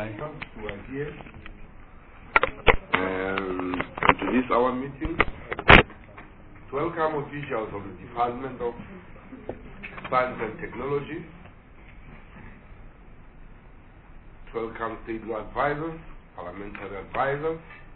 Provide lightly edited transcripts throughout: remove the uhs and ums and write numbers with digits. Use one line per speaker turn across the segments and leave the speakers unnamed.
who are here to this our meeting, to welcome officials of the Department of Science and Technology, to welcome state law advisors, parliamentary advisors,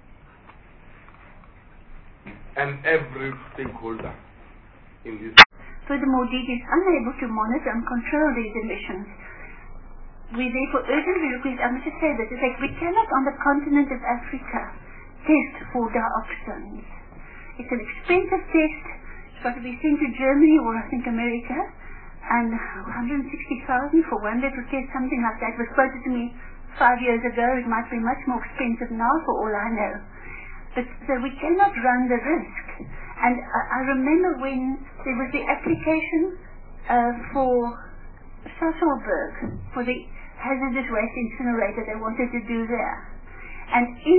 and every stakeholder in this.
Furthermore, DG is unable to monitor and control these emissions. We therefore urgently request, I must just say this, we cannot on the continent of Africa test for dioxins. It's an expensive test. It's got to be sent to Germany or I think America, and 160,000 for one little test, something like that was quoted to me 5 years ago. It might be much more expensive now for all I know. But so we cannot run the risk. And I remember when there was the application for Sasolburg, for the hazardous waste incinerator they wanted to do there. And in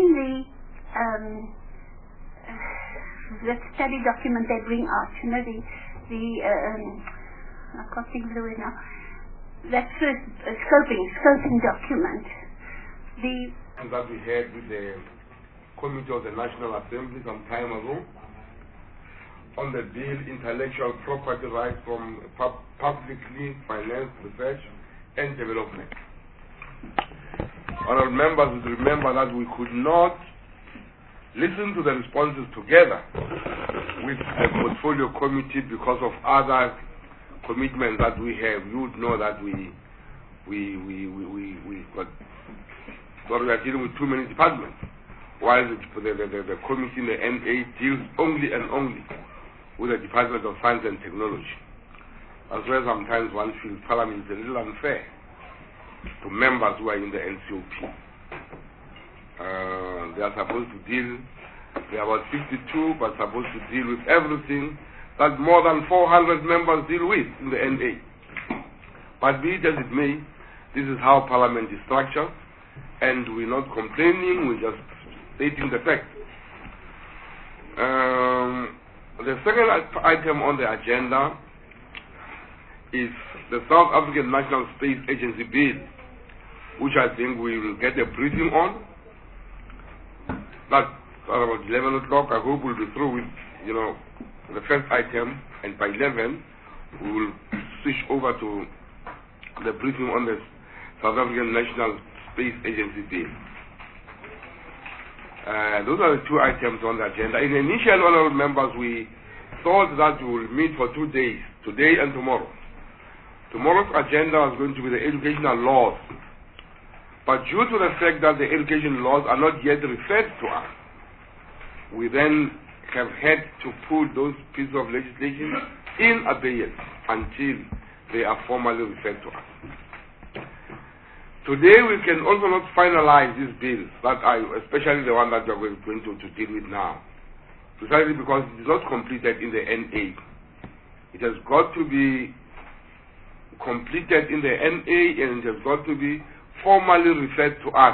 the study document they bring out, you know, I can't think of the word now, that first scoping document.
That we had with the Committee of the National Assembly some time ago on the bill Intellectual Property Rights from Publicly Financed Research and Development. Honourable members would remember that we could not listen to the responses together with the portfolio committee because of other commitments that we have. You would know that we are dealing with too many departments, while the committee in the NA deals only and only with the Department of Science and Technology. As well, sometimes one feels Parliament is a little unfair to members who are in the NCOP. They are supposed to deal, they are about 52, but supposed to deal with everything that more than 400 members deal with in the NA. But be it as it may, this is how Parliament is structured, and we're not complaining, we're just stating the fact. The second item on the agenda is the South African National Space Agency Bill, which I think we will get a briefing on. That's about 11 o'clock. I hope we'll be through with, the first item, and by 11 we will switch over to the briefing on the South African National Space Agency Bill. Those are the two items on the agenda. In the initial, honourable members, we thought that we will meet for 2 days, today and tomorrow. Tomorrow's agenda is going to be the educational laws. But due to the fact that the education laws are not yet referred to us, we then have had to put those pieces of legislation in abeyance until they are formally referred to us. Today we can also not finalize these bills, especially the one that we are going to deal with now, precisely because it is not completed in the NA. It has got to be completed in the NA, and it has got to be formally referred to us.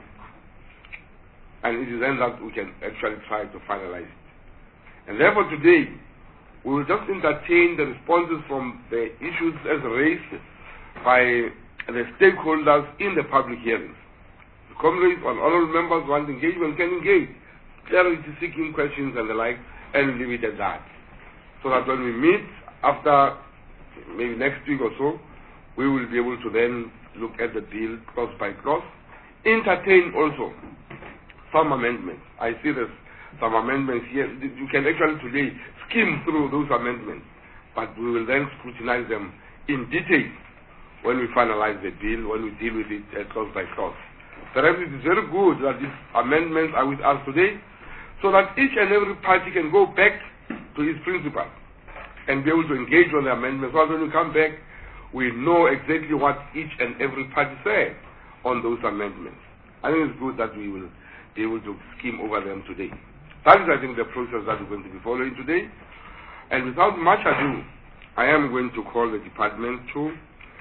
And it is then that we can actually try to finalize it. And therefore today, we will just entertain the responses from the issues as raised by the stakeholders in the public hearings. The comrades and honourable members who want engagement can engage, clarity-seeking questions and the like, and leave it at that. So that when we meet after maybe next week or so, we will be able to then look at the bill clause by clause, entertain also some amendments. I see there's some amendments here. You can actually today skim through those amendments, but we will then scrutinize them in detail when we finalize the bill, when we deal with it clause by clause. Perhaps it is very good that these amendments are with us today, so that each and every party can go back to its principles and be able to engage on the amendments. So when we come back, we know exactly what each and every party said on those amendments. I think it's good that we will be able to skim over them today. That is, I think, the process that we're going to be following today. And without much ado, I am going to call the department to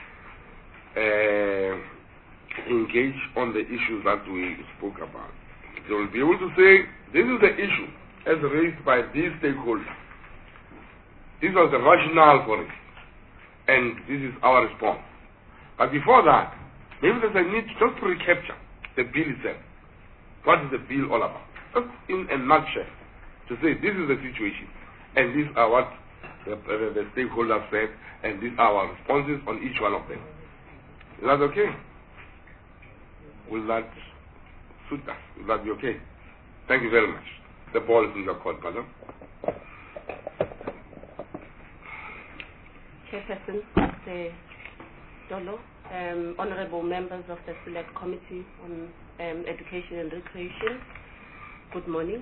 engage on the issues that we spoke about. They will be able to say, this is the issue as raised by these stakeholders. This was the rationale for it, and this is our response. But before that, maybe there's a need just to recapture the bill itself. What is the bill all about? Just in a nutshell, to say this is the situation, and these are what the stakeholders said, and these are our responses on each one of them. Is that okay? Will that suit us? Will that be okay? Thank you very much. The ball is in your court, madam.
Chairperson, Dolo, honorable members of the Select Committee on Education and Recreation, good morning.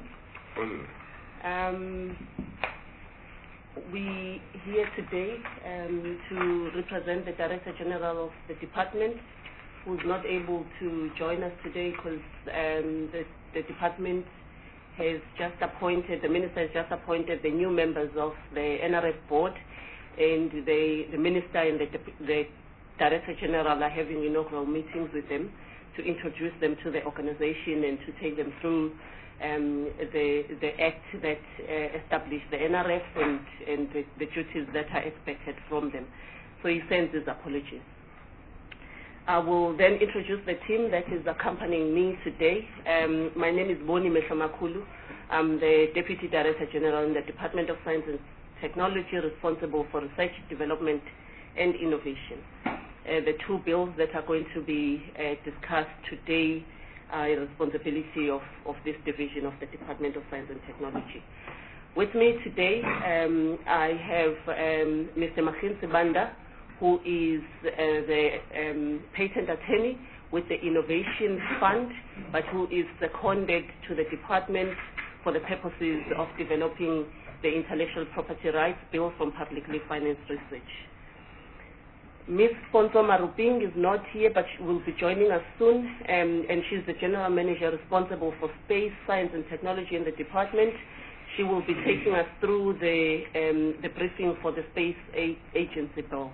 We here today to represent the Director General of the department, who is not able to join us today because the department has just appointed, the Minister has just appointed the new members of the NRF board, and the Minister and the Director General are having inaugural meetings with them to introduce them to the organization and to take them through the act that established the NRF and the duties that are expected from them. So he sends his apologies. I will then introduce the team that is accompanying me today. My name is Boni Meshamakulu. I'm the Deputy Director General in the Department of Science and Technology, responsible for research, development, and innovation. The two bills that are going to be discussed today are a responsibility of this division of the Department of Science and Technology. With me today, I have Mr. Machin Sibanda, who is the patent attorney with the Innovation Fund, but who is seconded to the department for the purposes of developing the Intellectual Property Rights Bill from publicly financed research. Ms. Fonso Maruping is not here, but she will be joining us soon, and she's the General Manager responsible for Space, Science and Technology in the department. She will be taking us through the briefing for the Space Agency Bill.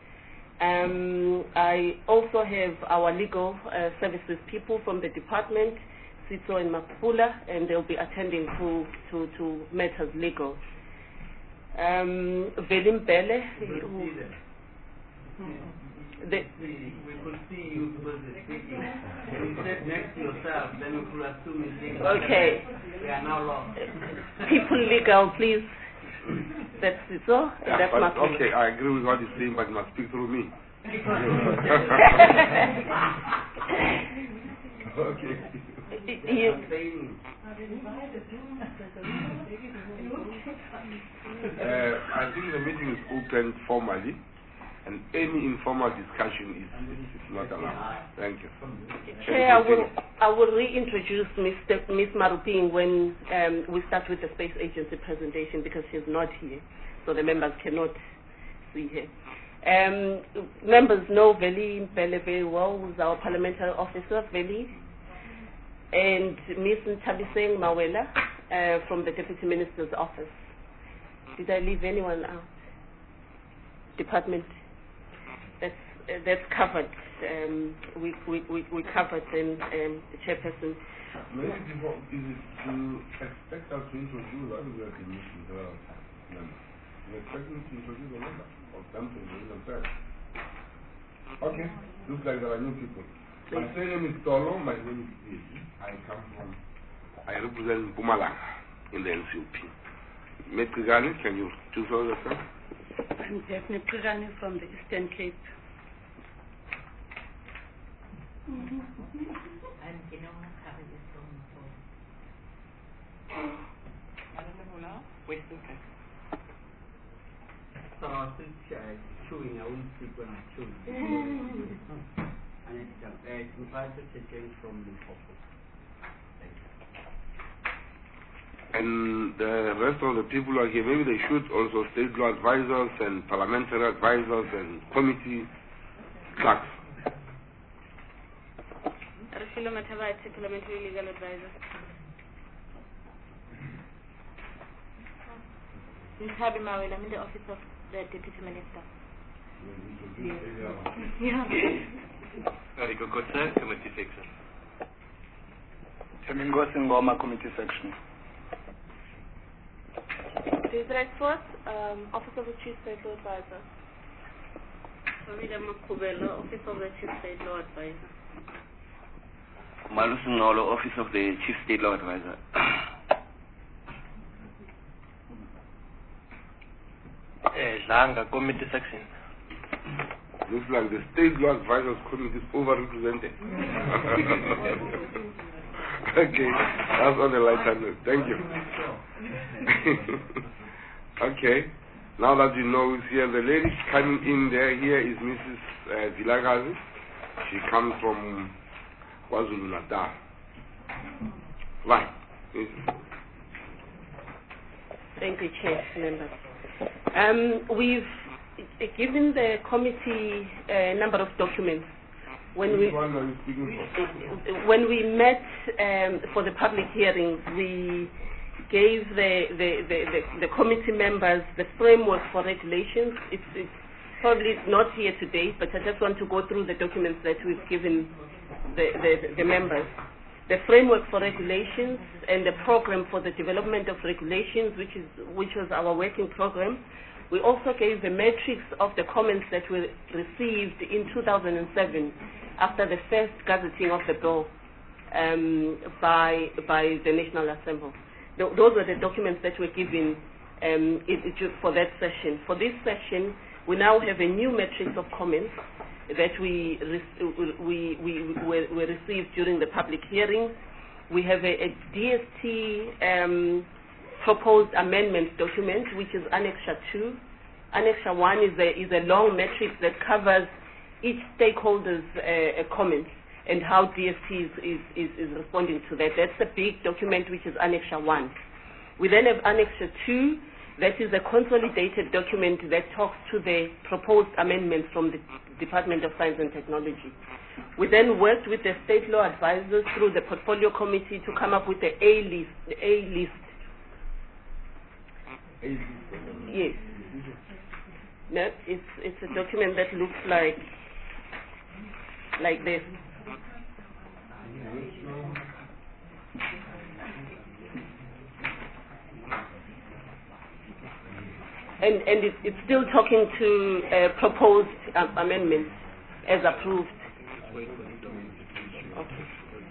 I also have our legal services people from the department, Sito and Mapula, and they'll be attending to matters legal. Velim Bele,
we could see you because they're speaking. You said next to yourself, then we could assume you're saying,
okay.
We are now lost.
People legal, please. That's so.
Yeah,
that's my
okay, I agree with what he's saying, but you must speak through me. Okay. I think the meeting is open formally, and any informal discussion is not allowed. Thank you.
Chair, I will reintroduce Ms. Maruping when we start with the Space Agency presentation, because she's not here, so the members cannot see her. Members know Veli Bele very well, who's our parliamentary officer, Veli, and Ms. Ntabiseng Mawela from the Deputy Minister's office. Did I leave anyone out? Department. That's covered. We covered in the chairperson.
Maybe before, is it to expect us to introduce other definitions members? We're expecting to introduce a member or something themselves. Okay, looks like there are new people. My name is Tolo, my name is Iji. I represent Mpumalanga in the NCOP. Ms. Krigani, can you choose all yourself?
I'm Daphne Krigani from the Eastern Cape.
I'm Kinoma Karaji from
Western Cape. So since chewing, I won't speak when I'm chewing. And it's invited to change from Limpopo. Thank you.
And the rest of the people are here. Maybe they should also state law advisors and parliamentary advisors and committee clerks.
Arafilo Matavati, parliamentary legal advisor. Ms. Habi Mawela, I'm in the office of the Deputy Minister. Yeah.
Rico Kotsa, Committee Section.
Temingosi Ngoma, Committee Section.
Desiree Force, Office of the Chief State Law Advisor.
Famida Makubelo, Office of the Chief State Law Advisor. Malusi Ngolo, Office of the Chief State Law Advisor.
Zanga, Committee Section.
Looks like the State Law Advisors Committee is overrepresented. Okay, that's on the lighter note. Thank you. Okay, now that you know who's here, the lady coming in there here is Mrs. Vilagazi. She comes from KwaZulu Natal. Right.
Thank you, Chair, members. We've given the committee a number of documents. When we met for the public hearings, we gave the committee members the framework for regulations. It's probably not here today, but I just want to go through the documents that we've given the members. The framework for regulations and the program for the development of regulations, which was our working program. We also gave the metrics of the comments that were received in 2007 after the first gazetting of the bill by the National Assembly. Those were the documents that were given for that session. For this session, we now have a new matrix of comments that we received during the public hearings. We have a DST proposed amendment document, which is Annexure 2. Annexure 1 is a long matrix that covers each stakeholder's comments and how DST is responding to that. That's a big document, which is Annexure 1. We then have Annexure 2, that is a consolidated document that talks to the proposed amendments from the Department of Science and Technology. We then worked with the state law advisors through the portfolio committee to come up with the A list. Yes. No, it's a document that looks like this. And it's still talking to proposed amendments as approved. Okay.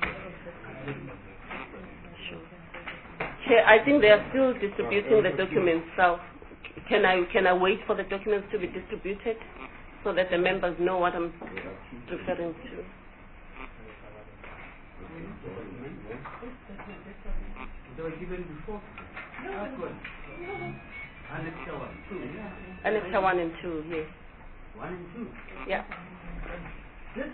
Sure. Chair, I think they are still distributing the documents. So can I wait for the documents to be distributed so that the members know what I'm referring to?
They were given before. Annexure 1, 2.
Annexure 1 and 2, yes.
1 and 2?
Yeah.
Let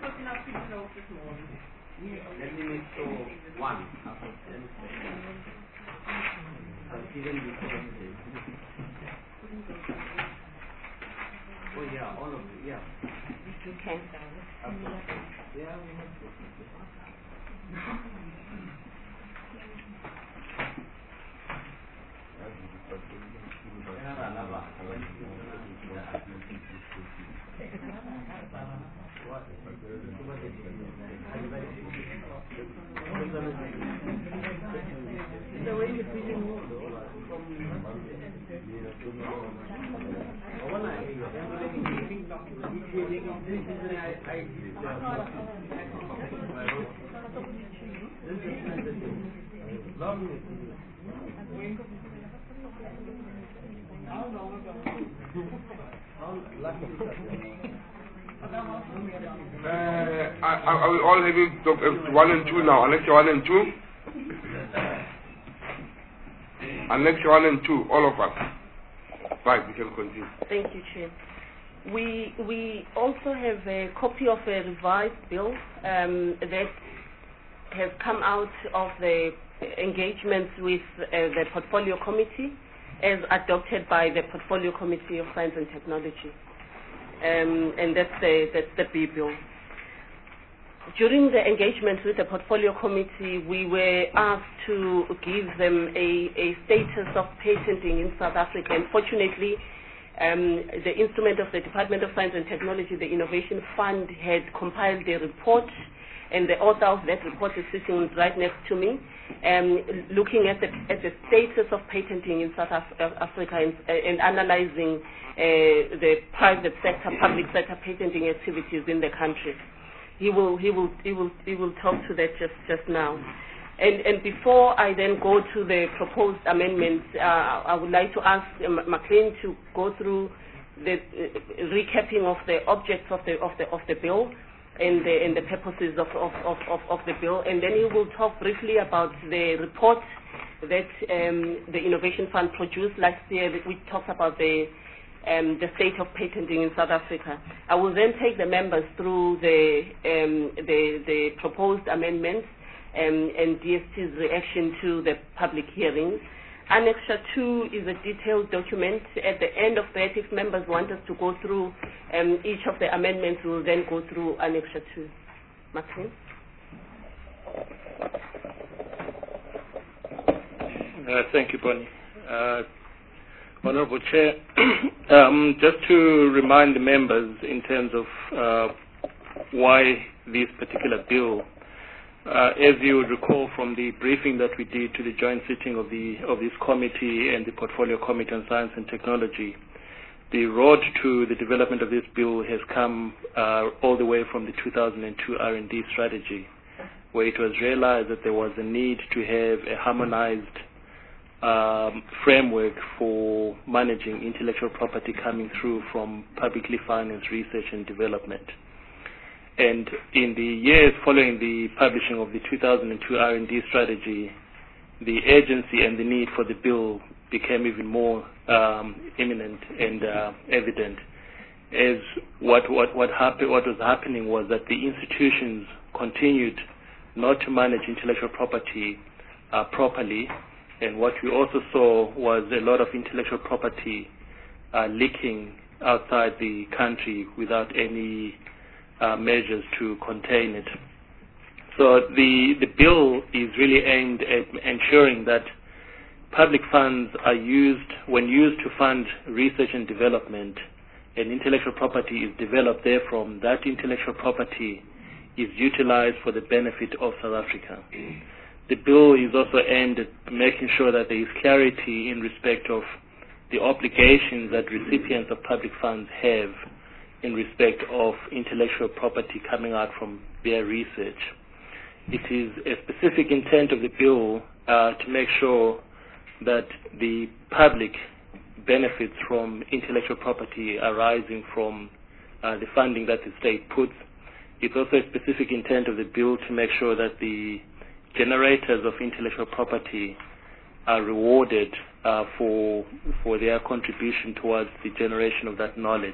me make sure 1 after 10 seconds. I've given before. Oh yeah, all of it, yeah.
Okay.
Yeah.
Are we all having 1 and 2 now? Annexure 1 and 2? Annexure 1 and 2, all of us. Right, we can continue.
Thank you, Chair. We also have a copy of a revised bill that has come out of the engagements with the Portfolio Committee as adopted by the Portfolio Committee of Science and Technology. And that's the B bill. During the engagement with the Portfolio Committee, we were asked to give them a status of patenting in South Africa. And fortunately, the instrument of the Department of Science and Technology, the Innovation Fund, had compiled a report, and the author of that report is sitting right next to me, looking at the status of patenting in South Africa and analyzing the private sector, public sector patenting activities in the country. he will talk to that just now. And before I then go to the proposed amendments, I would like to ask McLean to go through the recapping of the objects of the bill and the purposes of the bill, and then he will talk briefly about the report that the Innovation Fund produced last year, which talks about the state of patenting in South Africa. I will then take the members through the proposed amendments and DST's reaction to the public hearings. Annexure 2 is a detailed document. At the end of that, if members want us to go through each of the amendments, we will then go through Annexure 2. Maxine?
Thank you, Bonnie. Honourable Chair, just to remind the members in terms of why this particular bill, as you would recall from the briefing that we did to the joint sitting of this committee and the Portfolio Committee on Science and Technology, the road to the development of this bill has come all the way from the 2002 R&D strategy, where it was realized that there was a need to have a harmonized framework for managing intellectual property coming through from publicly financed research and development. And in the years following the publishing of the 2002 R&D strategy, the urgency and the need for the bill became even more imminent and evident, as what was happening was that the institutions continued not to manage intellectual property properly, and what we also saw was a lot of intellectual property leaking outside the country without any measures to contain it. So the bill is really aimed at ensuring that public funds are used, when used to fund research and development, and intellectual property is developed therefrom, that intellectual property is utilized for the benefit of South Africa. The bill is also aimed at making sure that there is clarity in respect of the obligations that recipients of public funds have in respect of intellectual property coming out from their research. It is a specific intent of the bill to make sure that the public benefits from intellectual property arising from the funding that the state puts. It's also a specific intent of the bill to make sure that the generators of intellectual property are rewarded for their contribution towards the generation of that knowledge.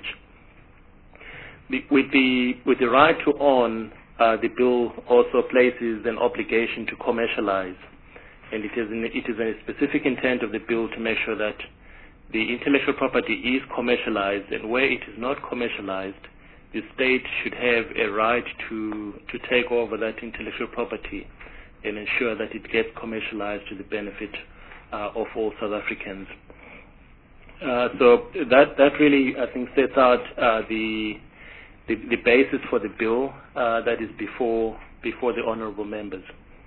With the right to own, the bill also places an obligation to commercialize, and it is a specific intent of the bill to make sure that the intellectual property is commercialized, and where it is not commercialized, the state should have a right to take over that intellectual property and ensure that it gets commercialized to the benefit of all South Africans. So that really, I think, sets out the basis for the bill that is before the honourable members.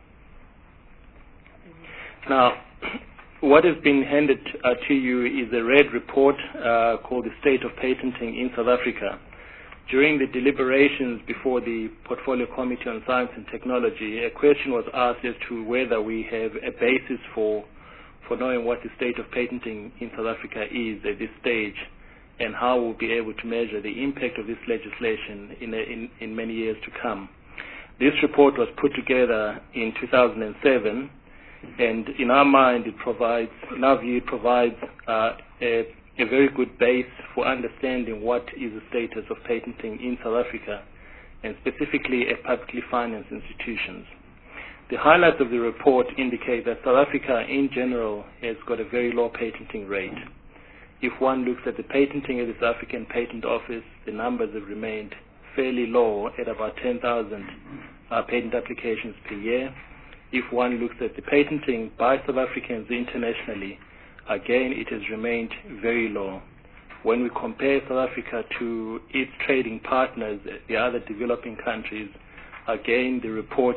Now, what has been handed to you is a red report called the State of Patenting in South Africa. During the deliberations before the Portfolio Committee on Science and Technology, a question was asked as to whether we have a basis for knowing what the state of patenting in South Africa is at this stage, and how we'll be able to measure the impact of this legislation in many years to come. This report was put together in 2007, and in our mind, in our view, it provides a very good base for understanding what is the status of patenting in South Africa, and specifically at publicly financed institutions. The highlights of the report indicate that South Africa in general has got a very low patenting rate. If one looks at the patenting of the South African Patent Office, the numbers have remained fairly low at about 10,000 patent applications per year. If one looks at the patenting by South Africans internationally, again, it has remained very low. When we compare South Africa to its trading partners, the other developing countries, again, the report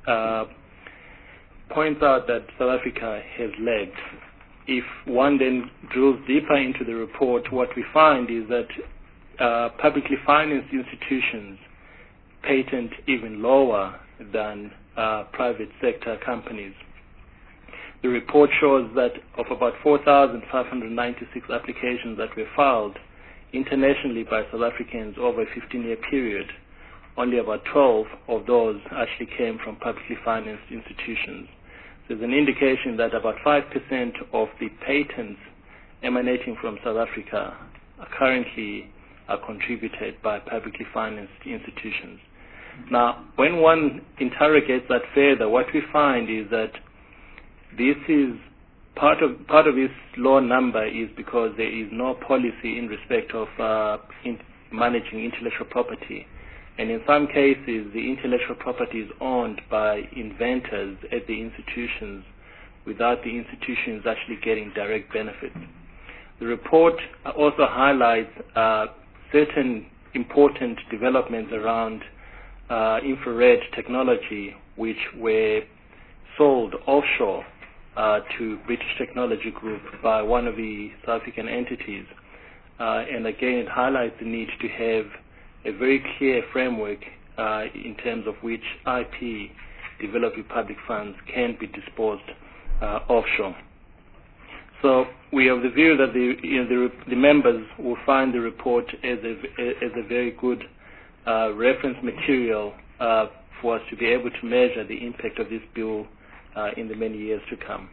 points out that South Africa has lagged. If one then drills deeper into the report, what we find is that publicly financed institutions patent even lower than private sector companies. The report shows that of about 4,596 applications that were filed internationally by South Africans over a 15-year period, only about 12 of those actually came from publicly financed institutions. There's an indication that about 5% of the patents emanating from South Africa are currently contributed by publicly financed institutions. Now, when one interrogates that further, what we find is that this is part of this low number is because there is no policy in respect of managing intellectual property. And in some cases, the intellectual property is owned by inventors at the institutions without the institutions actually getting direct benefits. The report also highlights certain important developments around infrared technology, which were sold offshore to British Technology Group by one of the South African entities. And again, it highlights the need to have a very clear framework in terms of which IP developed with public funds can be disposed offshore. So we have the view that the members will find the report as a very good reference material for us to be able to measure the impact of this bill in the many years to come.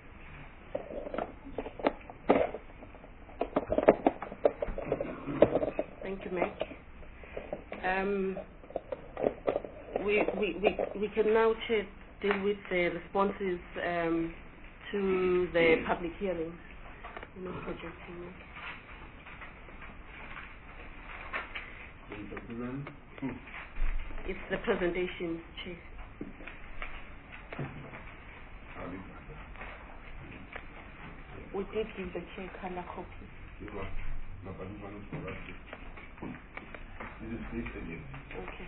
Thank you, Mike. We can now deal with the responses to the public hearings. It's the presentation, Chief. We did give the chair color copy. Okay.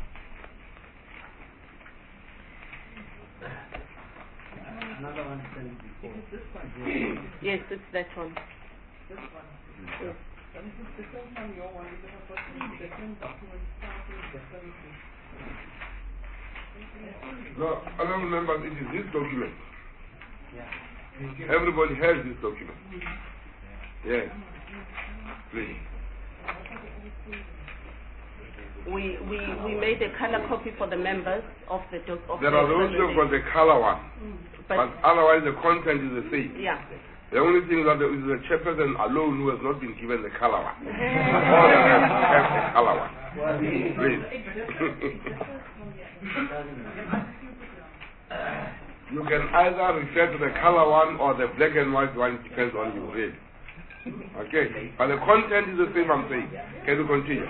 Another one sent before. Is this one?
Yes, it's that one.
This one?
Yes.
And this is different from your one, because of what different documents starting differently.
No, other members, it is this document.
Yeah.
Everybody has this document. Yes. Please.
We made a color copy for the members of the document.
There are also for the color one. But otherwise the content is the same.
Yeah.
The only thing that there is the chairperson alone who has not been given the color one. All the rest have the color one. Please. You can either refer to the color one or the black and white one, it depends on you read. Okay? But the content is the same, I'm saying. Can you continue?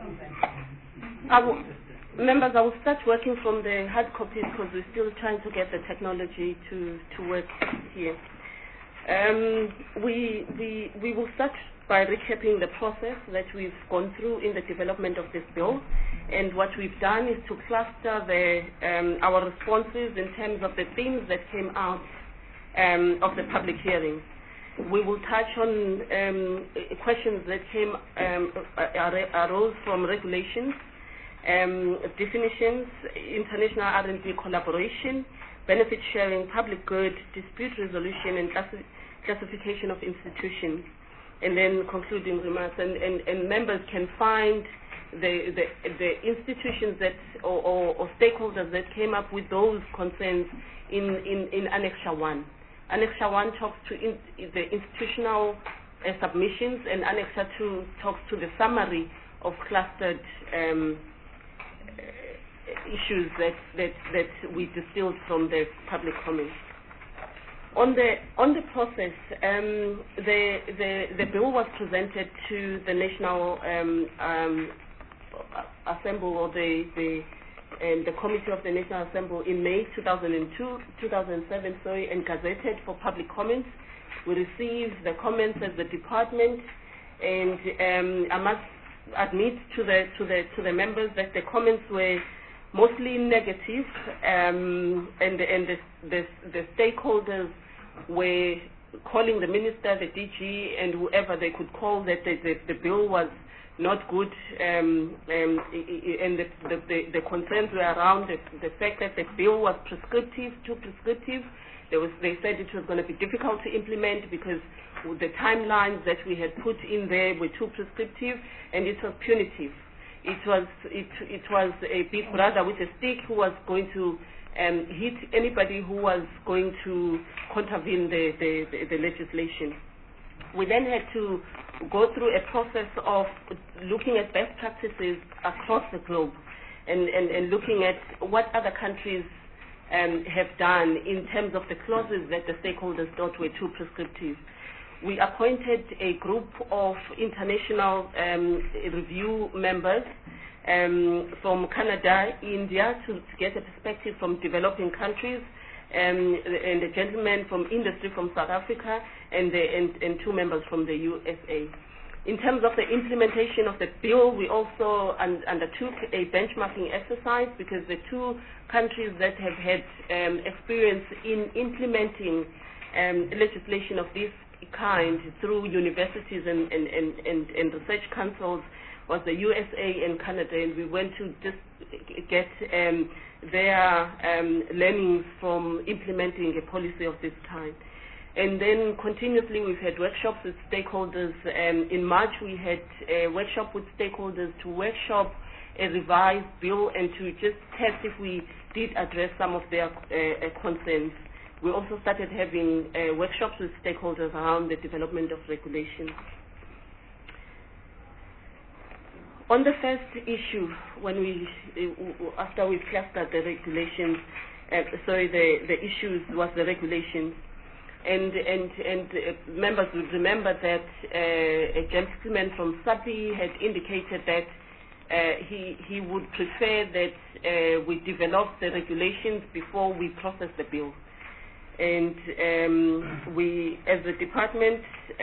Members, I will start working from the hard copies because we're still trying to get the technology to work here. We will start by recapping the process that we've gone through in the development of this bill. And what we've done is to cluster our responses in terms of the themes that came out of the public hearings. We will touch on questions that arose from regulations, definitions, international R&D collaboration, benefit sharing, public good, dispute resolution, and classification of institutions, and then concluding remarks. And members can find the institutions that or stakeholders that came up with those concerns in Annexure 1. Annexure 1 talks to the institutional submissions, and Annexure 2 talks to the summary of clustered issues that we distilled from the public comments. On the process, the bill was presented to the National Assembly, or the Committee of the National Assembly in May 2007, and gazetted for public comments. We received the comments as the department, and I must admit to the members that the comments were mostly negative, and the stakeholders were calling the minister, the DG, and whoever they could call that the bill was not good, and the concerns were around the fact that the bill was prescriptive, too prescriptive. They said it was going to be difficult to implement because the timelines that we had put in there were too prescriptive, and it was punitive. It was a big brother with a stick who was going to hit anybody who was going to contravene the legislation. We then had to go through a process of looking at best practices across the globe and looking at what other countries have done in terms of the clauses that the stakeholders thought were too prescriptive. We appointed a group of international review members from Canada, India, to get a perspective from developing countries, and a gentleman from industry from South Africa, and 2 members from the USA. In terms of the implementation of the bill, we also undertook a benchmarking exercise because the 2 countries that have had experience in implementing legislation of this kind through universities and research councils was the USA and Canada, and we went to just get their learnings from implementing a policy of this kind. And then continuously we've had workshops with stakeholders. In March we had a workshop with stakeholders to workshop a revised bill and to just test if we did address some of their concerns. We also started having workshops with stakeholders around the development of regulations. On the first issue, after we clustered the regulations, the issues was the regulations, and members would remember that a gentleman from SAPI had indicated that he would prefer that we develop the regulations before we process the bill. And we, as a department,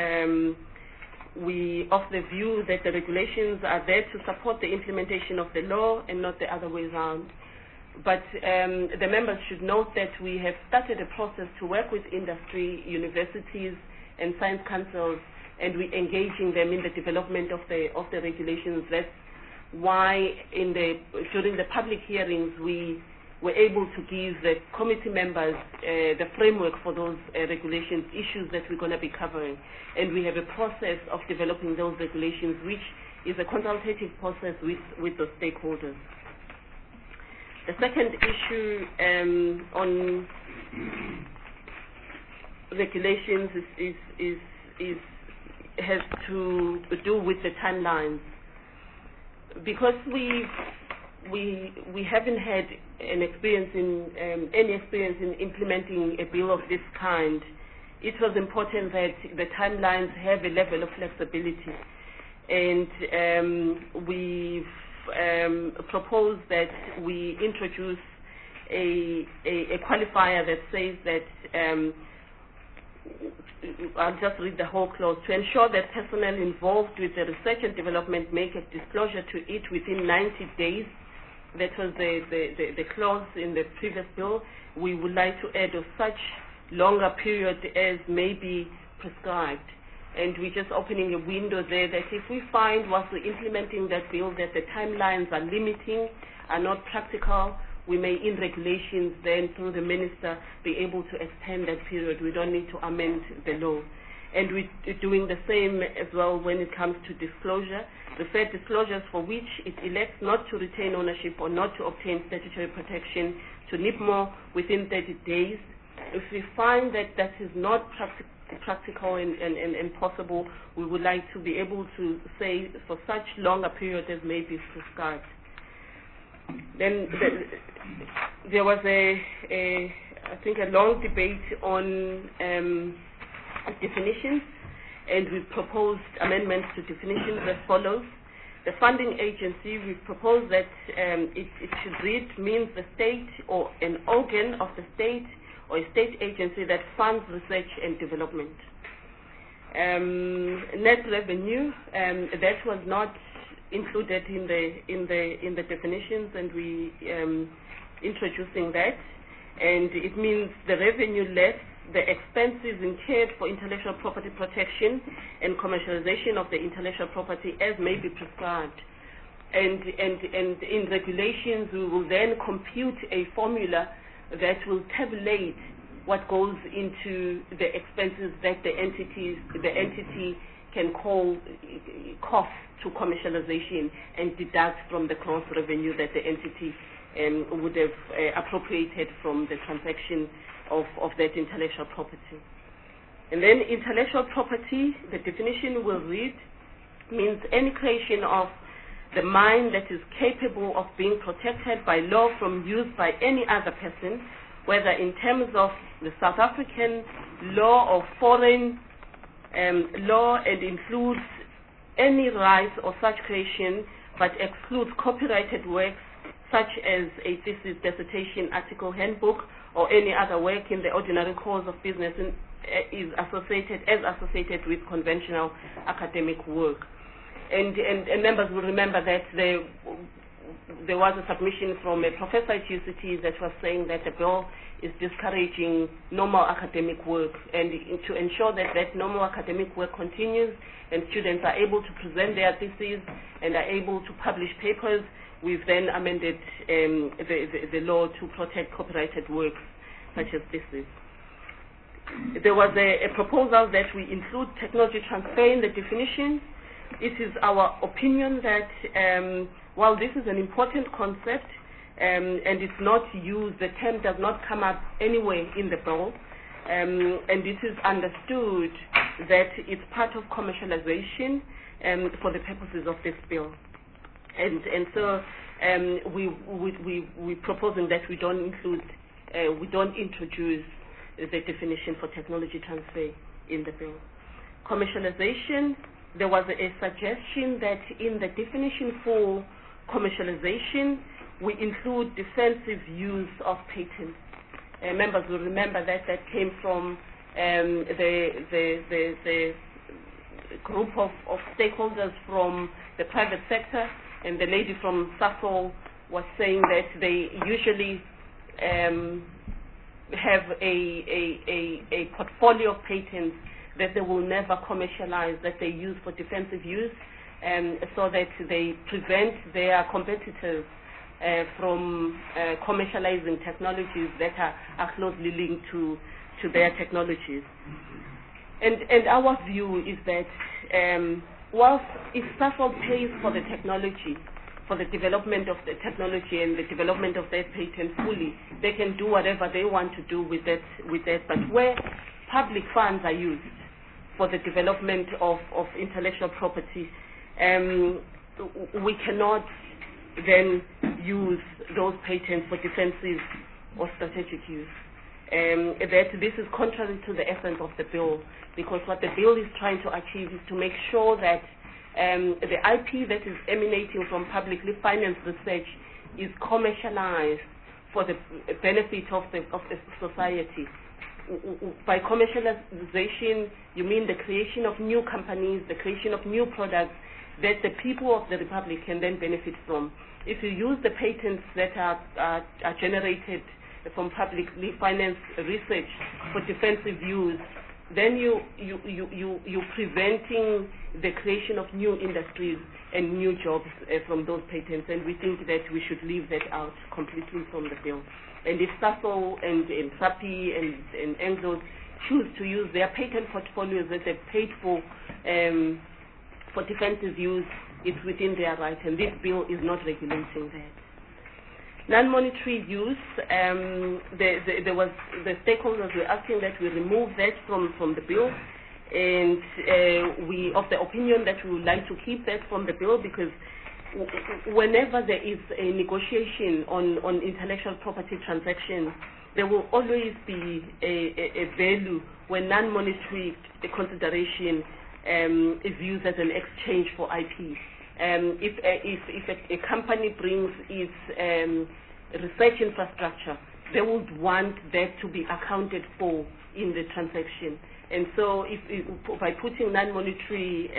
we of the view that the regulations are there to support the implementation of the law and not the other way around. But the members should note that we have started a process to work with industry, universities, and science councils, and we're engaging them in the development of the regulations. That's why during the public hearings we were able to give the committee members the framework for those regulations, issues that we're going to be covering. And we have a process of developing those regulations, which is a consultative process with the stakeholders. The second issue on regulations has to do with the timelines. Because we haven't had any experience in implementing a bill of this kind, it was important that the timelines have a level of flexibility. And we've proposed that we introduce a qualifier that says that, I'll just read the whole clause, to ensure that personnel involved with the research and development make a disclosure to it within 90 days. That was the clause in the previous bill. We would like to add of such longer period as may be prescribed. And we're just opening a window there that if we find whilst we're implementing that bill that the timelines are limiting, are not practical, we may in regulations then through the minister be able to extend that period. We don't need to amend the law. And we're doing the same as well when it comes to disclosure. The said disclosures for which it elects not to retain ownership or not to obtain statutory protection to NIPMO within 30 days. If we find that that is not practical and possible, we would like to be able to say for such longer period as may be prescribed. Then there was I think a long debate on definitions, and we proposed amendments to definitions as follows. The funding agency, we proposed that it should read means the state or an organ of the state or a state agency that funds research and development. Net revenue, that was not included in the definitions, and we introducing that, and it means the revenue less the expenses incurred for intellectual property protection and commercialization of the intellectual property as may be prescribed. And in regulations, we will then compute a formula that will tabulate what goes into the expenses that the entity can call cost to commercialization and deduct from the gross revenue that the entity would have appropriated from the transaction of that intellectual property. And then intellectual property, the definition will read, means any creation of the mind that is capable of being protected by law from use by any other person, whether in terms of the South African law or foreign law, and includes any rights of such creation, but excludes copyrighted works such as a thesis, dissertation, article, handbook, or any other work in the ordinary course of business is associated with conventional academic work. And members will remember that there was a submission from a professor at UCT that was saying that the bill is discouraging normal academic work, and to ensure that that normal academic work continues and students are able to present their theses and are able to publish papers, we've then amended the law to protect copyrighted works such as theses. There was a proposal that we include technology transfer in the definition. It is our opinion that while this is an important concept and it's not used, the term does not come up anywhere in the bill, and it is understood that it's part of commercialization for the purposes of this bill. And so we're proposing that we don't introduce the definition for technology transfer in the bill. Commercialization, there was a suggestion that in the definition for commercialization, we include defensive use of patents. Members will remember that came from the group of stakeholders from the private sector, and the lady from Sasol was saying that they usually have a portfolio of patents that they will never commercialize, that they use for defensive use, so that they prevent their competitors from commercializing technologies that are closely linked to their technologies. And our view is that whilst if Sasol pays for the technology, for the development of the technology and the development of their patent fully, they can do whatever they want to do with that. But where public funds are used for the development of intellectual property, we cannot then use those patents for defensive or strategic use. That this is contrary to the essence of the bill, because what the bill is trying to achieve is to make sure that the IP that is emanating from publicly financed research is commercialized for the benefit of the society. By commercialization, you mean the creation of new companies, the creation of new products that the people of the Republic can then benefit from. If you use the patents that are generated from publicly financed research for defensive use, then you're preventing the creation of new industries and new jobs from those patents, and we think that we should leave that out completely from the bill. And if Sasol and SAPI and Engels choose to use their patent portfolios that they've paid for defensive use, it's within their right, and this bill is not regulating that. Non-monetary use, there was the stakeholders were asking that we remove that from the bill, and we of the opinion that we would like to keep that from the bill, because whenever there is a negotiation on intellectual property transactions, there will always be a value when non-monetary consideration is used as an exchange for IP. If a company brings its research infrastructure, they would want that to be accounted for in the transaction. And so by putting non-monetary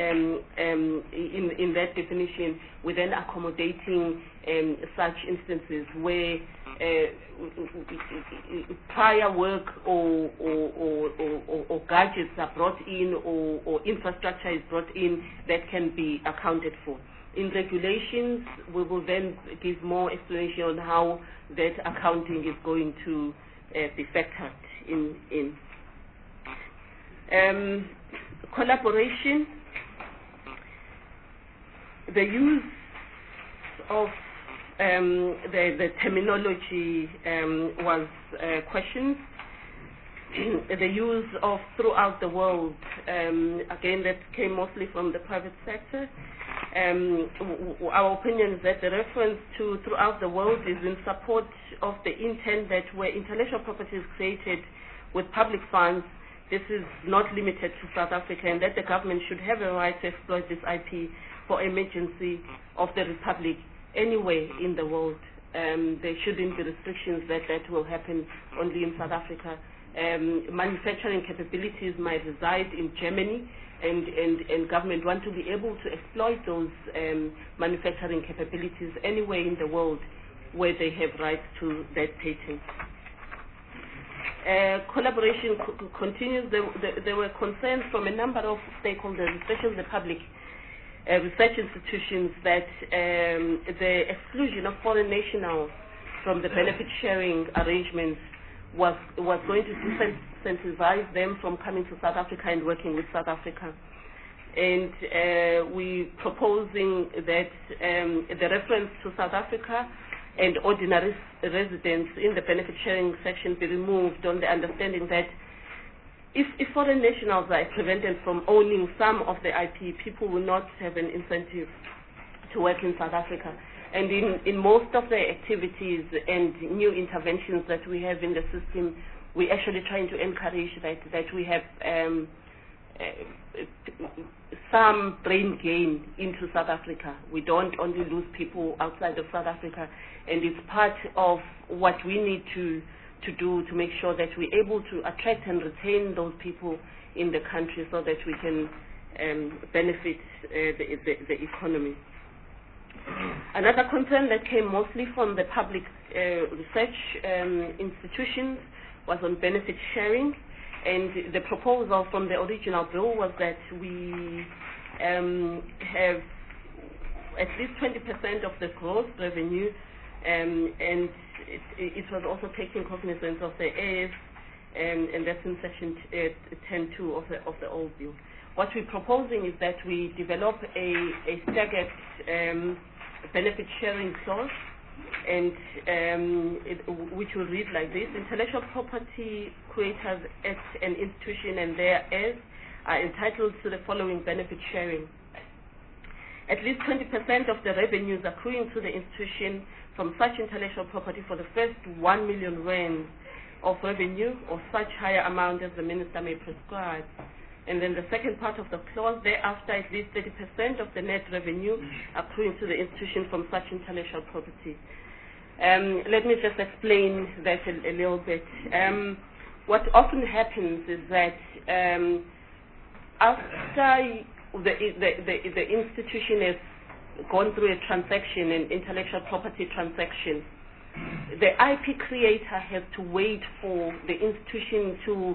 in that definition, we're then accommodating such instances where prior work or gadgets are brought in or infrastructure is brought in that can be accounted for. In regulations, we will then give more explanation on how that accounting is going to be factored in. Collaboration, the use of the terminology was questioned. The use of throughout the world, again, that came mostly from the private sector. Our opinion is that the reference to throughout the world is in support of the intent that where intellectual property is created with public funds, this is not limited to South Africa, and that the government should have a right to exploit this IP for emergency of the Republic anywhere in the world. There shouldn't be restrictions that will happen only in South Africa. Manufacturing capabilities might reside in Germany, and government want to be able to exploit those manufacturing capabilities anywhere in the world where they have rights to that patent. Collaboration continues. There were concerns from a number of stakeholders, especially the public research institutions, that the exclusion of foreign nationals from the benefit sharing arrangements was going to disincentivize them from coming to South Africa and working with South Africa. And we proposing that the reference to South Africa and ordinary residents in the benefit sharing section be removed, on the understanding that if foreign nationals are prevented from owning some of the IP, people will not have an incentive to work in South Africa. And in most of the activities and new interventions that we have in the system, we actually trying to encourage that we have some brain gain into South Africa. We don't only lose people outside of South Africa, and it's part of what we need to do to make sure that we're able to attract and retain those people in the country so that we can benefit the economy. Another concern that came mostly from the public research institutions was on benefit sharing, and the proposal from the original bill was that we have at least 20% of the gross revenue, and it was also taking cognizance of the AS, and that's in section 10.2 of the old bill. What we're proposing is that we develop a staggered benefit sharing clause, and which will read like this: intellectual property creators at an institution and their heirs are entitled to the following benefit sharing. At least 20% of the revenues accruing to the institution from such intellectual property for the first 1 million rand of revenue, or such higher amount as the minister may prescribe. And then the second part of the clause, thereafter at least 30% of the net revenue accruing to the institution from such intellectual property. Let me just explain that a little bit. What often happens is that after the institution has gone through a transaction, an intellectual property transaction, the IP creator has to wait for the institution to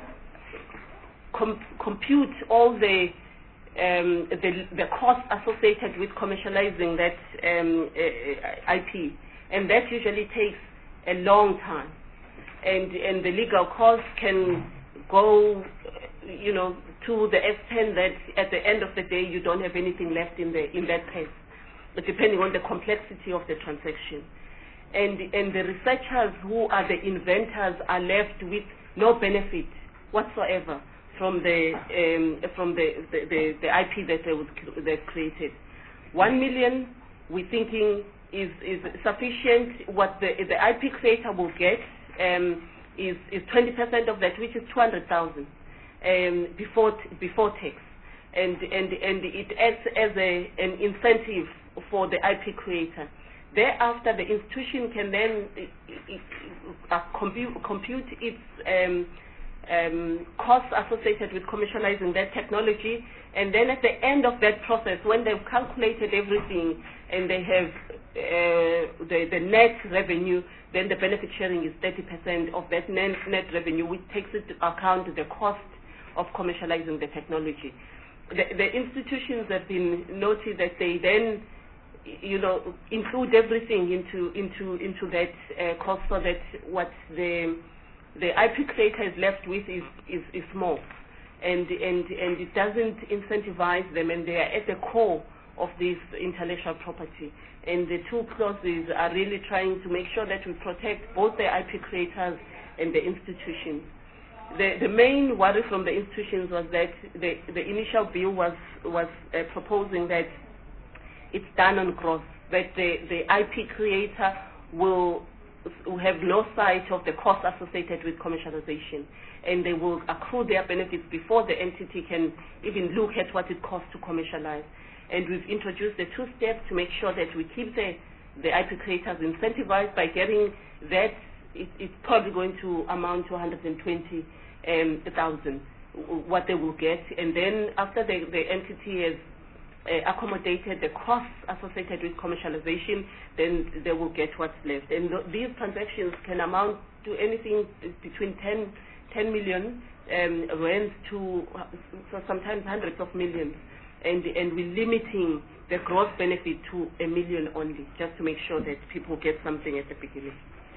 compute all the costs associated with commercializing that IP, and that usually takes a long time, and the legal costs can go, to the extent that at the end of the day you don't have anything left in that case, but depending on the complexity of the transaction, and the researchers who are the inventors are left with no benefit whatsoever from the IP that they've created. 1 million, we're thinking is sufficient. What the IP creator will get is 20% of that, which is 200,000 before tax, and it acts as an incentive for the IP creator. Thereafter, the institution can then compute its costs associated with commercializing that technology, and then at the end of that process, when they've calculated everything and they have the net revenue, then the benefit sharing is 30% of that net revenue, which takes into account the cost of commercializing the technology. The institutions have been noted that they then, include everything into that cost, so that what the IP creator is left with is small, and it doesn't incentivize them, and they are at the core of this intellectual property. And the two clauses are really trying to make sure that we protect both the IP creators and the institutions. The main worry from the institutions was that the initial bill was proposing that it's done on gross, that the IP creator will have no sight of the cost associated with commercialization, and they will accrue their benefits before the entity can even look at what it costs to commercialize. And we've introduced the two steps to make sure that we keep the IP creators incentivized by getting that. It's probably going to amount to 120,000, what they will get, and then after the entity has accommodated the costs associated with commercialization, then they will get what's left. And these transactions can amount to anything between 10 million rands to sometimes hundreds of millions, and we're limiting the gross benefit to 1 million only, just to make sure that people get something at the beginning.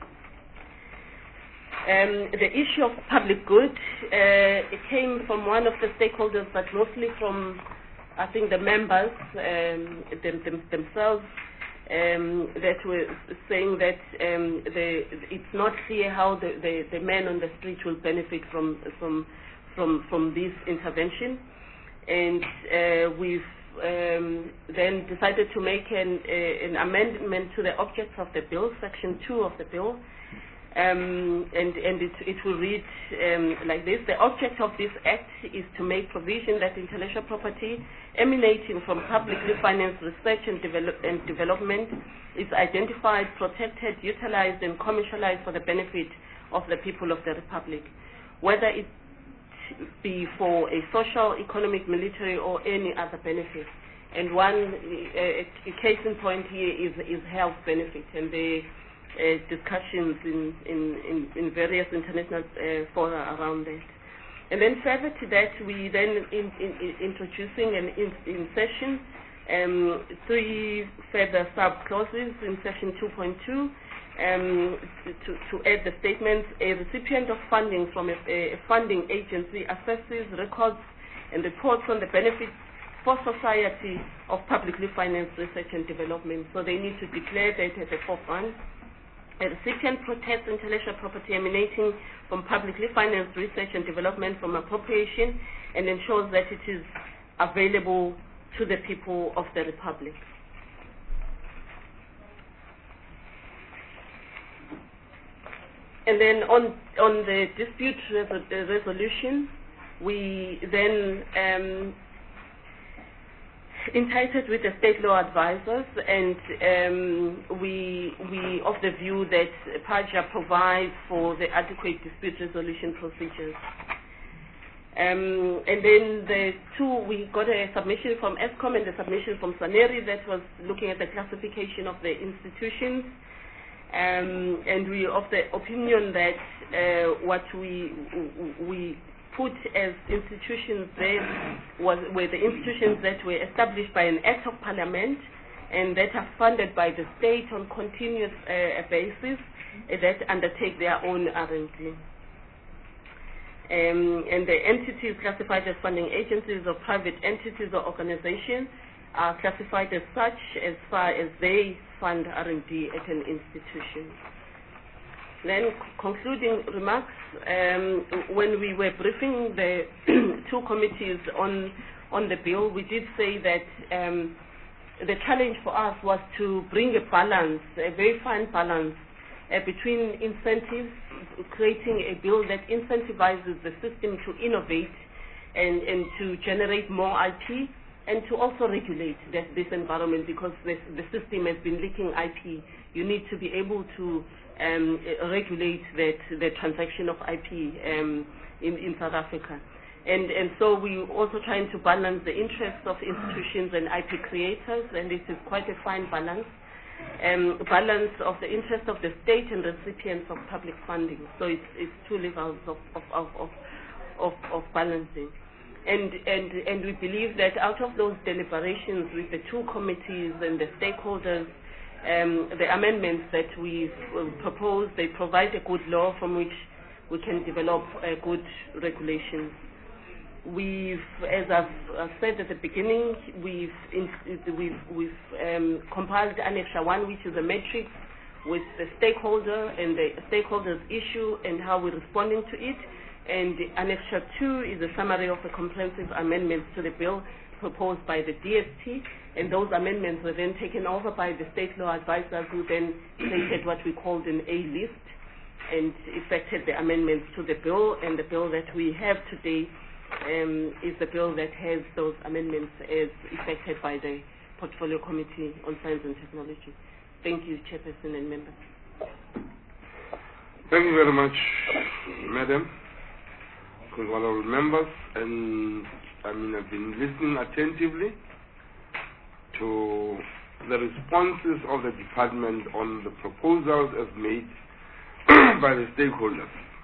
The issue of public good, it came from one of the stakeholders, but mostly from, I think, the members themselves, that were saying that it's not clear how the man on the street will benefit from this intervention. And we've then decided to make an amendment to the objects of the bill, Section 2 of the bill, and it will read like this. The object of this act is to make provision that intellectual property emanating from publicly financed research and development is identified, protected, utilized, and commercialized for the benefit of the people of the Republic, whether it be for a social, economic, military, or any other benefit. And one case in point here is health benefit, and the discussions in various international fora around that. And then further to that, we then introducing in session 3 further sub-clauses in section 2.2 to add the statements: a recipient of funding from a funding agency assesses, records, and reports on the benefits for society of publicly financed research and development. So they need to declare that at the forefront. A recipient protects intellectual property emanating from publicly financed research and development from appropriation and ensures that it is available to the people of the Republic. And then on the dispute resolution, we then entitled with the state law advisors, and we of the view that PAJA provides for the adequate dispute resolution procedures. And then the two, we got a submission from ESCOM and a submission from SANERI that was looking at the classification of the institutions. And we of the opinion that what we put as institutions there were the institutions that were established by an act of parliament and that are funded by the state on continuous basis, that undertake their own R&D. And the entities classified as funding agencies or private entities or organizations are classified as such as far as they fund R&D at an institution. Then concluding remarks, when we were briefing the two committees on the bill, we did say that the challenge for us was to bring a balance, a very fine balance between incentives, creating a bill that incentivizes the system to innovate and to generate more IP, and to also regulate this environment, because the system has been leaking IP. You need to be able to regulate the transaction of IP in South Africa. And so we're also trying to balance the interests of institutions and IP creators, and it is quite a fine balance. Balance of the interest of the state and recipients of public funding. So it's two levels of balancing. And we believe that out of those deliberations with the two committees and the stakeholders, the amendments that we've proposed, they provide a good law from which we can develop good regulations. We've, as I've said at the beginning, we've compiled Annexure 1, which is a matrix with the stakeholder and the stakeholders' issue and how we're responding to it. And Annexure 2 is a summary of the comprehensive amendments to the bill proposed by the DST, and those amendments were then taken over by the state law advisors, who then created what we called an A list and effected the amendments to the bill. And the bill that we have today is the bill that has those amendments as effected by the Portfolio Committee on Science and Technology. Thank you, Chairperson and members.
Thank you very much, Madam. Honorable members, and I've been listening attentively to the responses of the department on the proposals as made by the stakeholders.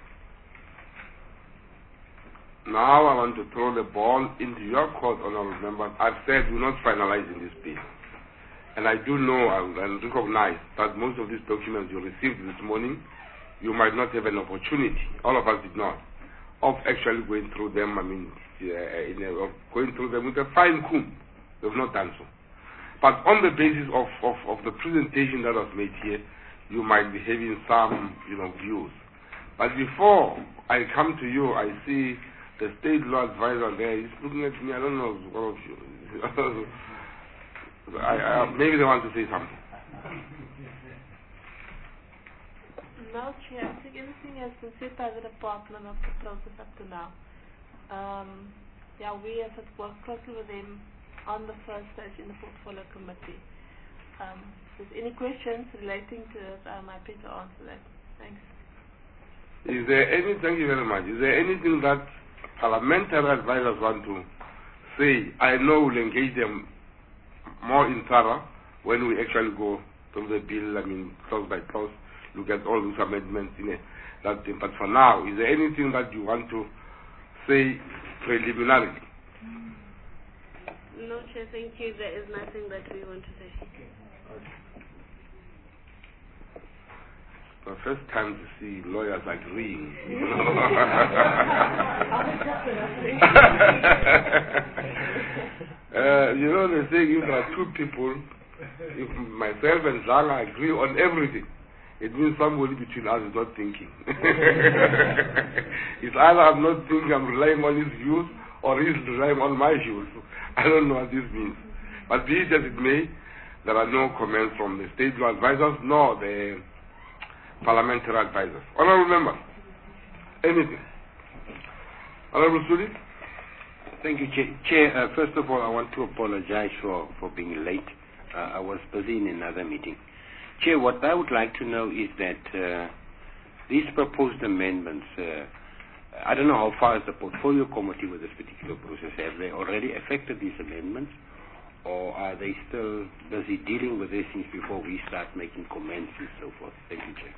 Now I want to throw the ball into your court, honorable members. I've said we're not finalizing this bill. And I do know and recognize that most of these documents you received this morning, you might not have an opportunity, all of us did not, of actually going through them, of going through them with a fine comb. They've not done so. But on the basis of the presentation that was made here, you might be having some, views. But before I come to you, I see the state law advisor there. He's looking at me. I don't know what of you. Maybe they want to say something.
No, Chair. I think everything has been said by the department of the process up to now. We have worked closely with them on the first stage in the Portfolio Committee. If there's any questions relating to it, I'm happy to answer that. Thanks.
Thank you very much. Is there anything that parliamentary advisors want to say? I know we'll engage them more in thorough when we actually go through the bill, clause by clause, look at all those amendments in it. But for now, is there anything that you want to say preliminarily?
No, Chair, thank you. There is nothing that we want to say.
The first time to see lawyers agreeing. They say if there are two people, if myself and Zala agree on everything, it means somebody between us is not thinking. It's either I'm not thinking, I'm relying on his views, or he's relying on my views. I don't know what this means. But be it as it may, there are no comments from the state law advisors nor the parliamentary advisors. Honorable members, anything? Honorable Sudi?
Thank you, Chair. First of all, I want to apologize for being late. I was busy in another meeting. Chair, what I would like to know is that these proposed amendments, I don't know how far is the Portfolio Committee with this particular process. Have they already affected these amendments, or are they still busy dealing with these things before we start making comments and so forth? Thank you, Chair.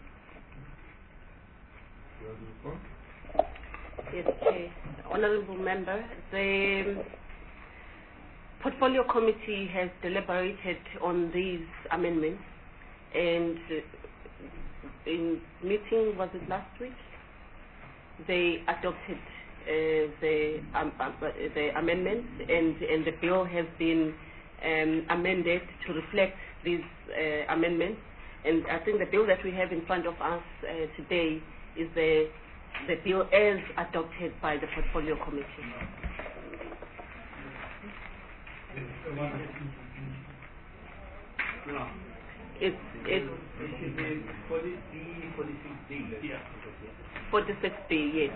Yes, Chair. Honourable Member, the Portfolio Committee has deliberated on these amendments, and in meeting, was it last week, they adopted the amendments, and the bill has been amended to reflect these amendments. And I think the bill that we have in front of us today is the bill as adopted by the Portfolio Committee. It's 46B, yes.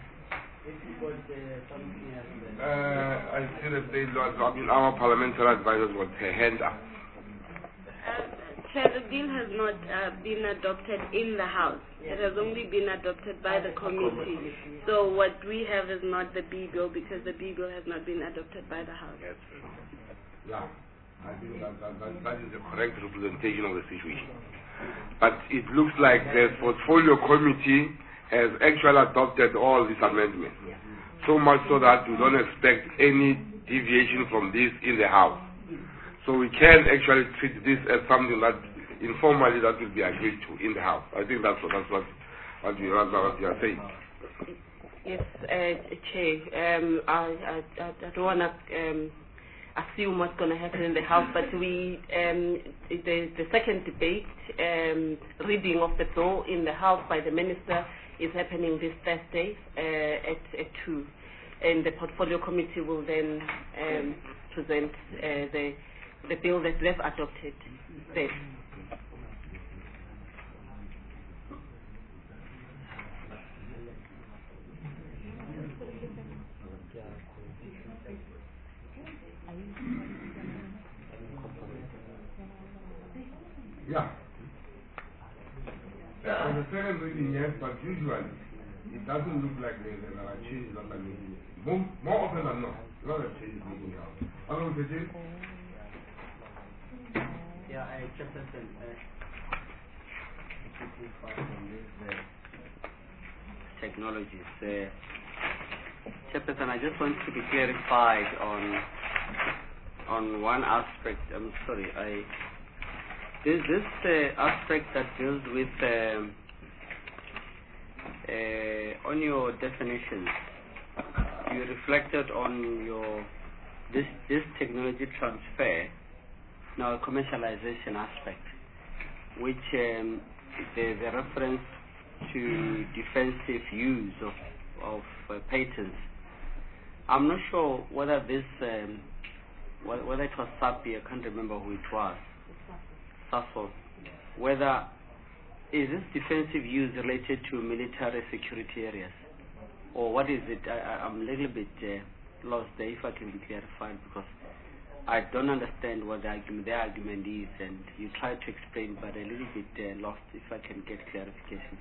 I see the state law. Our parliamentary advisors want their hand up.
Chair, the bill has not been adopted in the House. It has only been adopted by the committee. So what we have is not the B bill because the B bill has not been adopted by the House.
Yes. Yeah, I think that is the correct representation of the situation. But it looks like the portfolio committee has actually adopted all these amendments. So much so that we don't expect any deviation from this in the House. So we can actually treat this as something that informally that will be agreed to in the House. I think that's what you are saying.
Yes, Chair. I don't want to assume what's going to happen in the House, but the second debate, reading of the bill in the House by the Minister is happening this Thursday at 2. And the Portfolio Committee will then present the bill that they've adopted there.
Yeah. On the second reading, yes, but usually it doesn't look like there are changes that are making. More often than not, a lot of changes making out. Hello, Vijay.
Yeah, Chairperson, on these technologies. Chairperson, I just want to be clarified on one aspect. I'm sorry, this aspect that deals with on your definitions. You reflected on this technology transfer, now commercialization aspect, which there's a reference to defensive use of patents. I'm not sure whether this whether it was SAPI, I can't remember who it was. SASO. Whether is this defensive use related to military security areas, or what is it? I'm a little bit lost there. If I can be clarified, because I don't understand what the argument is, and you try to explain, but a little bit lost. If I can get clarification,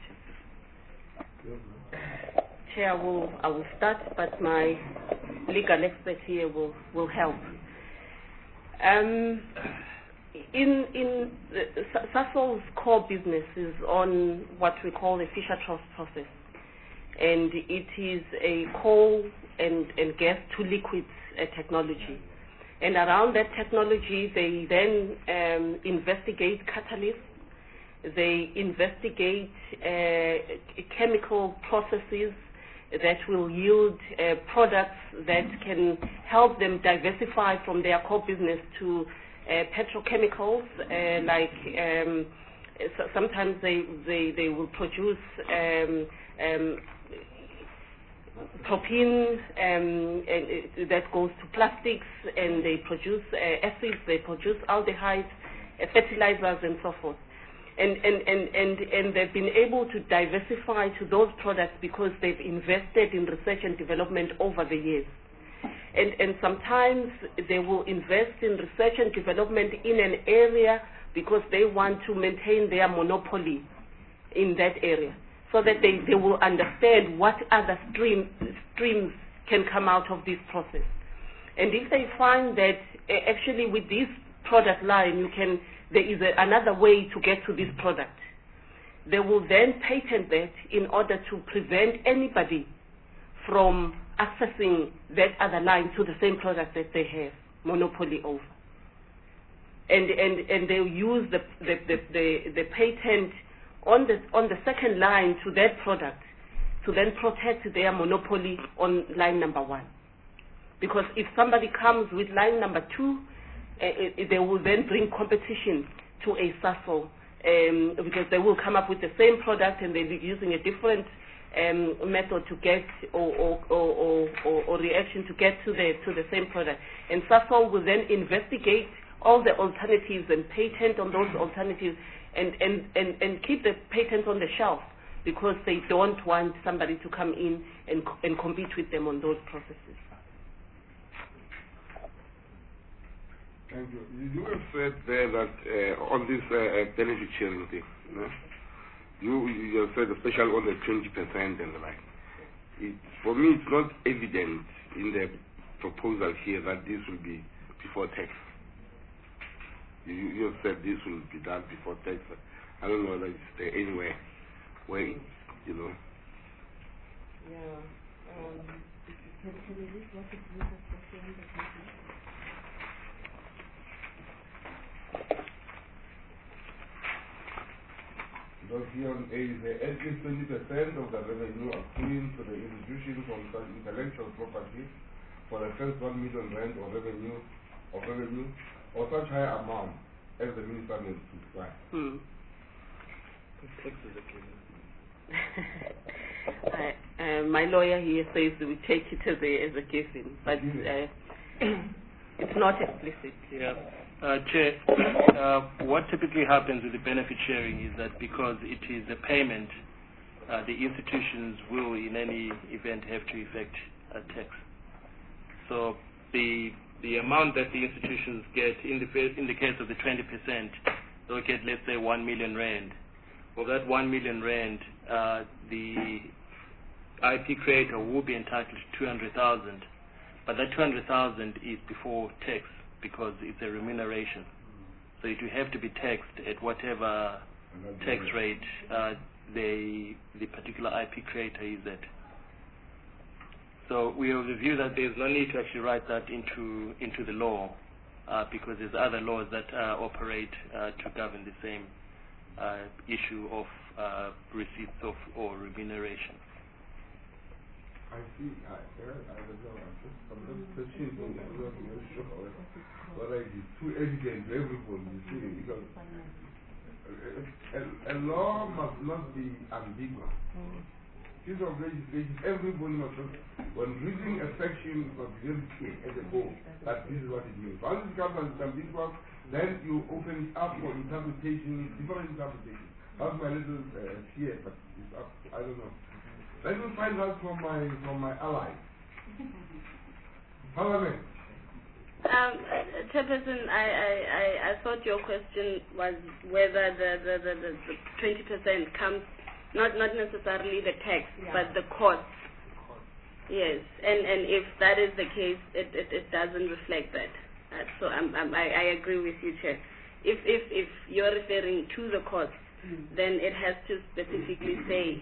Chair, I will start, but my legal expert here will help. In Sasol's core business is on what we call the Fisher Trust process, and it is a coal and gas to liquids technology. And around that technology, they then investigate catalysts, they investigate chemical processes that will yield products that can help them diversify from their core business to petrochemicals, sometimes they will produce propene that goes to plastics, and they produce acids, they produce aldehydes, fertilizers, and so forth. And they've been able to diversify to those products because they've invested in research and development over the years. And sometimes they will invest in research and development in an area because they want to maintain their monopoly in that area, so that they will understand what other streams can come out of this process. And if they find that actually with this product line there is another way to get to this product, they will then patent that in order to prevent anybody from accessing that other line to the same product that they have monopoly over. And they'll use the patent on the second line to that product to then protect their monopoly on line number 1. Because if somebody comes with line number 2, they will then bring competition to a Sasol, because they will come up with the same product and they'll be using a different method to get or reaction to get to the same product. And Sasol will then investigate all the alternatives and patent on those alternatives and keep the patent on the shelf, because they don't want somebody to come in and compete with them on those processes.
Thank you. You have said there that on this benefit sharing thing, you have said especially on the 20% and the like. For me, it's not evident in the proposal here that this will be before tax. You have said this will be done before tax. I don't know that it's there anywhere where, you know.
Yeah. Can you read what it means especially on the company?
Because here on A is at least 20% of the revenue accruing to the institution from such intellectual property for the first 1 million rand or revenue or such high amount as the minister may prescribe.
My lawyer here says we take it as a given, but it's not explicit.
Yeah. Chair, what typically happens with the benefit sharing is that because it is a payment, the institutions will in any event have to effect a tax. So the amount that the institutions get, in the case of the 20%, they'll get, let's say, 1 million rand. Of that 1 million rand, the IP creator will be entitled to 200,000, but that 200,000 is before tax because it's a remuneration. So it will have to be taxed at whatever tax rate the particular IP creator is at. So we have the view that there's no need to actually write that into the law because there's other laws that operate to govern the same issue of receipts of or remuneration.
I see. I don't know. I'm just touching on I'm not very sure whether it is too evident to everybody, you see, because a law must not be ambiguous. Piece of legislation, everybody must not, when reading a section, must be very clear as a goal that this is what it means. Once it becomes ambiguous, then you open it up for interpretation, different interpretation. That's my little fear, but it's up, I don't know. Let me find out from my allies. Parliament.
Chairperson, I thought your question was whether the 20% comes not necessarily the tax, but the cost. Yes, and if that is the case, it doesn't reflect that. So I agree with you, Chair. If you're referring to the cost, then it has to specifically say.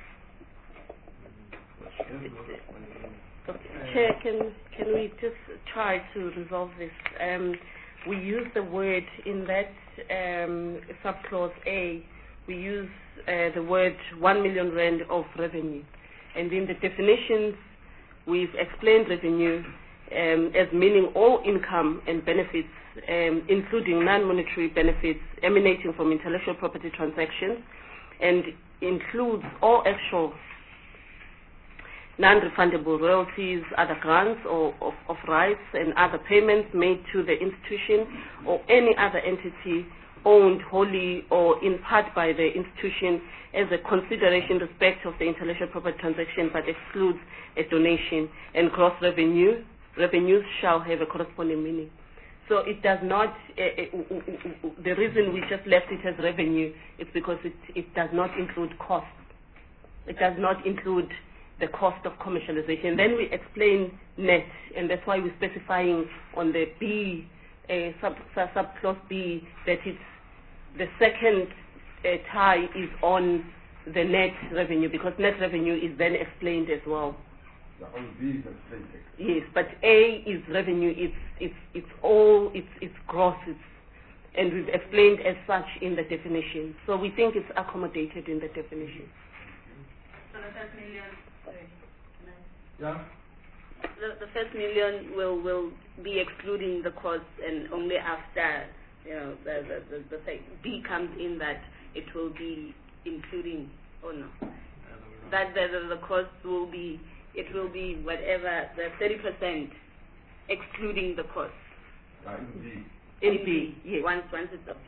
Chair, can we just try to resolve this? We use the word in that subclause A, we use the word 1 million rand of revenue. And in the definitions, we've explained revenue as meaning all income and benefits, including non-monetary benefits emanating from intellectual property transactions, and includes all actual non-refundable royalties, other grants of rights, and other payments made to the institution or any other entity owned wholly or in part by the institution as a consideration in respect of the intellectual property transaction, but excludes a donation. And gross revenues shall have a corresponding meaning. So it does not, the reason we just left it as revenue is because it does not include costs. It does not include the cost of commercialization. Then we explain net, and that's why we're specifying on the B, subclause B, that it's the second tie is on the net revenue, because net revenue is then explained as well.
On B is explained.
Yes, but A is revenue. It's all it's gross. And we've explained as such in the definition. So we think it's accommodated in the definition.
So the first million.
Yeah.
The first million will be excluding the cost, and only after the B comes in that it will be including or no. That the cost will be whatever the 30% excluding the cost. In B, yes. Once it's up.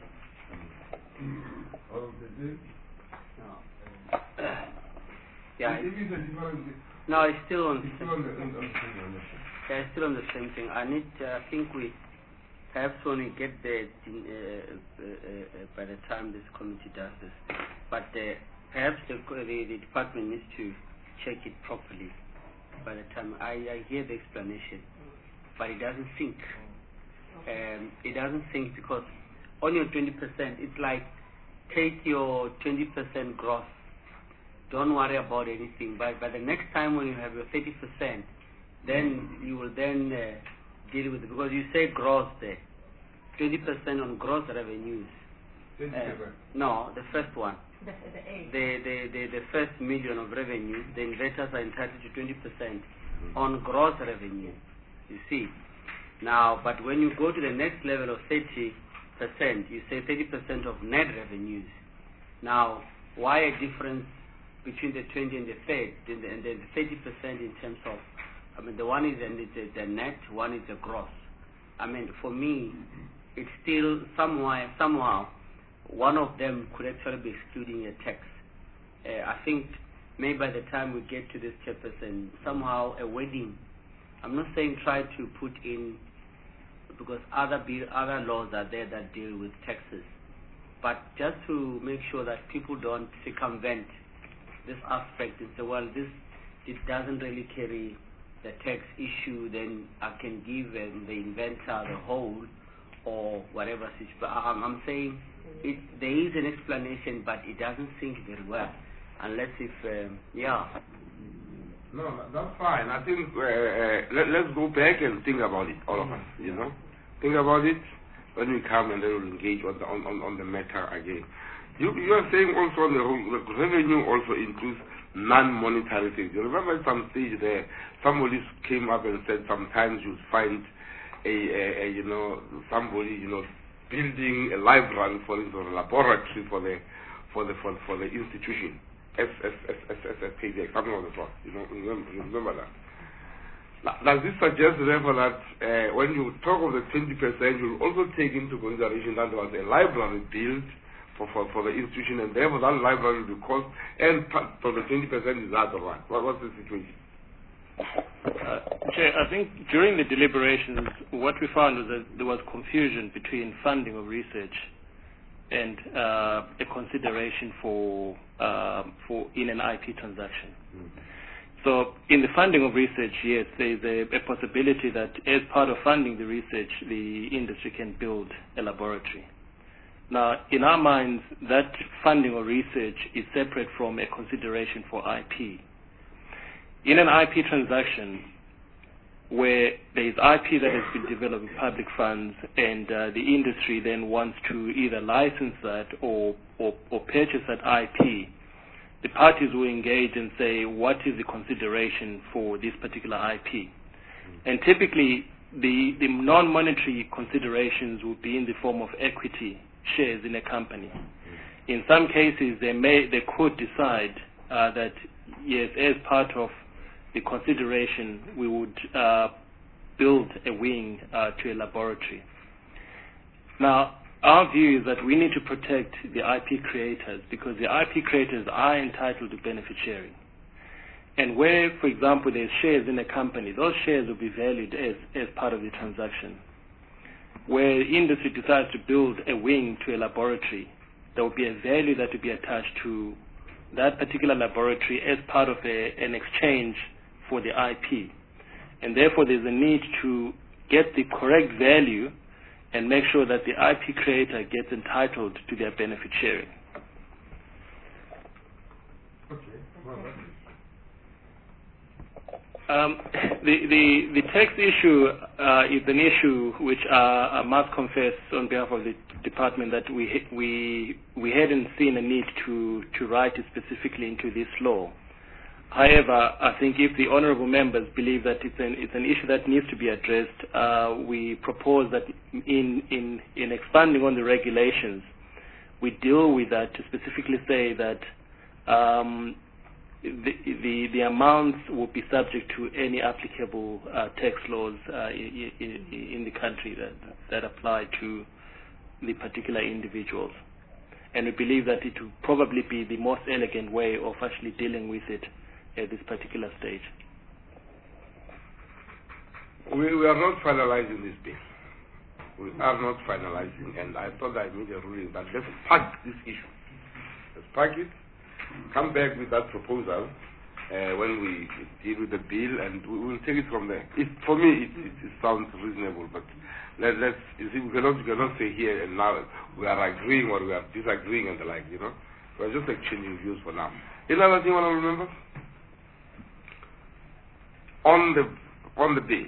Yeah. No, it's still on. It's still on the same thing. I think we perhaps when we get there, by the time this committee does this, but perhaps the department needs to check it properly. By the time I hear the explanation, but it doesn't sink. It doesn't sink because on your 20%, it's like take your 20% gross. Don't worry about anything. But by the next time when you have your 30%, then you will then deal with it, because you say gross there, 20% on gross revenues. No, the first one. The first million of revenue, the investors are entitled to 20% on gross revenue. You see. Now, but when you go to the next level of 30%, you say 30% of net revenues. Now, why a difference between the 20 and the 30, and the 30% in terms of, I mean, the one is the net, one is the gross. I mean, for me, it's still somehow, one of them could actually be excluding a tax. I think maybe by the time we get to this chairperson, somehow a wedding, I'm not saying try to put in, because other laws are there that deal with taxes, but just to make sure that people don't circumvent this aspect and say, well, it doesn't really carry the tax issue, then I can give the inventor the whole or whatever. But I'm saying there is an explanation, but it doesn't sink very well, unless if,
No, that's fine. I think let's go back and think about it, all of us, Think about it when we come, and then we'll engage on the matter again. You are saying also the revenue also includes non-monetary things. You remember at some stage there, somebody came up and said sometimes you find somebody building a library, for instance, a laboratory for the institution, as PDX, something of the sort. Remember that. Now, does this suggest, therefore, that when you talk of the 20%, you will also take into consideration that there was a library built for the institution, and therefore that library will be cost, and for the 20% is the other one. What's the situation?
Chair, I think during the deliberations, what we found was that there was confusion between funding of research and a consideration for in an IP transaction. So in the funding of research, yes, there is a possibility that as part of funding the research, the industry can build a laboratory. Now, in our minds, that funding of research is separate from a consideration for IP. In an IP transaction, where there is IP that has been developed with public funds, and the industry then wants to either license that or purchase that IP, the parties will engage and say, what is the consideration for this particular IP? And typically, the non-monetary considerations will be in the form of equity shares in a company. In some cases, they could decide that, yes, as part of the consideration, we would build a wing to a laboratory. Now, our view is that we need to protect the IP creators, because the IP creators are entitled to benefit sharing. And where, for example, there's shares in a company, those shares will be valued as part of the transaction. Where industry decides to build a wing to a laboratory, there will be a value that will be attached to that particular laboratory as part of an exchange for the IP. And therefore, there's a need to get the correct value and make sure that the IP creator gets entitled to their benefit sharing. The tax issue is an issue which I must confess on behalf of the department that we hadn't seen a need to write it specifically into this law. However, I think if the honourable members believe that it's an issue that needs to be addressed, we propose that in expanding on the regulations, we deal with that to specifically say that the amounts will be subject to any applicable tax laws in the country that apply to the particular individuals. And we believe that it will probably be the most elegant way of actually dealing with it at this particular stage.
We are not finalizing this bill. We are not finalizing, and I thought I made a ruling that let's park this issue. Let's park it, come back with that proposal when we deal with the bill, and we will take it from there. For me, it sounds reasonable, but let's you see, we cannot say here and now we are agreeing or we are disagreeing and the like, you know. We're just exchanging views for now. Another thing I want to remember on the bill.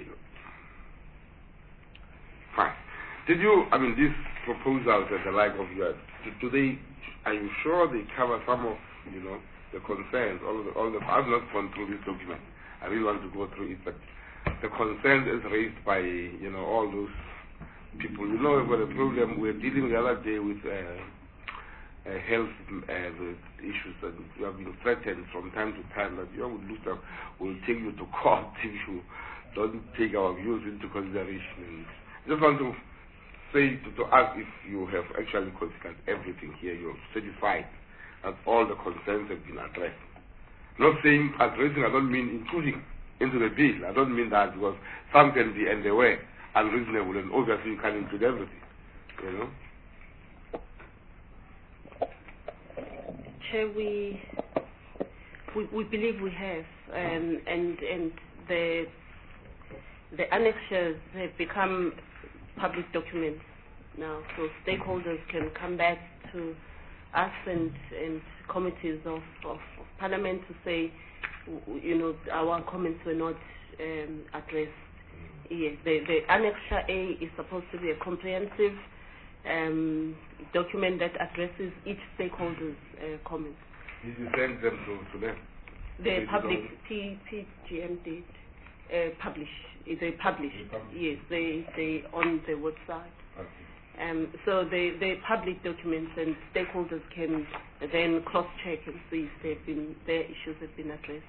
Fine. Did you? I mean, these proposals and the like of yours. Do they? Are you sure they cover some of, you know, the concerns? All the. I've not gone through this document. I really want to go through it, but the concerns is raised by, you know, all those people. You know, we've got a problem. We're dealing the other day with health issues, and we have been threatened from time to time that you would look up, we'll take you to court if you don't take our views into consideration. And I just want to say to ask if you have actually considered everything here. You're satisfied that all the concerns have been addressed. Not saying addressing, I don't mean including into the bill. I don't mean that, because some can be, and they were unreasonable, and obviously you can't include everything, you know.
Chair, we believe we have, and the annexures have become public documents now, so stakeholders can come back to us and committees of Parliament to say, you know, our comments were not addressed. Yes, the Annexure A is supposed to be a comprehensive document that addresses each stakeholder's comments.
Did you send them to them?
The public PGM did publish. They publish. Yes, they on the website. Okay. So they public documents, and stakeholders can then cross-check and see if their issues have been addressed.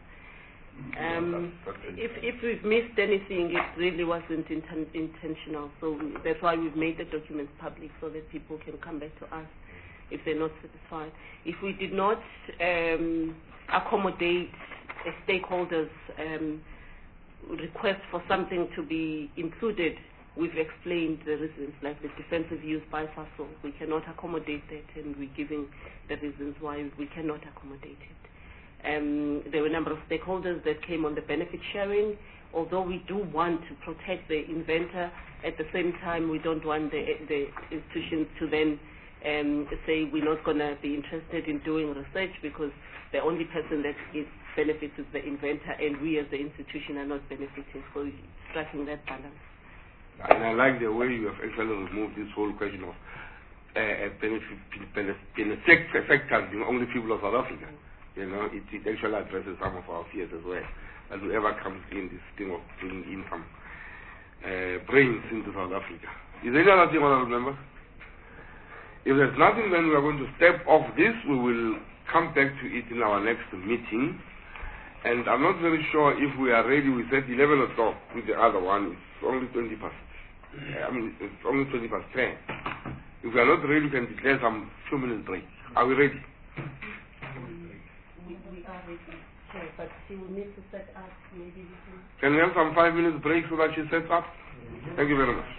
If we've missed anything, it really wasn't intentional. So that's why we've made the documents public, so that people can come back to us if they're not satisfied. If we did not accommodate a stakeholder's request for something to be included, we've explained the reasons, like the defensive use by FASO. We cannot accommodate that, and we're giving the reasons why we cannot accommodate it. There were a number of stakeholders that came on the benefit sharing. Although we do want to protect the inventor, at the same time we don't want the institutions to then say we're not going to be interested in doing research, because the only person that benefits is the inventor, and we as the institution are not benefiting. So striking that balance.
And I like the way you have actually removed this whole question of benefactors being only people of South Africa. You know, it actually addresses some of our fears as well. And whoever comes in this thing of bringing income, brains into South Africa. Is there any other thing I want to remember? If there's nothing, then we are going to step off this. We will come back to it in our next meeting. And I'm not very sure if we are ready. We said 11 o'clock with the other one. It's only 20 past. It's only 20 past 10. If we are not ready, we can declare some 2 minutes break. Are we ready?
We are ready, Chair, but she will need to set up. Maybe we
can we have some 5 minutes break so that she sets up? Thank you very much.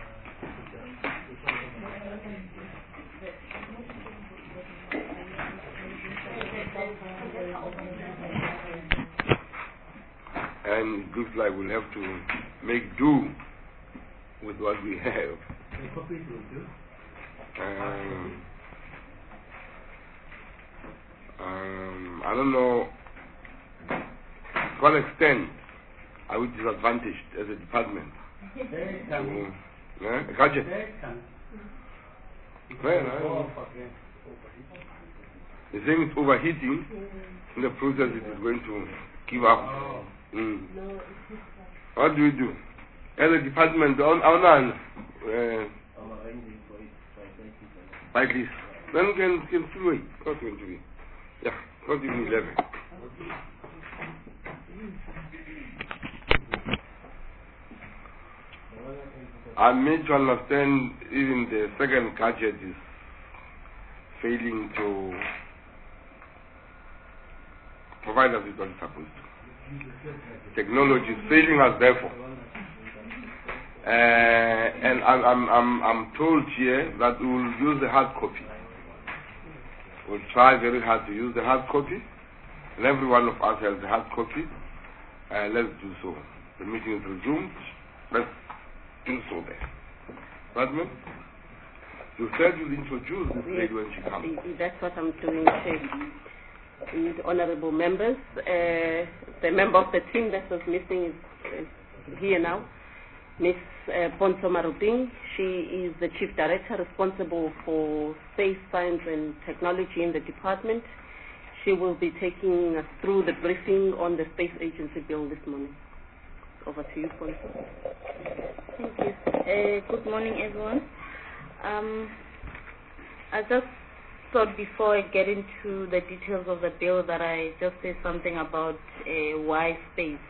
And it looks like we'll have to make do with what we have. I don't know to what extent are we disadvantaged as a department. Gadget. The thing is overheating. In the process, it is going to give up. What do we do? As a department, by this, then we can still wait. Not going to be. Yeah, not even 11. I made to understand even the second gadget is failing to provide us with what it's supposed to. Technology is failing us, therefore. And I'm told here that we will use the hard copy. We'll try very hard to use the hard copy, and every one of us has the hard copy. Let's do so. The meeting is resumed. Let's do so there. Radman, you said you'll introduce this lady when she comes.
That's what I'm doing, Chair. And honorable members, the member of the team that was missing is here now, Ms. Ponso Maruping. She is the Chief Director responsible for Space Science and Technology in the department. She will be taking us through the briefing on the Space Agency bill this morning. Over to you, Ponso.
Thank you. Good morning, everyone. I just thought before I get into the details of the bill that I just say something about why space.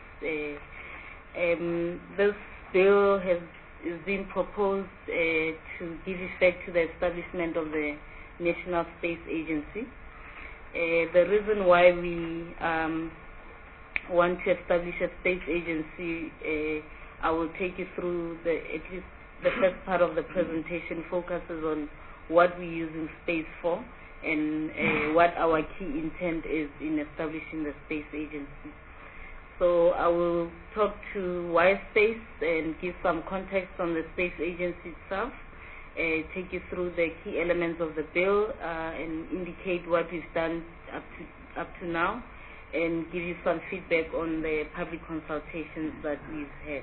This bill is being proposed to give effect to the establishment of the National Space Agency. The reason why we want to establish a space agency, I will take you through at least the first part of the presentation focuses on what we use in space for and what our key intent is in establishing the space agency. So I will talk to why space and give some context on the space agency itself, take you through the key elements of the bill and indicate what we've done up to now, and give you some feedback on the public consultations that we've had.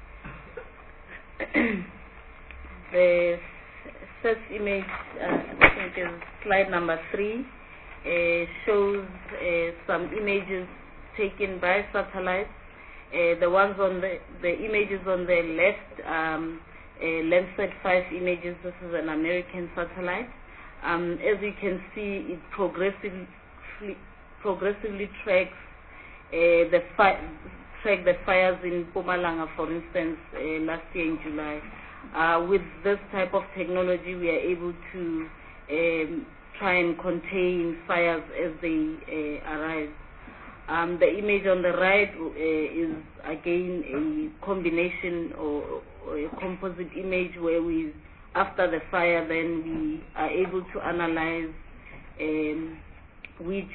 The first image, I think is slide number 3, shows some images taken by satellites. The ones on the images on the left, Landsat 5 images. This is an American satellite. As you can see, it progressively tracks the fires in Mpumalanga, for instance, last year in July. With this type of technology, we are able to try and contain fires as they arise. The image on the right is again a combination or a composite image where we, after the fire, then we are able to analyze which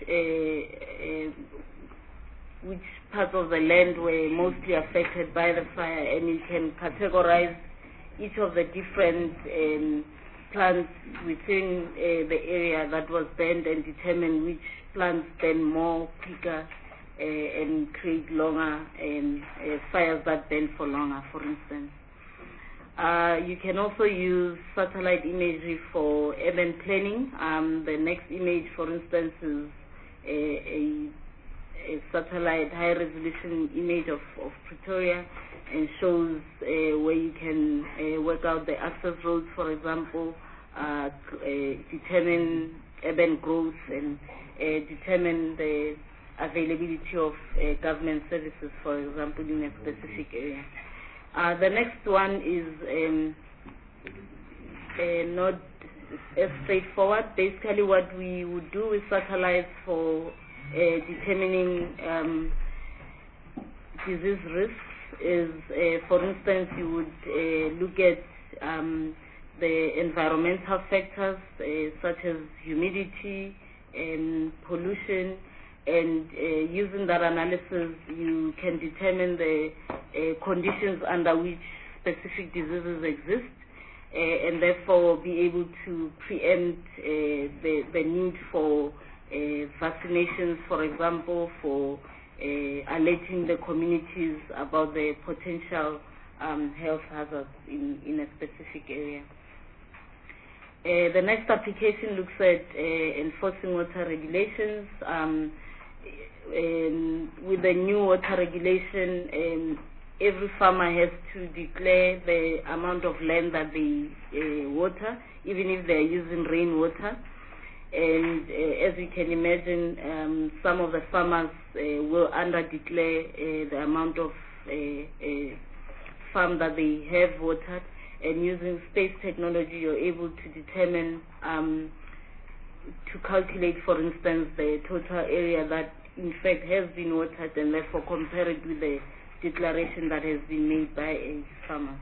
parts of the land were mostly affected by the fire, and you can categorize each of the different plants within the area that was burned and determine which plants burn more quicker and create longer fires that burn for longer, for instance. You can also use satellite imagery for urban planning. The next image, for instance, is a satellite high-resolution image of Pretoria, and shows where you can work out the access roads, for example, determine urban growth, and determine the availability of government services, for example, in a specific area. The next one is not as straightforward. Basically, what we would do with satellites for determining disease risks is, for instance, you would look at the environmental factors such as humidity and pollution, and using that analysis you can determine the conditions under which specific diseases exist, and therefore be able to preempt the need for vaccinations, for example, for alerting the communities about the potential health hazards in a specific area. The next application looks at enforcing water regulations. With the new water regulation, every farmer has to declare the amount of land that they water, even if they are using rainwater. And as you can imagine, some of the farmers will under-declare the amount of farm that they have watered. And using space technology, you're able to determine, to calculate, for instance, the total area that in fact has been watered, and therefore compare it with the declaration that has been made by a farmer.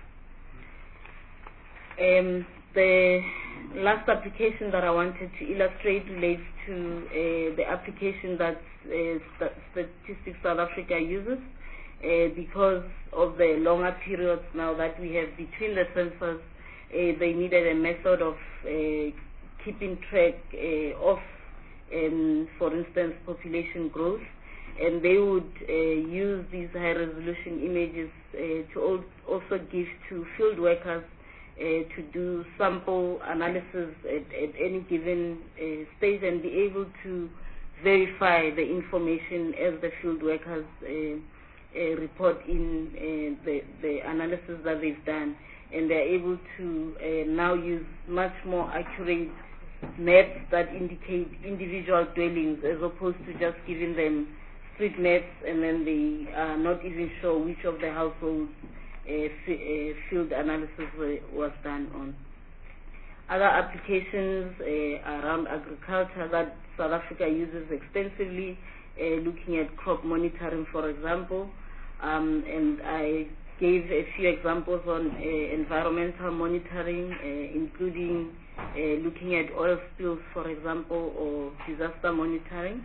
The last application that I wanted to illustrate relates to the application that Statistics South Africa uses because of the longer periods now that we have between the census. They needed a method of keeping track of, for instance, population growth, and they would use these high-resolution images to also give to field workers to do sample analysis at any given stage and be able to verify the information as the field workers report in the analysis that they've done. And they're able to now use much more accurate maps that indicate individual dwellings as opposed to just giving them street maps and then they are not even sure which of the households field analysis was done on. Other applications around agriculture that South Africa uses extensively, looking at crop monitoring, for example, and I gave a few examples on environmental monitoring, including looking at oil spills, for example, or disaster monitoring.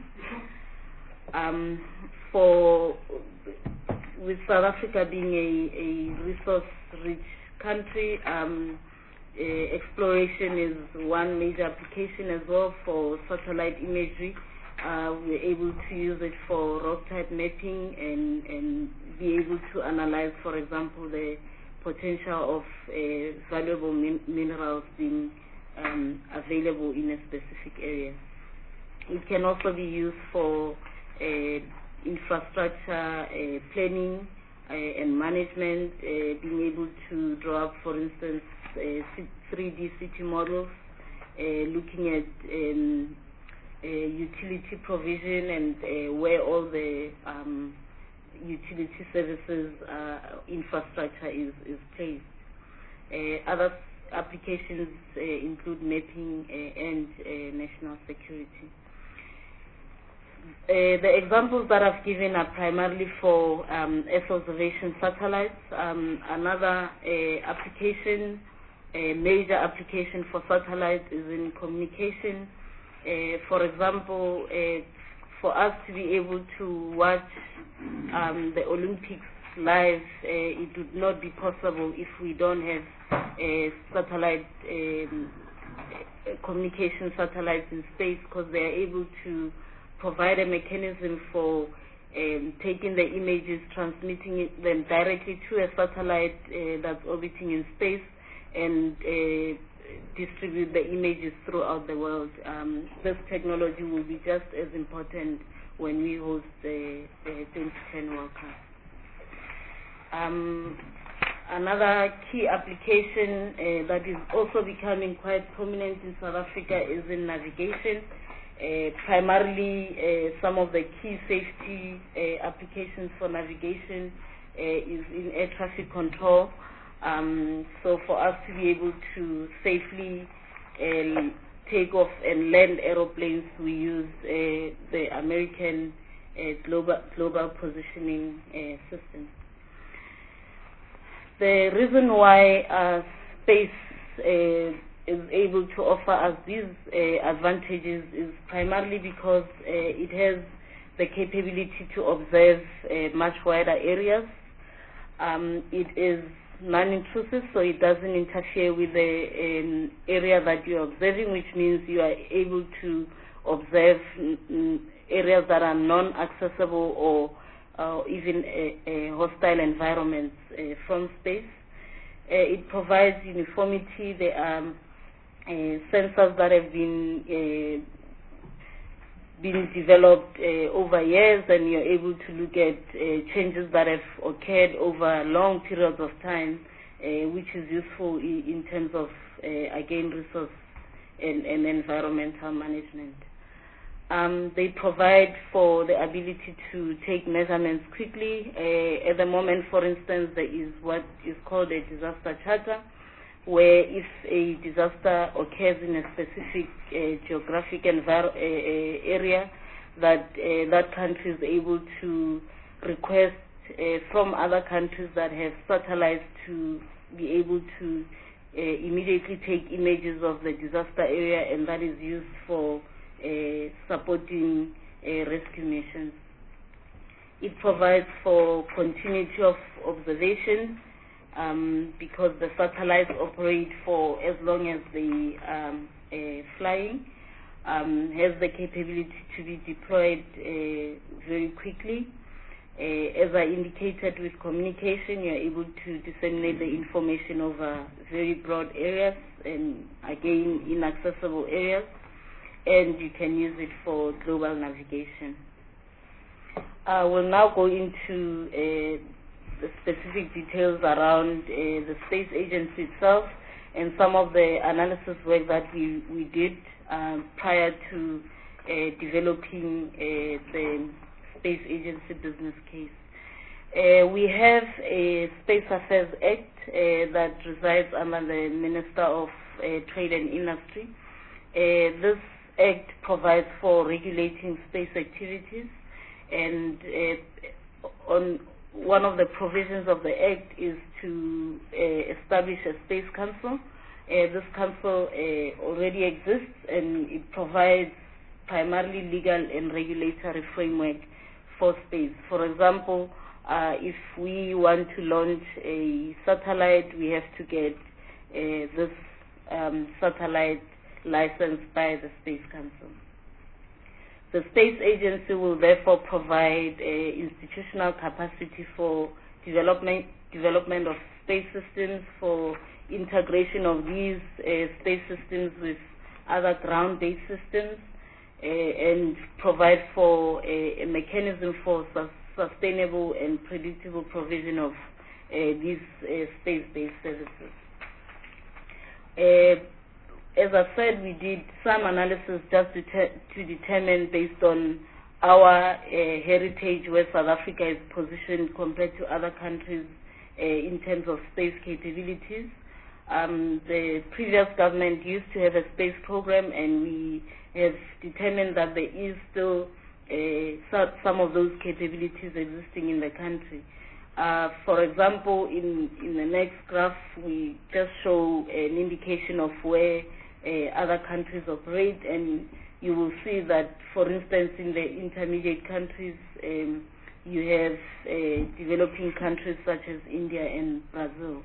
With South Africa being a resource-rich country, exploration is one major application as well for satellite imagery. We're able to use it for rock type mapping and be able to analyze, for example, the potential of valuable minerals being available in a specific area. It can also be used for infrastructure planning and management, being able to draw up, for instance, 3D city models, looking at utility provision and where all the utility services infrastructure is placed. Other applications include mapping and national security. The examples that I've given are primarily for Earth observation satellites. Another application, a major application for satellites is in communication. For example, for us to be able to watch the Olympics live, it would not be possible if we don't have satellite communication satellites in space, because they are able to provide a mechanism for taking the images, transmitting them directly to a satellite that's orbiting in space, and distribute the images throughout the world. This technology will be just as important when we host the 2010 World Cup. Another key application that is also becoming quite prominent in South Africa is in navigation. Primarily, some of the key safety applications for navigation is in air traffic control. So for us to be able to safely take off and land aeroplanes, we use the American global positioning system. The reason why space is able to offer us these advantages is primarily because it has the capability to observe much wider areas. It is non-intrusive, so it doesn't interfere with the area that you're observing, which means you are able to observe areas that are non-accessible or even hostile environments from space. It provides uniformity. There are sensors that have been developed over years, and you're able to look at changes that have occurred over long periods of time, which is useful in terms of, again, resource and environmental management. They provide for the ability to take measurements quickly. At the moment, for instance, there is what is called a disaster charter, where if a disaster occurs in a specific geographic area, that country is able to request from other countries that have satellites to be able to immediately take images of the disaster area, and that is used for supporting rescue missions. It provides for continuity of observation because the satellites operate for as long as they flying. Has the capability to be deployed very quickly. As I indicated, with communication, you're able to disseminate the information over very broad areas and, again, inaccessible areas, and you can use it for global navigation. I will now go into the specific details around the space agency itself and some of the analysis work that we did prior to developing the Space Agency business case. We have a Space Affairs Act that resides under the Minister of Trade and Industry. This act provides for regulating space activities, and on one of the provisions of the act is to establish a space council. This council already exists, and it provides primarily legal and regulatory framework for space. For example, if we want to launch a satellite, we have to get this satellite licensed by the Space Council. The Space Agency will therefore provide institutional capacity for development of space systems, for integration of these space systems with other ground-based systems, and provide for a mechanism for sustainable and predictable provision of these space-based services. As I said, we did some analysis just to determine, based on our heritage, where South Africa is positioned compared to other countries in terms of space capabilities. The previous government used to have a space program, and we have determined that there is still some of those capabilities existing in the country. For example, in the next graph, we just show an indication of where other countries operate, and you will see that, for instance, in the intermediate countries, you have developing countries such as India and Brazil.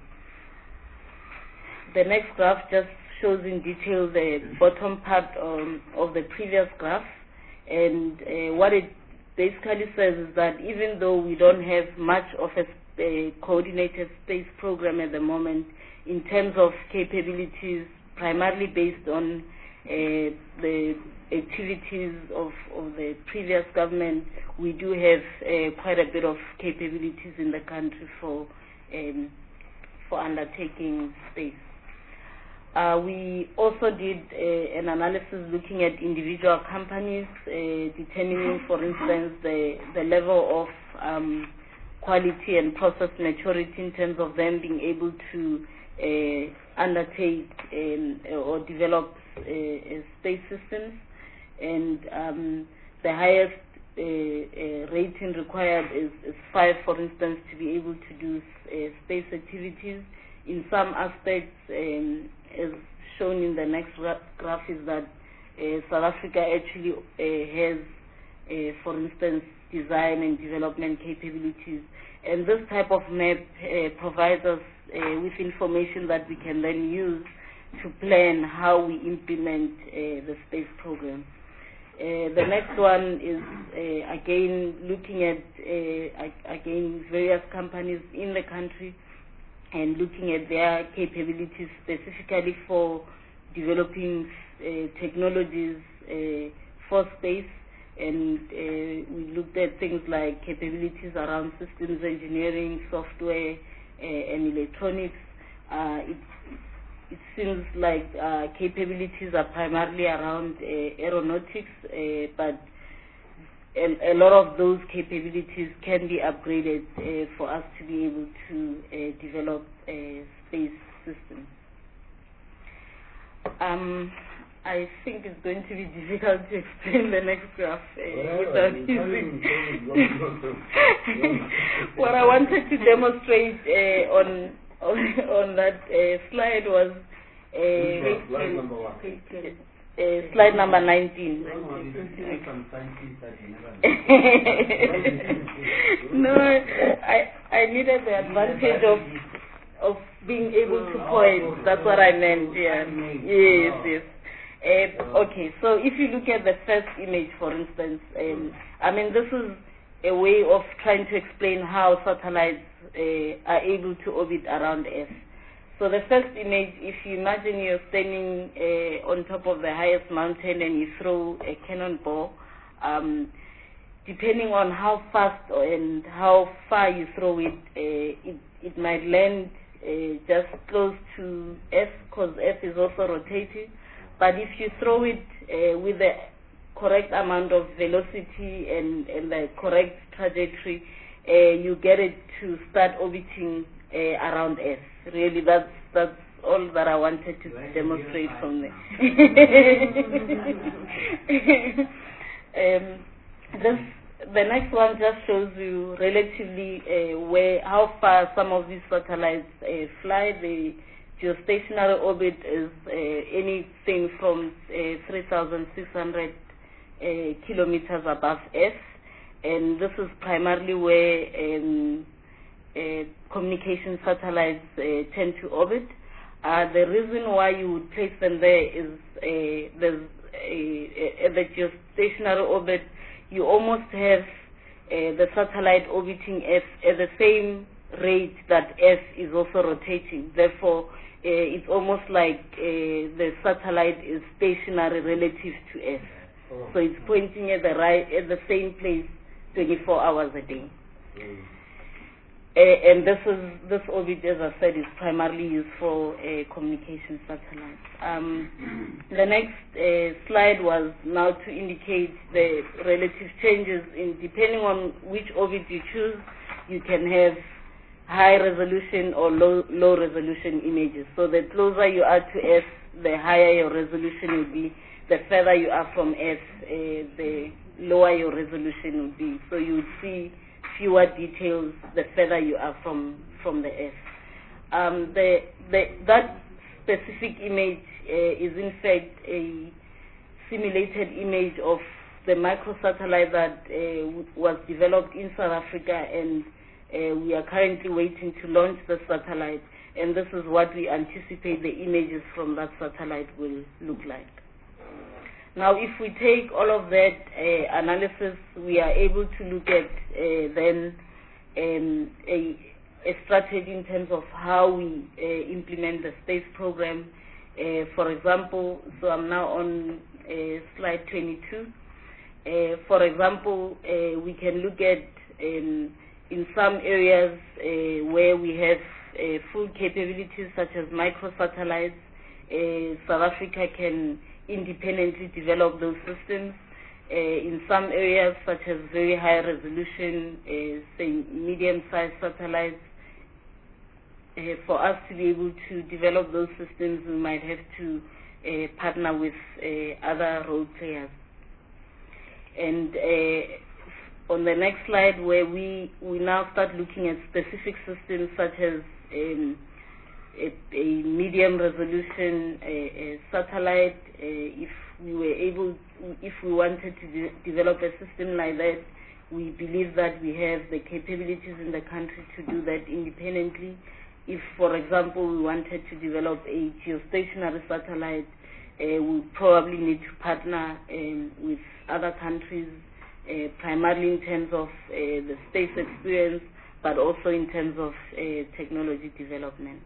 The next graph just shows in detail the bottom part of the previous graph, and what it basically says is that even though we don't have much of a coordinated space program at the moment, in terms of capabilities, primarily based on the activities of the previous government, we do have quite a bit of capabilities in the country for undertaking space. We also did an analysis looking at individual companies, determining, for instance, the level of quality and process maturity in terms of them being able to undertake or develop space systems. And the highest rating required is 5, for instance, to be able to do space activities. In some aspects, as shown in the next graph, is that South Africa actually has, for instance, design and development capabilities. And this type of map provides us with information that we can then use to plan how we implement the space program. The next one is, again, looking at, various companies in the country and looking at their capabilities specifically for developing technologies for space. And we looked at things like capabilities around systems engineering, software, and electronics. It seems like capabilities are primarily around aeronautics, but a lot of those capabilities can be upgraded for us to be able to develop space systems. I think it's going to be difficult to explain the next graph without using. What I wanted to demonstrate on that slide was
slide number what?
Slide number 19. No, I needed the advantage of being able to point. That's what I meant. Yeah. Yes. Okay. So if you look at the first image, for instance, I mean, this is a way of trying to explain how satellites are able to orbit around Earth. So the first image, if you imagine you're standing on top of the highest mountain and you throw a cannonball, depending on how fast and how far you throw it, it might land just close to Earth, because Earth is also rotating. But if you throw it with the correct amount of velocity and the correct trajectory, you get it to start orbiting around Earth. Really, that's all that I wanted to demonstrate from there. The next one just shows you relatively how far some of these satellites fly. The geostationary orbit is anything from 3,600 kilometers above Earth, and this is primarily where communication satellites tend to orbit. The reason why you would place them there is at the geostationary orbit, you almost have the satellite orbiting Earth at the same rate that Earth is also rotating. Therefore, it's almost like the satellite is stationary relative to Earth. So it's pointing at the same place 24 hours a day. And this orbit, as I said, is primarily used for communication satellites. The next slide was now to indicate the relative changes depending on which orbit you choose. You can have high resolution or low resolution images. So the closer you are to Earth, the higher your resolution will be. The further you are from Earth, the lower your resolution will be. So you will see fewer details the further you are from the Earth. That specific image is in fact a simulated image of the microsatellite that was developed in South Africa, and we are currently waiting to launch the satellite, and this is what we anticipate the images from that satellite will look like. Now, if we take all of that analysis, we are able to look at then a strategy in terms of how we implement the space program. For example, so I'm now on slide 22. For example, we can look at in some areas where we have full capabilities such as microsatellites, South Africa can independently develop those systems. In some areas such as very high resolution, say medium-sized satellites, for us to be able to develop those systems, we might have to partner with other role players. And on the next slide, where we now start looking at specific systems such as a medium resolution satellite. If we wanted to develop a system like that, we believe that we have the capabilities in the country to do that independently. If, for example, we wanted to develop a geostationary satellite, we probably need to partner with other countries, primarily in terms of the space experience, but also in terms of technology development.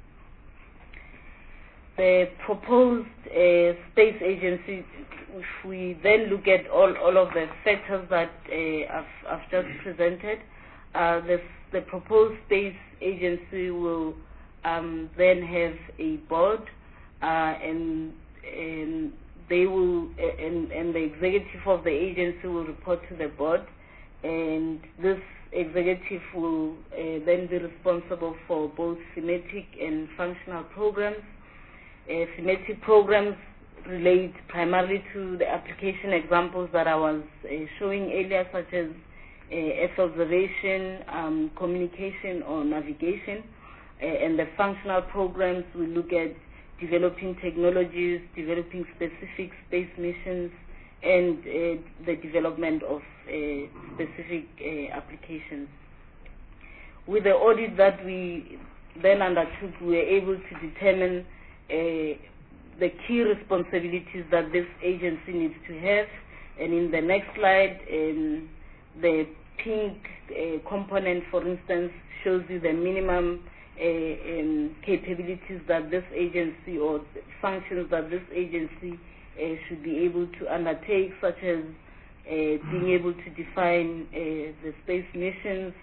The proposed space agency, if we then look at all of the factors that I've just presented, the proposed space agency will then have a board, and they will, and the executive of the agency will report to the board, and this executive will then be responsible for both thematic and functional programs. Thematic programs relate primarily to the application examples that I was showing earlier, such as Earth observation, communication or navigation, and the functional programs will look at developing technologies, developing specific space missions, and the development of specific applications. With the audit that we then undertook, we were able to determine the key responsibilities that this agency needs to have. And in the next slide, the pink component, for instance, shows you the minimum capabilities that this agency or functions that this agency should be able to undertake, such as being able to define the space missions,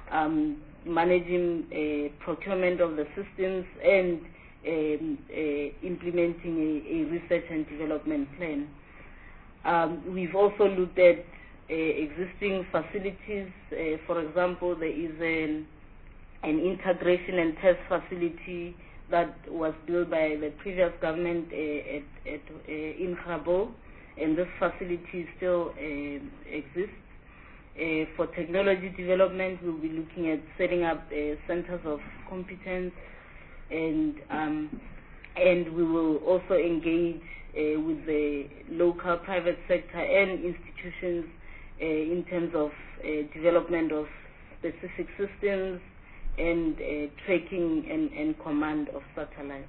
managing procurement of the systems, and implementing a research and development plan. We've also looked at existing facilities. For example, there is an integration and test facility that was built by the previous government in Grabo, and this facility still exists. For technology development, we'll be looking at setting up centers of competence, and we will also engage with the local private sector and institutions in terms of development of specific systems and tracking and command of satellites.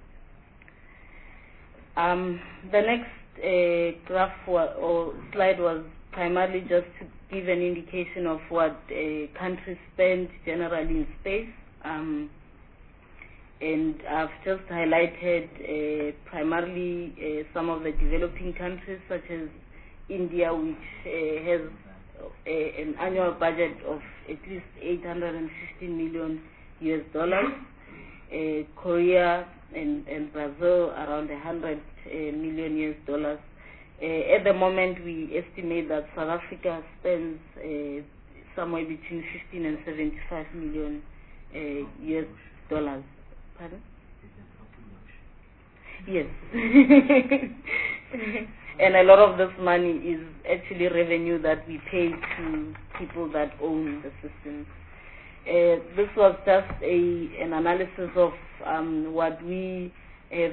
The next graph or slide was primarily just to give an indication of what countries spend generally in space. And I've just highlighted primarily some of the developing countries, such as India, which has an annual budget of at least $850 million US. Korea and Brazil around $100 million US. At the moment, we estimate that South Africa spends somewhere between 15 and 75 million US. Pardon? Yes. And a lot of this money is actually revenue that we pay to people that own the systems. This was just an analysis of what we have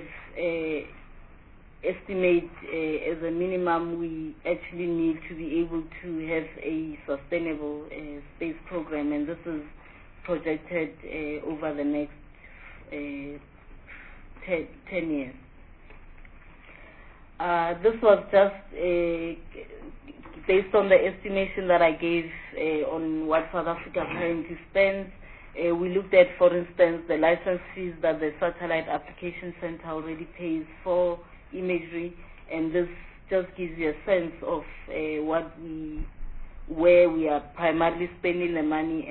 estimate as a minimum we actually need to be able to have a sustainable space program, and this is projected over the next 10 years. This was just based on the estimation that I gave on what South Africa currently spends. We looked at, for instance, the license fees that the Satellite Application Center already pays for imagery, and this just gives you a sense of where we are primarily spending the money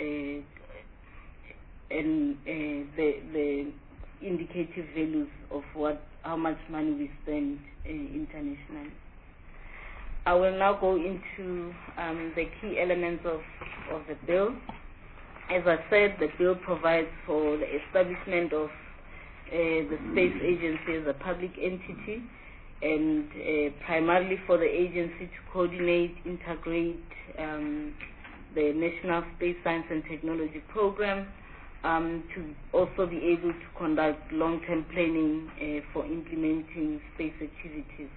and the indicative values of how much money we spend internationally. I will now go into the key elements of the bill. As I said, the bill provides for the establishment of the space agency as a public entity, and primarily for the agency to coordinate, integrate the National Space Science and Technology Program, to also be able to conduct long-term planning for implementing space activities.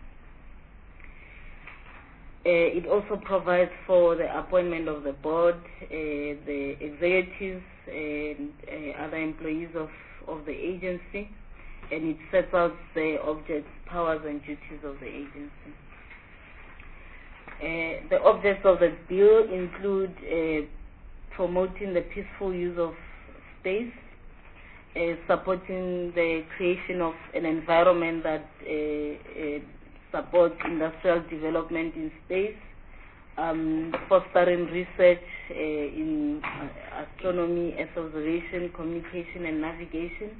It also provides for the appointment of the board, the executives, and other employees of the agency, and it sets out the objects, powers, and duties of the agency. The objects of the bill include promoting the peaceful use of space, supporting the creation of an environment that supports industrial development in space, fostering research in astronomy, Earth observation, communication, and navigation,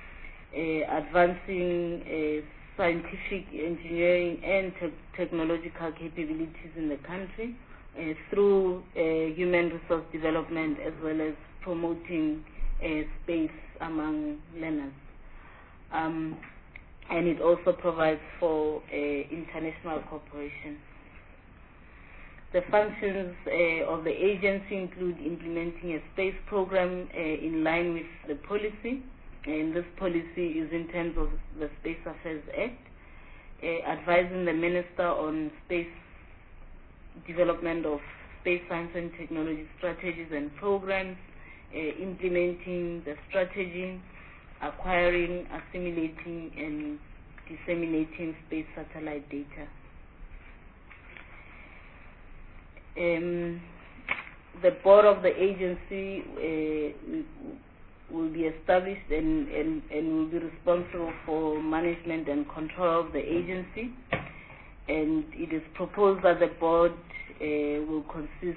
advancing scientific, engineering, and technological capabilities in the country through human resource development, as well as promoting space among learners. and it also provides for international cooperation. The functions of the agency include implementing a space program in line with the policy, and this policy is in terms of the Space Affairs Act, advising the Minister on space development of space science and technology strategies and programs, implementing the strategy, acquiring, assimilating, and disseminating space satellite data. The board of the agency will be established and will be responsible for management and control of the agency, and it is proposed that the board will consist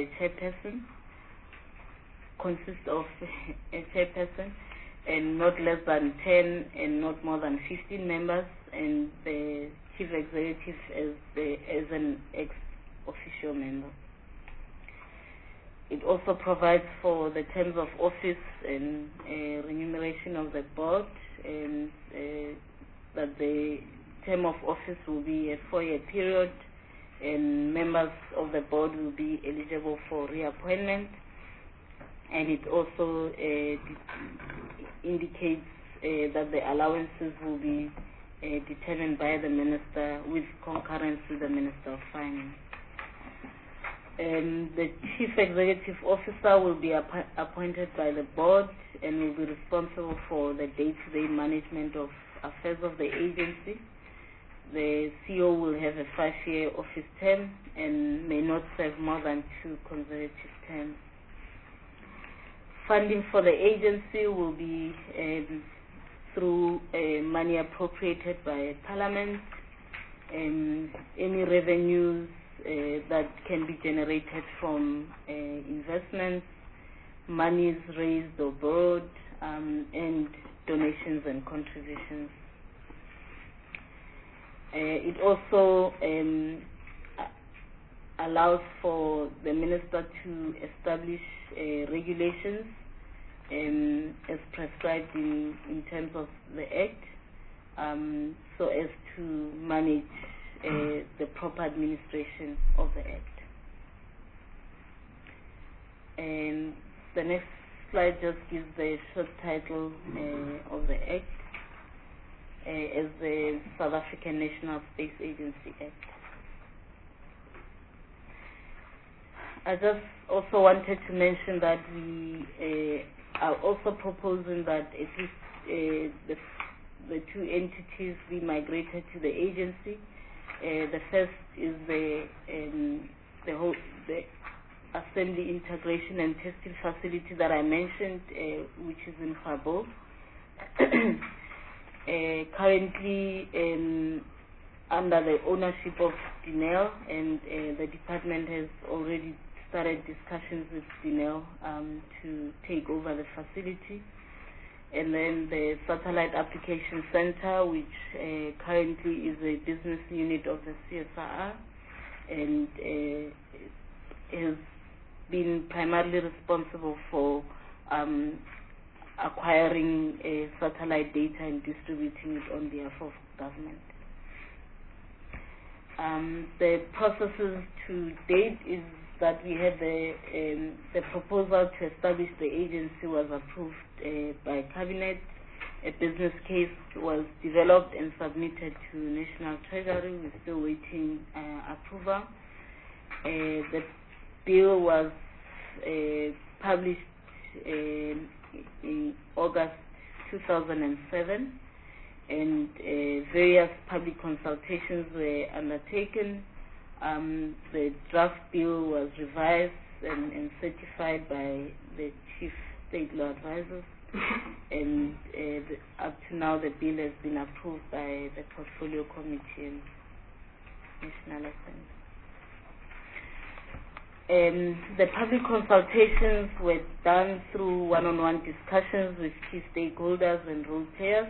of a chairperson and not less than 10 and not more than 15 members, and the chief executive as an ex-official member. It also provides for the terms of office and remuneration of the board, and that the term of office will be a 4-year period, and members of the board will be eligible for reappointment. And it also indicates that the allowances will be determined by the minister with concurrence with the Minister of Finance. The chief executive officer will be appointed by the board and will be responsible for the day-to-day management of affairs of the agency. The CEO will have a 5-year office term and may not serve more than 2 consecutive terms. Funding for the agency will be through money appropriated by Parliament, and any revenues that can be generated from investments, monies raised or borrowed, and donations and contributions. It also allows for the minister to establish regulations as prescribed in terms of the Act, so as to manage the proper administration of the Act. And the next slide just gives the short title of the Act as the South African National Space Agency Act. I just also wanted to mention that we are also proposing that at least the 2 entities be migrated to the agency. The first is the assembly, integration, and testing facility that I mentioned, which is in Fabo. Currently under the ownership of Denel, and the department has already started discussions with Denel to take over the facility. And then the Satellite Application Center, which currently is a business unit of the CSIR, and has been primarily responsible for acquiring satellite data and distributing it on behalf of government. The processes to date is that we had the proposal to establish the agency was approved by Cabinet. A business case was developed and submitted to National Treasury. We're still waiting approval. The bill was published in August 2007, and various public consultations were undertaken. The draft bill was revised and certified by the Chief State Law Advisors, and up to now the bill has been approved by the Portfolio Committee and National Assembly. The public consultations were done through one-on-one discussions with key stakeholders and role players.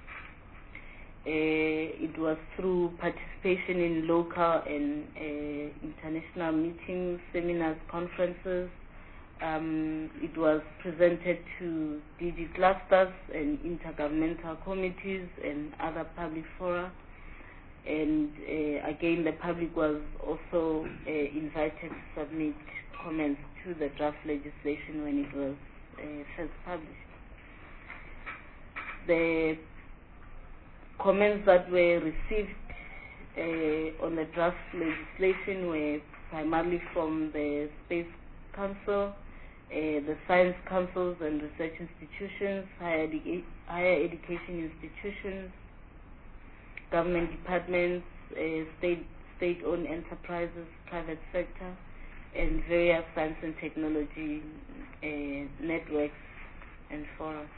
It was through participation in local and international meetings, seminars, conferences, It was presented to DG clusters and intergovernmental committees and other public fora. And again, the public was also invited to submit comments to the draft legislation when it was first published. The comments that were received on the draft legislation were primarily from the Space Council, the Science Councils and Research Institutions, higher education institutions, government departments, state-owned enterprises, private sector, and various science and technology networks and forums.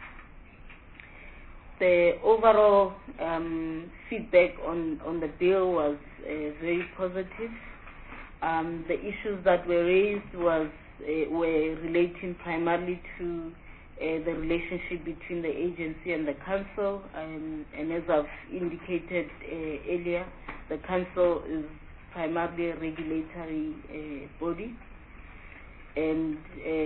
The overall feedback on the bill was very positive. The issues that were raised were relating primarily to the relationship between the agency and the council, and as I've indicated earlier, the council is primarily a regulatory body, and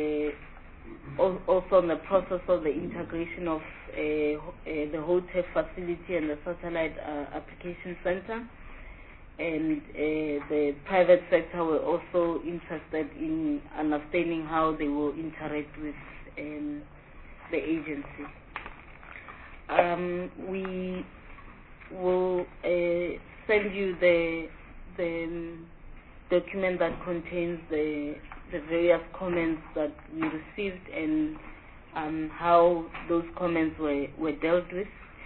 also on the process of the integration of the HOTEP facility and the satellite application center. And the private sector were also interested in understanding how they will interact with the agency. We will send you the document that contains the various comments that we received and how those comments were dealt with.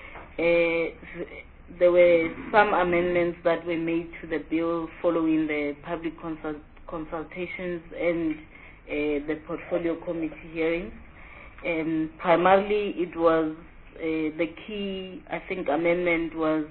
There were some amendments that were made to the bill following the public consultations and the portfolio committee hearings. Primarily, it was the key, I think, amendment was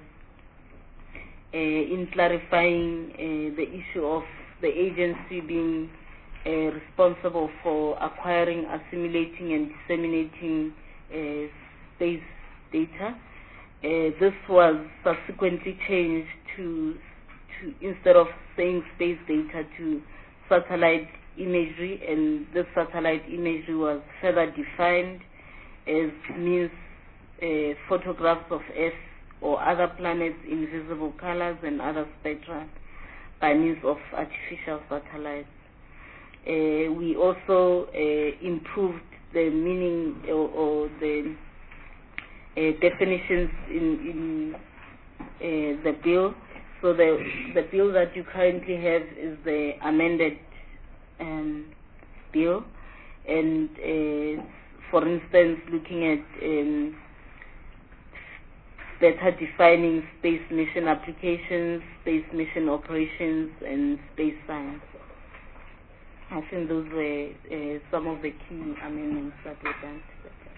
in clarifying the issue of the agency being responsible for acquiring, assimilating, and disseminating space data. This was subsequently changed to instead of saying space data, to satellite imagery, and this satellite imagery was further defined as means photographs of Earth or other planets in visible colors and other spectra by means of artificial satellites. We also improved the meaning or the definitions in the bill. So the bill that you currently have is the amended bill, and for instance, looking at better defining space mission applications, space mission operations, and space science. I think those were some of the key amendments that were done to the bill.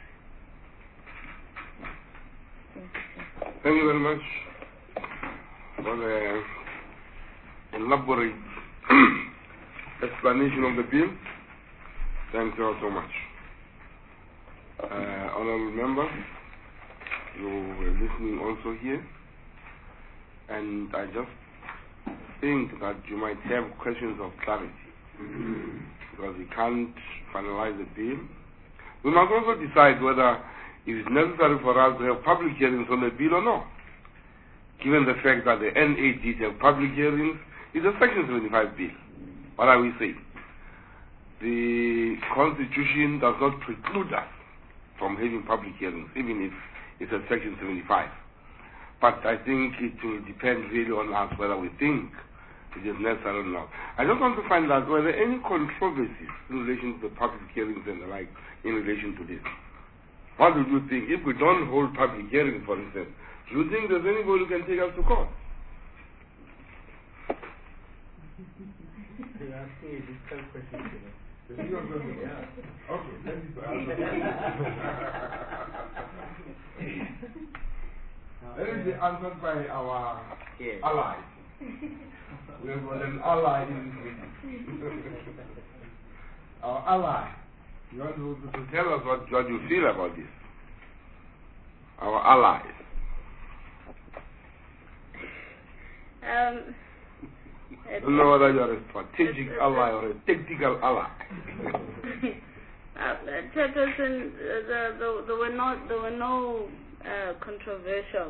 Thank you very much for the elaborate explanation of the bill. Thank you all so much. Honorable members, you were listening also here, and I just think that you might have questions of clarity, because we can't finalize the bill. We must also decide whether it is necessary for us to have public hearings on the bill or not. Given the fact that the NA did have public hearings, it's a Section 75 bill. What are we saying? The Constitution does not preclude us from having public hearings, even if it's a Section 75. But I think it will depend really on us whether we think it is necessary or not. I just want to find out whether any controversies in relation to the public hearings and the like in relation to this. What do you think? If we don't hold public hearings, for instance, do you think there's anybody who can take us to court?
You're asking a difficult question.
Okay, thank you for answering. Let it be answered by our allies. We have got an ally in this meeting. Our ally. You want to tell us what you feel about this? Our allies. I don't know whether you are a strategic ally or a tactical ally.
Chairperson, there were no controversial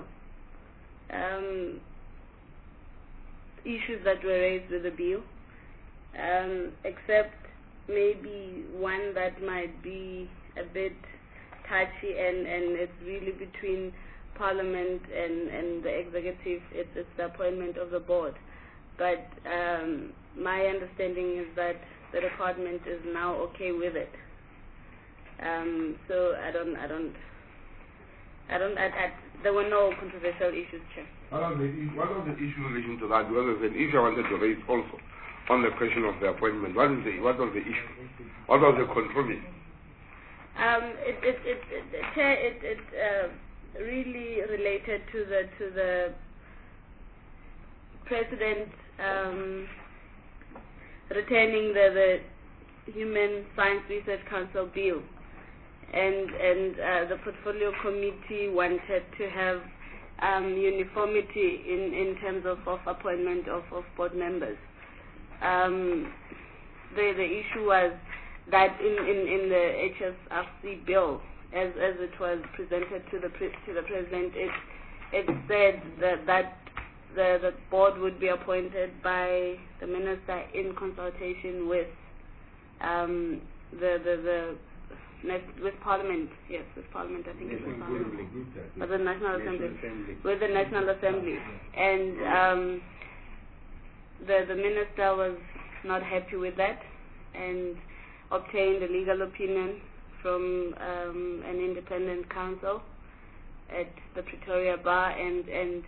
issues that were raised with the bill, except maybe one that might be a bit touchy, and it's really between Parliament and the executive. It's the appointment of the board. But my understanding is that the department is now okay with it. So there were no controversial issues, Chair.
One of the issues in relation to that, was an issue I wanted to raise also on the question of the appointment. What was the issue? What was the controversy?
Chair, it really related to the President returning the Human Science Research Council bill, and the Portfolio Committee wanted to have uniformity in terms of appointment of board members. The issue was that in the HSRC bill, as it was presented to the President, it said that the board would be appointed by the Minister in consultation with with Parliament. Yes, with Parliament, I think it was Parliament. But the National Assembly. With the National Assembly. And the Minister was not happy with that and obtained a legal opinion from an independent counsel at the Pretoria Bar, and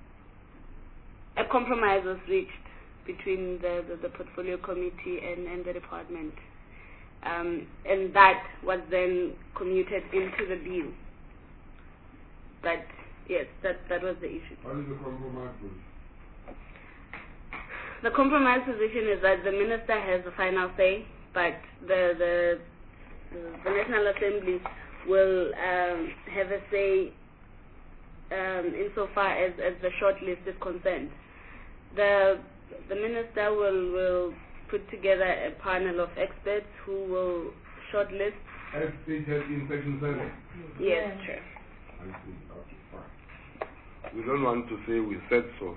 a compromise was reached between the Portfolio Committee and the department. And that was then commuted into the bill. But yes, that was the issue.
What is the compromise position?
The compromise position is that the Minister has the final say, but the National Assembly will have a say insofar as the shortlist is concerned. The Minister will put together a panel of experts who will shortlist.
As stated in Section 7?
Yes, Chair.
I see. Okay, fine. We don't want to say we said so,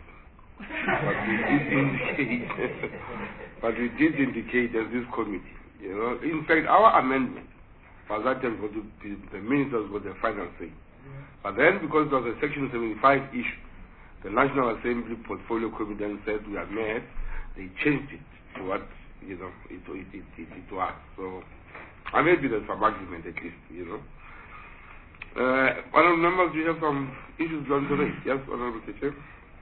but we did indicate as this committee. You know, in fact, our amendment was that time the ministers got the final say. But then, because it was a Section 75 issue, the National Assembly Portfolio Committee then said we are mad. They changed it to what it was. So, maybe there's some argument at least. Honourable members, do you have some issues you want to raise? Yes, Honourable Chair.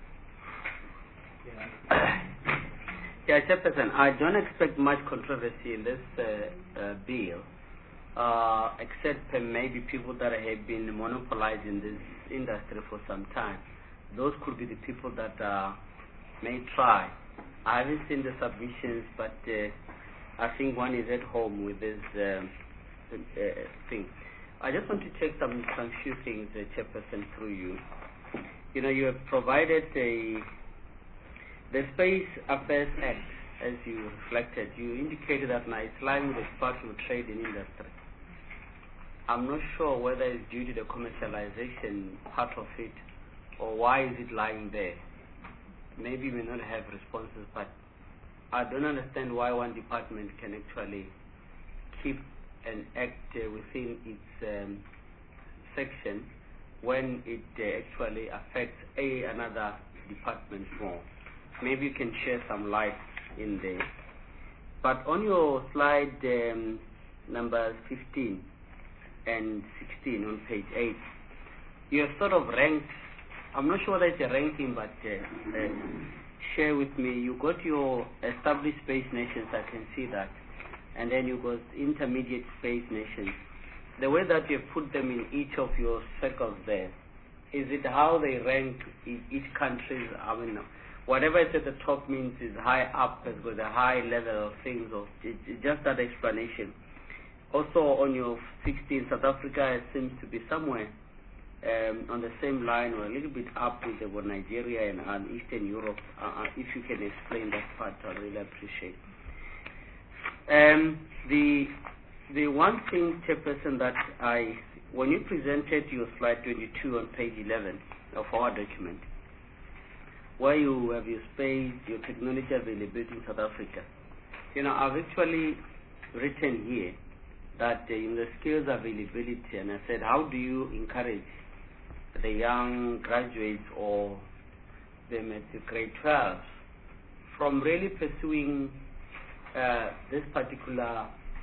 Yeah, Chairperson, I don't expect much controversy in this bill, except maybe people that have been monopolizing this industry for some time. Those could be the people that may try. I haven't seen the submissions, but I think one is at home with this thing. I just want to check some few things, Chairperson, through you. You have provided the Space Affairs Act, as you reflected. You indicated that now it's lying with the Department of Trade and Industry. I'm not sure whether it's due to the commercialization part of it, or why is it lying there. Maybe we may not have responses, but I don't understand why one department can actually keep an act within its section when it actually affects another department more. Maybe you can share some light in there. But on your slide numbers 15 and 16 on page 8, you have sort of ranked, I'm not sure whether it's a ranking, but share with me. You got your established space nations, I can see that. And then you got intermediate space nations. The way that you have put them in each of your circles there, is it how they rank in each country? I mean, whatever is at the top means is high up, has got a high level of things, or just that explanation. Also on your 16, South Africa seems to be somewhere on the same line or a little bit up with about Nigeria and Eastern Europe. If you can explain that part, I'd really appreciate. The one thing, Chairperson, that when you presented your slide 22 on page 11 of our document, where you have your space, your technology availability in South Africa, I've actually written here that in the skills availability, and I said, how do you encourage the young graduates or them at the grade 12 from really pursuing this particular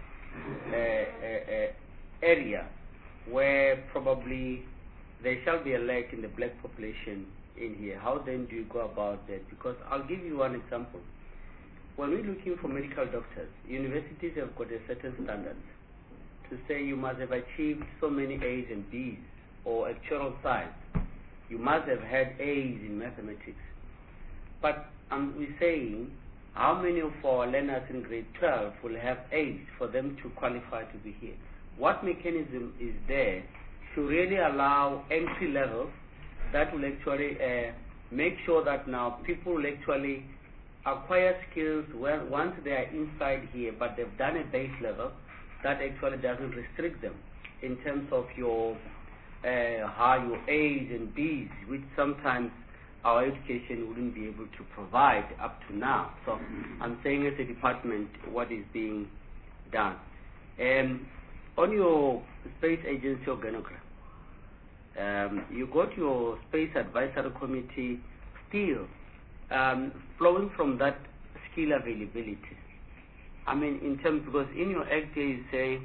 area where probably there shall be a lack in the black population in here? How then do you go about that? Because I'll give you one example. When we're looking for medical doctors, universities have got a certain standard to say you must have achieved so many A's and B's, or actuarial science. You must have had A's in mathematics. But we're saying, how many of our learners in grade 12 will have A's for them to qualify to be here? What mechanism is there to really allow entry level that will actually make sure that now people will actually acquire skills once they are inside here, but they've done a base level that actually doesn't restrict them in terms of your your A's and B's, which sometimes our education wouldn't be able to provide up to now. So I'm saying as a department what is being done. On your space agency organogram, you got your space advisory committee still flowing from that skill availability. I mean, in terms, because in your act you say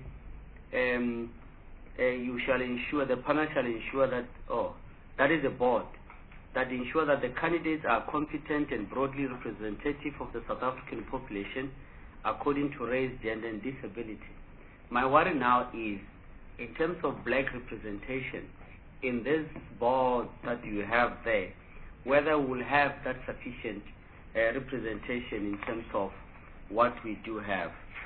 you shall ensure, the panel shall ensure that, that is a board, that ensure that the candidates are competent and broadly representative of the South African population according to race, gender, and disability. My worry now is, in terms of black representation, in this board that you have there, whether we'll have that sufficient representation in terms of what we do have.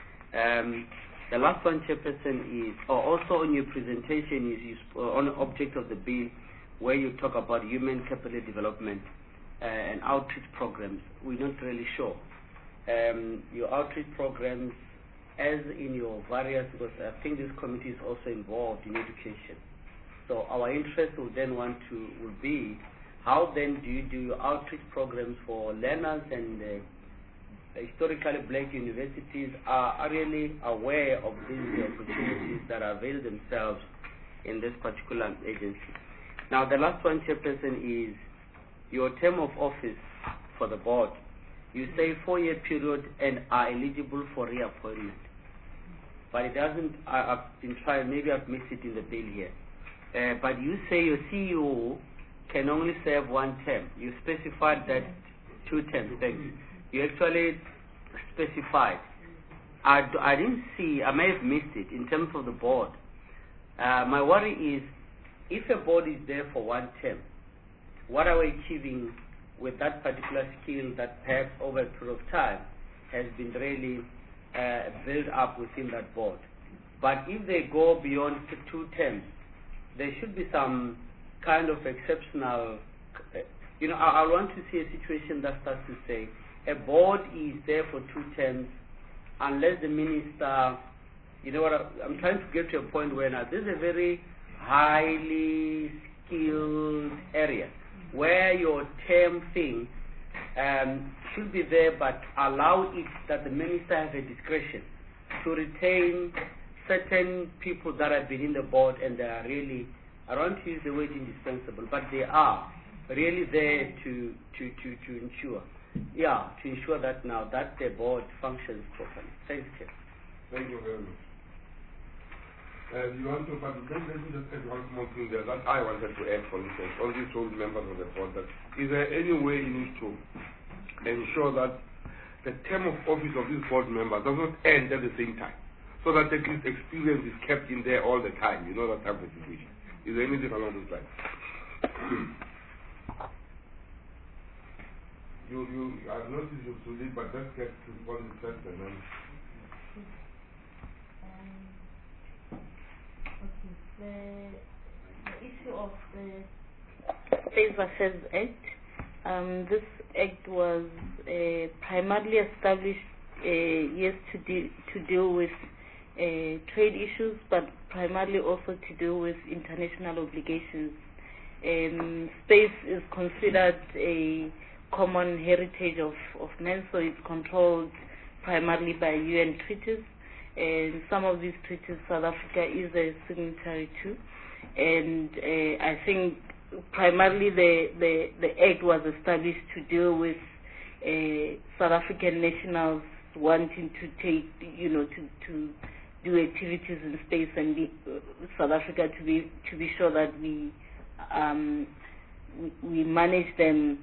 The last one, Chairperson, is also on your presentation is on the object of the bill, where you talk about human capital development and outreach programs. We're not really sure. Your outreach programs, as in your various, because I think this committee is also involved in education. So our interest would be, how then do you do your outreach programs for learners and historically black universities are really aware of these opportunities that avail themselves in this particular agency. Now the last one, Chairperson, is your term of office for the board. You say 4-year period and are eligible for reappointment. But it doesn't, I've been trying, maybe I've missed it in the bill here. But you say your CEO can only serve 1 term. You specified that 2 terms. You actually specified. I didn't see, I may have missed it in terms of the board. My worry is, if a board is there for 1 term, what are we achieving with that particular skill that perhaps over a period of time has been really built up within that board? But if they go beyond 2 terms, there should be some kind of exceptional, I want to see a situation that starts to say, a board is there for 2 terms unless the minister, I'm trying to get to a point where now this is a very highly skilled area where your term thing should be there, but allow it that the minister has a discretion to retain certain people that have been in the board and they are really, I don't want to use the word indispensable, but they are really there to ensure. To ensure that now that the board functions properly. Thank you.
Thank you very much. You want to, but let me just add one more thing there that I wanted to add, for instance, all these old members of the board, that is there any way in which to ensure that the term of office of this board member does not end at the same time, so that at least experience is kept in there all the time, that type of situation? Is there anything along those lines? I've noticed you to lead, but let's get to what is said and then.
Okay. issue of the Space Affairs Act, this act was primarily established to deal with trade issues, but primarily also to deal with international obligations. Space is considered a common heritage of man, so it's controlled primarily by UN treaties. And some of these treaties South Africa is a signatory to. And I think primarily the act was established to deal with South African nationals wanting to take, to do activities in space, and South Africa to be sure that we manage them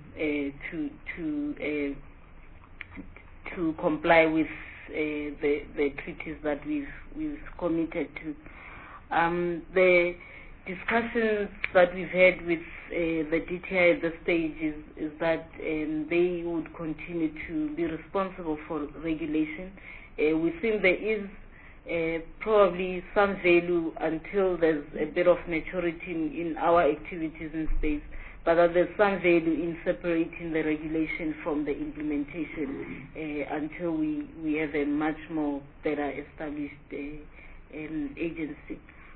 to comply with the treaties that we've committed to. The discussions that we've had with the DTI at this stage is that they would continue to be responsible for regulation. We think there is probably some value until there's a bit of maturity in our activities in space, but that there's some value in separating the regulation from the implementation until we have a much more better established agency.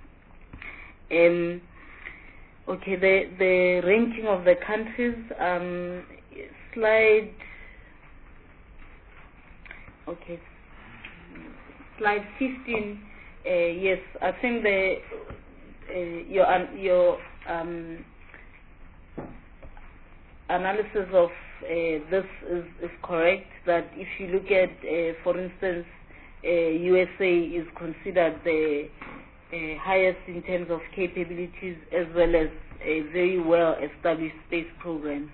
Okay, the ranking of the countries, slide 15. Yes, I think your analysis of this is correct. That if you look at, for instance, USA is considered the highest in terms of capabilities, as well as a very well-established space program.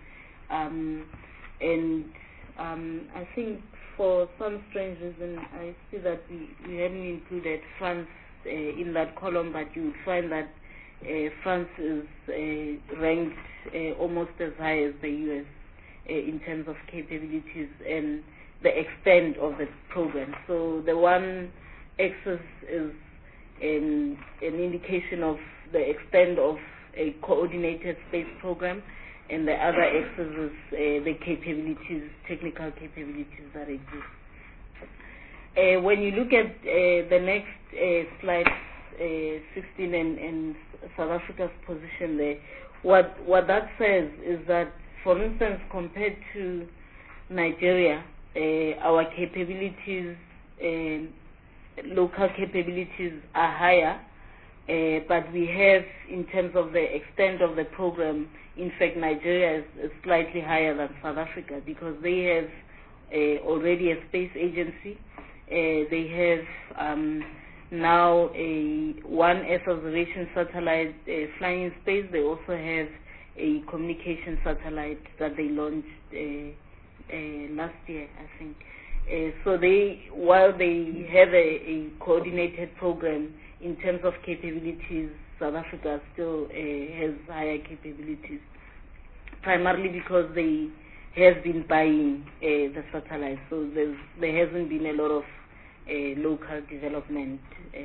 I think for some strange reason, I see that we haven't included France in that column, but you would find that France is ranked almost as high as the US in terms of capabilities and the extent of the program. So the one axis is an indication of the extent of a coordinated space program, and the other axis is the capabilities, technical capabilities that exist. When you look at the next slide, 16, and South Africa's position there, what that says is that, for instance, compared to Nigeria, our capabilities, local capabilities are higher, but we have, in terms of the extent of the program, in fact, Nigeria is slightly higher than South Africa, because they have already a space agency. They have now one Earth observation satellite flying in space. They also have a communication satellite that they launched last year, I think. So while they have a coordinated program in terms of capabilities, South Africa still has higher capabilities, primarily because they have been buying the satellites. So there hasn't been a lot of local development.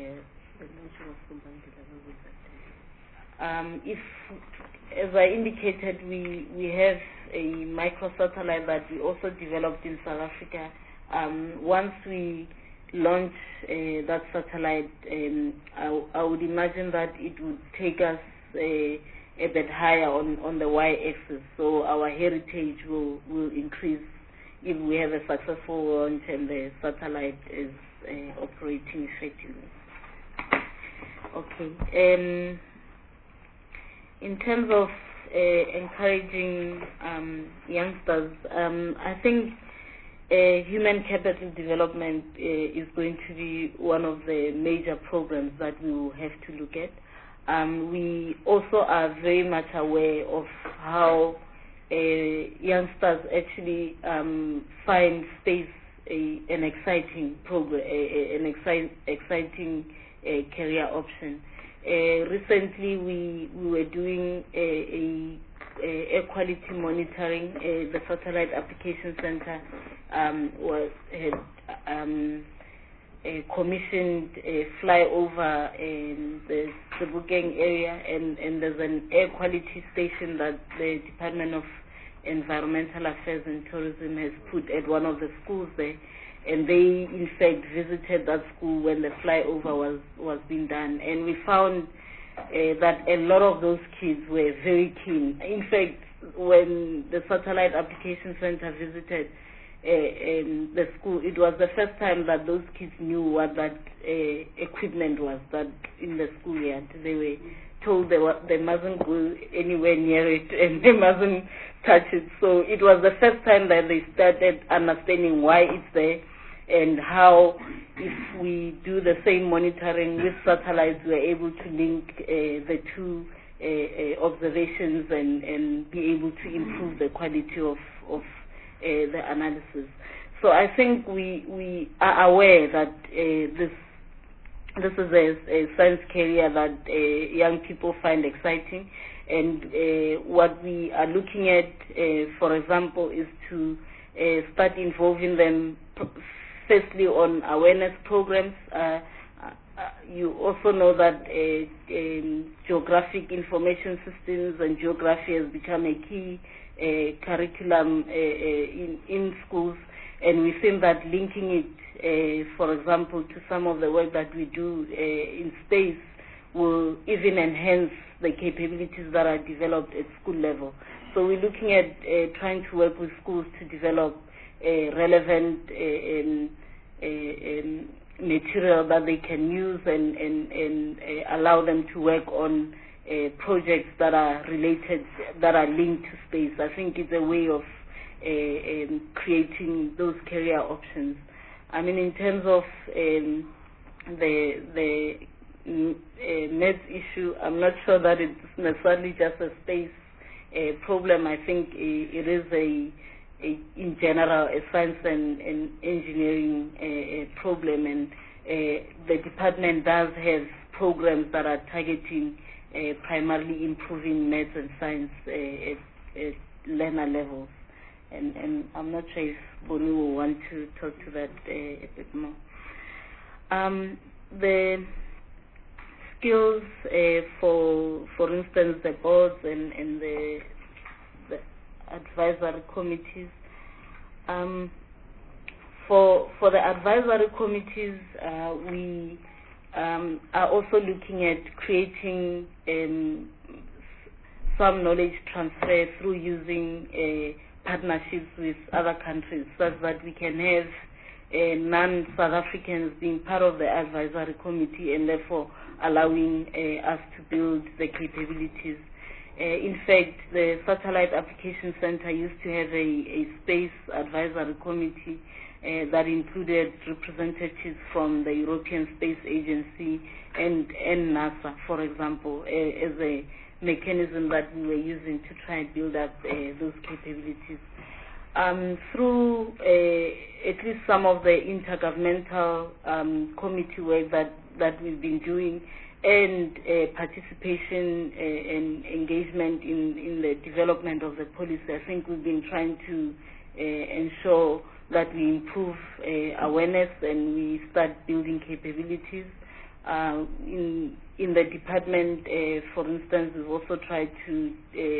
If, as I indicated, we have a microsatellite that we also developed in South Africa. Once we launch that satellite, I would imagine that it would take us a bit higher on the y-axis, so our heritage will increase if we have a successful launch and the satellite is operating effectively. Okay. In terms of encouraging youngsters, I think human capital development is going to be one of the major programs that we will have to look at. We also are very much aware of how youngsters actually find space an exciting program, an exciting career option. Recently, we were doing air quality monitoring. The Satellite Application Center commissioned a flyover in the Sebokeng area, and there's an air quality station that the Department of Environmental Affairs and Tourism has put at one of the schools there, and they in fact visited that school when the flyover was being done, and we found that a lot of those kids were very keen. In fact, when the Satellite Application Center visited the school, it was the first time that those kids knew what that equipment was that in the schoolyard. They were told they mustn't go anywhere near it and they mustn't touch it. So it was the first time that they started understanding why it's there and how, if we do the same monitoring with satellites, we're able to link the two observations and be able to improve the quality of the analysis. So I think we are aware that this is a science career that young people find exciting, and what we are looking at, for example, is to start involving them firstly on awareness programs. You also know that geographic information systems and geography has become a key curriculum in schools, and we think that linking it, for example, to some of the work that we do in space will even enhance the capabilities that are developed at school level. So we're looking at trying to work with schools to develop relevant material that they can use and allow them to work on projects that are related, that are linked to space. I think it's a way of creating those career options. I mean, in terms of the net issue, I'm not sure that it's necessarily just a space problem. I think it is in general a science and engineering problem, and the department does have programs that are targeting primarily improving maths and science at learner levels. And I'm not sure if Boni will want to talk to that a bit more. The skills for instance, the boards and the advisory committees. For the advisory committees, we are also looking at creating some knowledge transfer through using partnerships with other countries, such that we can have non-South Africans being part of the advisory committee and therefore allowing us to build the capabilities. In fact, the Satellite Application Center used to have a space advisory committee that included representatives from the European Space Agency and NASA, for example, as a mechanism that we were using to try and build up those capabilities. Through at least some of the intergovernmental committee work that we've been doing, and participation and engagement in the development of the policy, I think we've been trying to ensure that we improve awareness and we start building capabilities. In the department, for instance, we've also tried to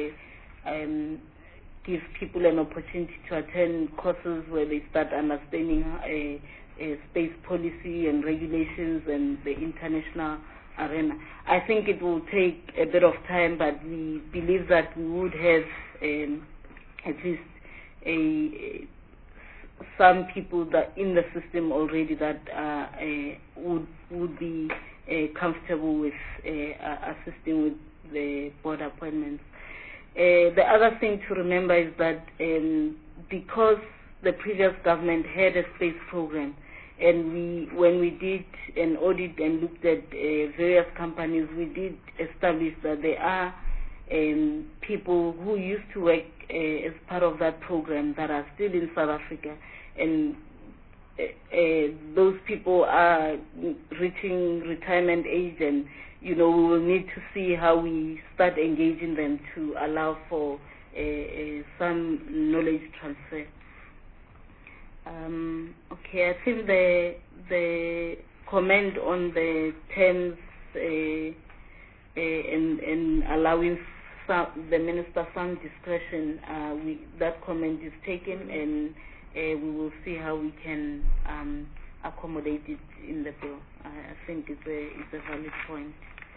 give people an opportunity to attend courses where they start understanding space policy and regulations and the international arena. I think it will take a bit of time, but we believe that we would have at least some people that in the system already that would be comfortable with assisting with the board appointments. The other thing to remember is that because the previous government had a space program, and when we did an audit and looked at various companies, we did establish that there are people who used to work as part of that program that are still in South Africa, and those people are reaching retirement age, and we will need to see how we start engaging them to allow for some knowledge transfer. Okay. Okay, I think the comment on the terms and allowing the minister some discretion, that comment is taken, and we will see how we can accommodate it in the bill. I think it's a valid point.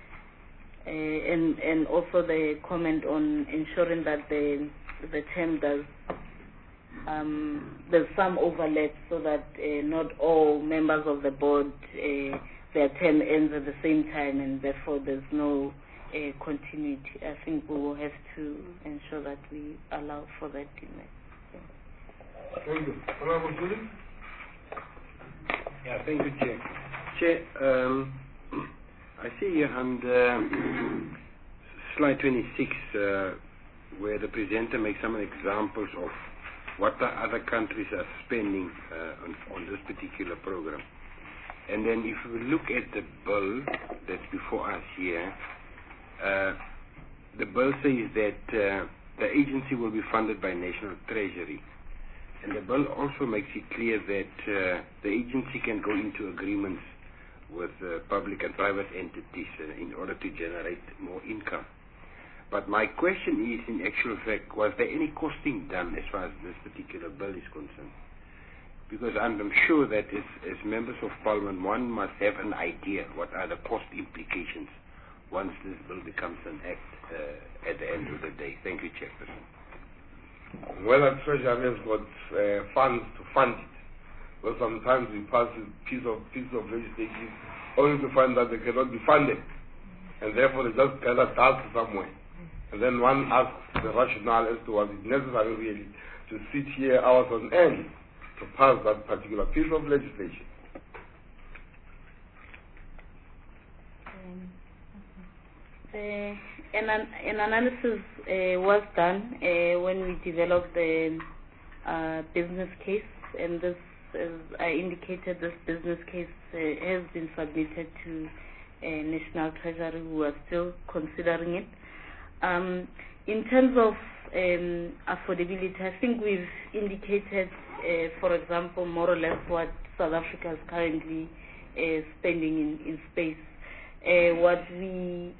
And also the comment on ensuring that the term does there's some overlap, so that not all members of the board their term ends at the same time, and therefore there's no continuity. I think we will have to ensure that we allow for that in there.
Thank you. Honorable Julie?
Yeah, thank you, Chair. Chair, I see here on slide 26 where the presenter makes some examples of what the other countries are spending on this particular program. And then if we look at the bill that's before us here, the bill says that the agency will be funded by National Treasury. And the bill also makes it clear that the agency can go into agreements with public and private entities in order to generate more income. But my question is, in actual fact, was there any costing done as far as this particular bill is concerned? Because I'm sure that as members of Parliament, one must have an idea what are the cost implications once this bill becomes an act at the end of the day. Thank you, Chairperson.
Whether Treasury has got funds to fund it, but sometimes we pass a piece of legislation only to find that they cannot be funded, and therefore they just gather dust somewhere. And then one asks the rationale as to was it necessary really to sit here hours on end to pass that particular piece of legislation.
An analysis was done when we developed the business case, and this, as I indicated, this business case has been submitted to National Treasury, who are still considering it. In terms of affordability, I think we've indicated, for example, more or less what South Africa is currently spending in space. What we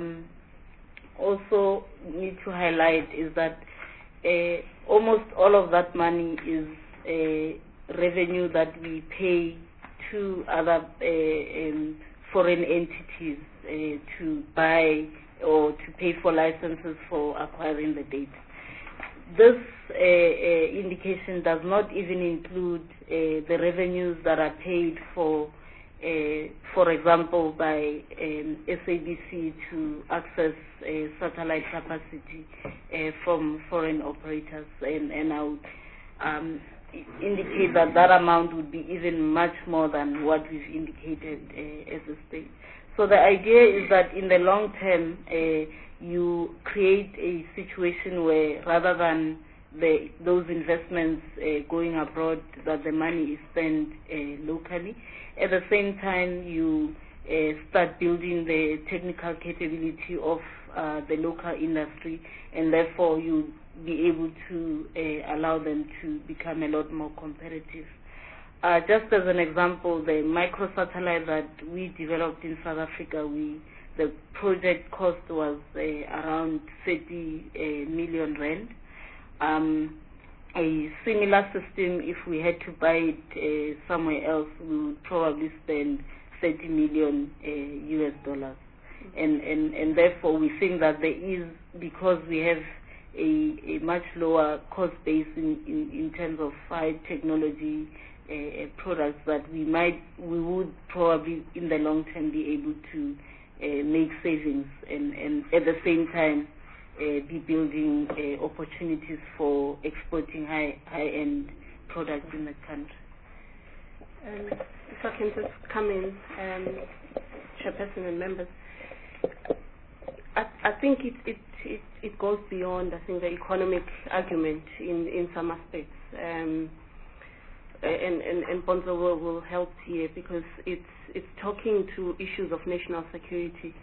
also need to highlight is that almost all of that money is revenue that we pay to other foreign entities to buy or to pay for licenses for acquiring the data. This indication does not even include the revenues that are paid for example, by SABC to access satellite capacity from foreign operators, and I would indicate that that amount would be even much more than what we've indicated as a state. So the idea is that in the long term, you create a situation where rather than those investments going abroad, that the money is spent locally. At the same time, you start building the technical capability of the local industry, and therefore you be able to allow them to become a lot more competitive. Just as an example, the microsatellite that we developed in South Africa, the project cost was around 30 million rand. A similar system, if we had to buy it somewhere else, we would probably spend $30 million US dollars. And therefore we think that there is, because we have a much lower cost base in terms of high technology products, that we would probably in the long term be able to make savings and at the same time be building opportunities for exporting high-end products in the country.
If I can just come in, Chairperson and members, I think it goes beyond, I think, the economic argument in some aspects, and Bonzo will help here, because it's talking to issues of national security.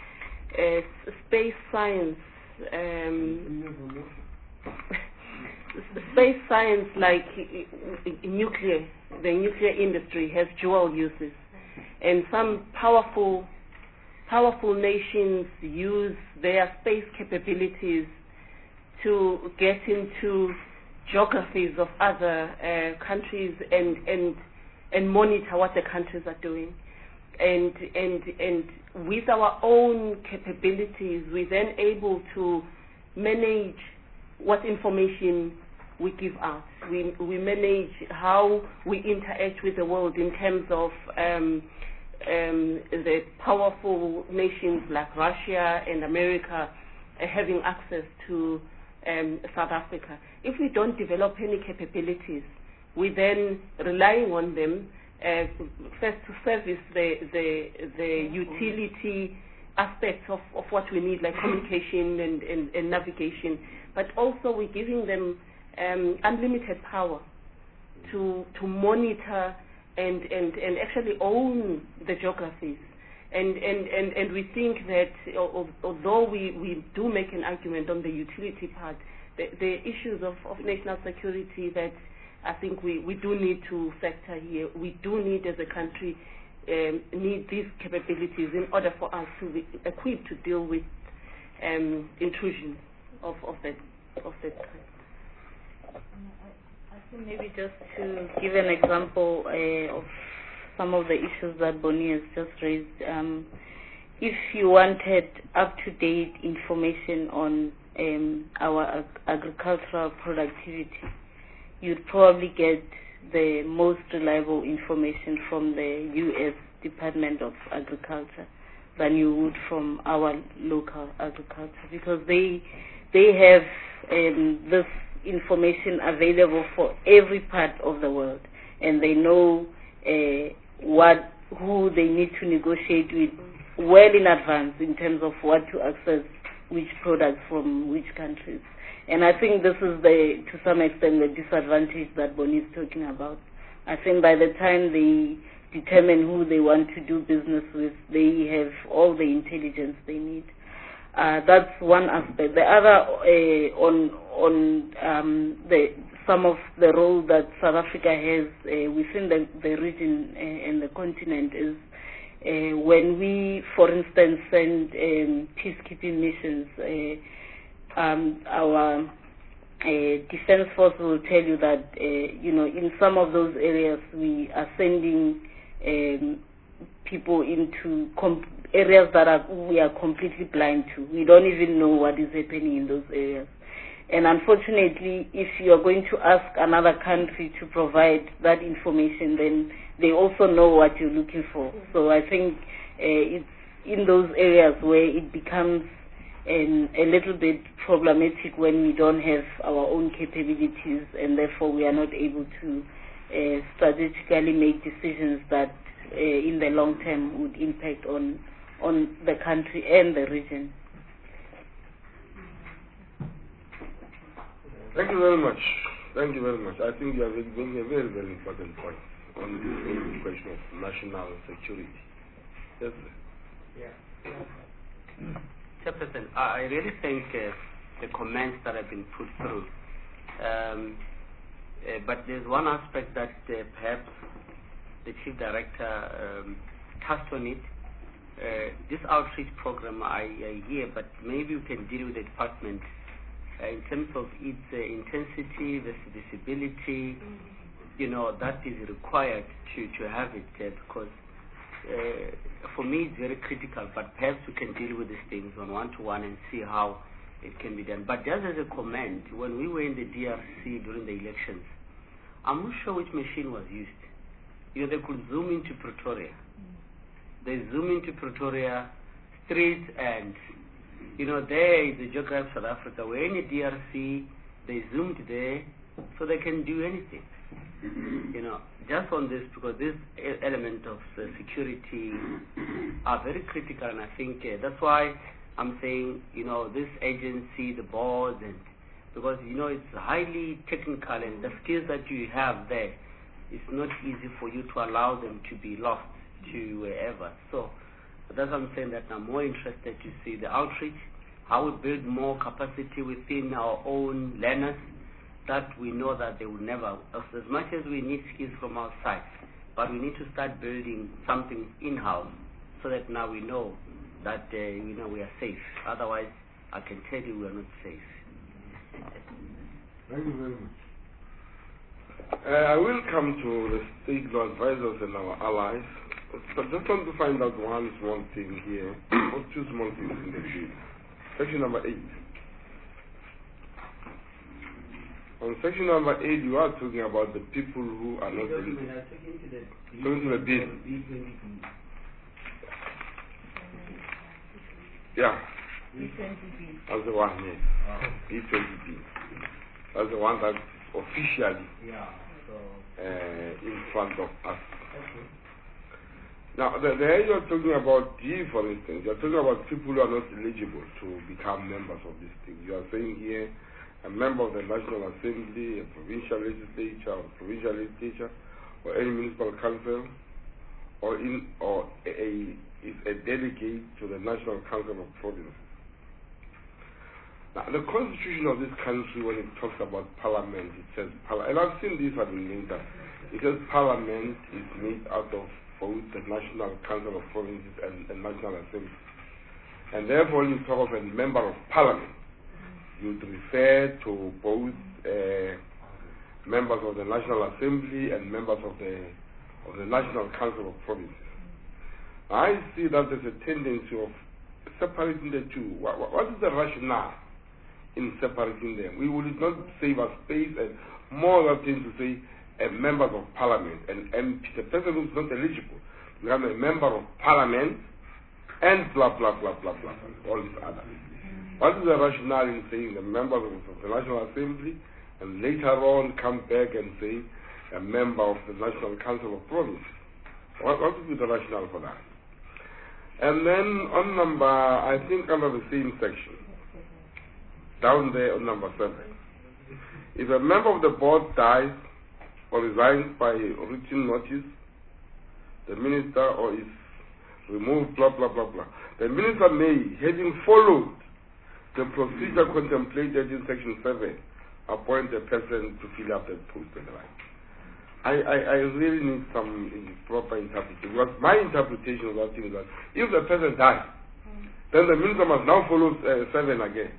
Space science, space science, like nuclear, the nuclear industry has dual uses, and some powerful nations use their space capabilities to get into geographies of other countries and monitor what the countries are doing. And with our own capabilities, we're then able to manage what information we give out. We manage how we interact with the world in terms of the powerful nations like Russia and America having access to South Africa. If we don't develop any capabilities, we then relying on them first to service the utility aspects of what we need, like communication and navigation, but also we're giving them unlimited power to monitor and actually own the geographies. And we think that although we do make an argument on the utility part, the issues of national security that I think we do need to factor here. We do need, as a country, need these capabilities in order for us to be equipped to deal with intrusion of that kind.
I think maybe just to give an example of some of the issues that Bonnie has just raised, if you wanted up-to-date information on our agricultural productivity, you'd probably get the most reliable information from the U.S. Department of Agriculture than you would from our local agriculture, because they have this information available for every part of the world, and they know who they need to negotiate with well in advance in terms of what to access which products from which countries. And I think this is to some extent the disadvantage that Bonnie is talking about. I think by the time they determine who they want to do business with, they have all the intelligence they need. That's one aspect. The other on some of the role that South Africa has within the region and the continent is when we, for instance, send peacekeeping missions. Our defense force will tell you that in some of those areas we are sending people into areas that we are completely blind to. We don't even know what is happening in those areas. And unfortunately, if you are going to ask another country to provide that information, then they also know what you're looking for. So I think it's in those areas where it becomes a little bit problematic when we don't have our own capabilities, and therefore we are not able to strategically make decisions that in the long term would impact on the country and the region.
Thank you very much. Thank you very much. I think you are making a very, very important point on the question of national security. Yes, sir.
Yeah. Chairperson, I really think the comments that have been put through, but there's one aspect that perhaps the Chief Director touched on it. This outreach program I hear, but maybe you can deal with the department in terms of its intensity, the visibility, that is required to have it because for me it's very critical, but perhaps we can deal with these things on one-to-one and see how it can be done. But just as a comment, when we were in the DRC during the elections, I'm not sure which machine was used. They could zoom into Pretoria. They zoom into Pretoria streets and there is the geography of South Africa. We're in the DRC, they zoomed there so they can do anything. Just on this, because this element of security are very critical, and I think that's why I'm saying, this agency, the board, and because, it's highly technical, and the skills that you have there, it's not easy for you to allow them to be lost to wherever. So that's what I'm saying, that I'm more interested to see the outreach, how we build more capacity within our own learners that we know that they will never, as much as we need skills from outside, but we need to start building something in-house so that now we know that we are safe. Otherwise, I can tell you we are not safe.
Thank you very much. I will come to the state law advisors and our allies. But just want to find out one small thing here, or two small things in the bill. Section number 8. On section number 8, you are talking about the people who are not eligible. Talking to the bill. Yeah. That's the one, yes. B20B. That's the one that's officially in front of us. Now, there you are talking about D, for instance. You are talking about people who are not eligible to become members of this thing. You are saying here, a member of the National Assembly, a provincial legislature, or any municipal council, or a delegate to the National Council of Provinces. Now, the constitution of this country, when it talks about parliament, it says, and I've seen this at the later, it says parliament is made out of both the National Council of Provinces and National Assembly. And therefore, you talk of a member of parliament, you'd refer to both members of the National Assembly and members of the National Council of Provinces. I see that there's a tendency of separating the two. What is the rationale in separating them? We will not save us space and more than to say a member of parliament and MP, the person who is not eligible, become a member of parliament and blah blah blah blah blah, all these others. What is the rationale in saying the members of the National Assembly and later on come back and say a member of the National Council of Provinces? What would be the rationale for that? And then on number, I think under the same section, down there on number 7, if a member of the board dies or resigns by written notice, the minister or is removed, blah, blah, blah, blah. The minister may, having followed the procedure contemplated in section 7, appoint a person to fill up that post and the like. I really need some proper interpretation. Because my interpretation of that thing is that if the person dies, then the minister must now follow 7 again.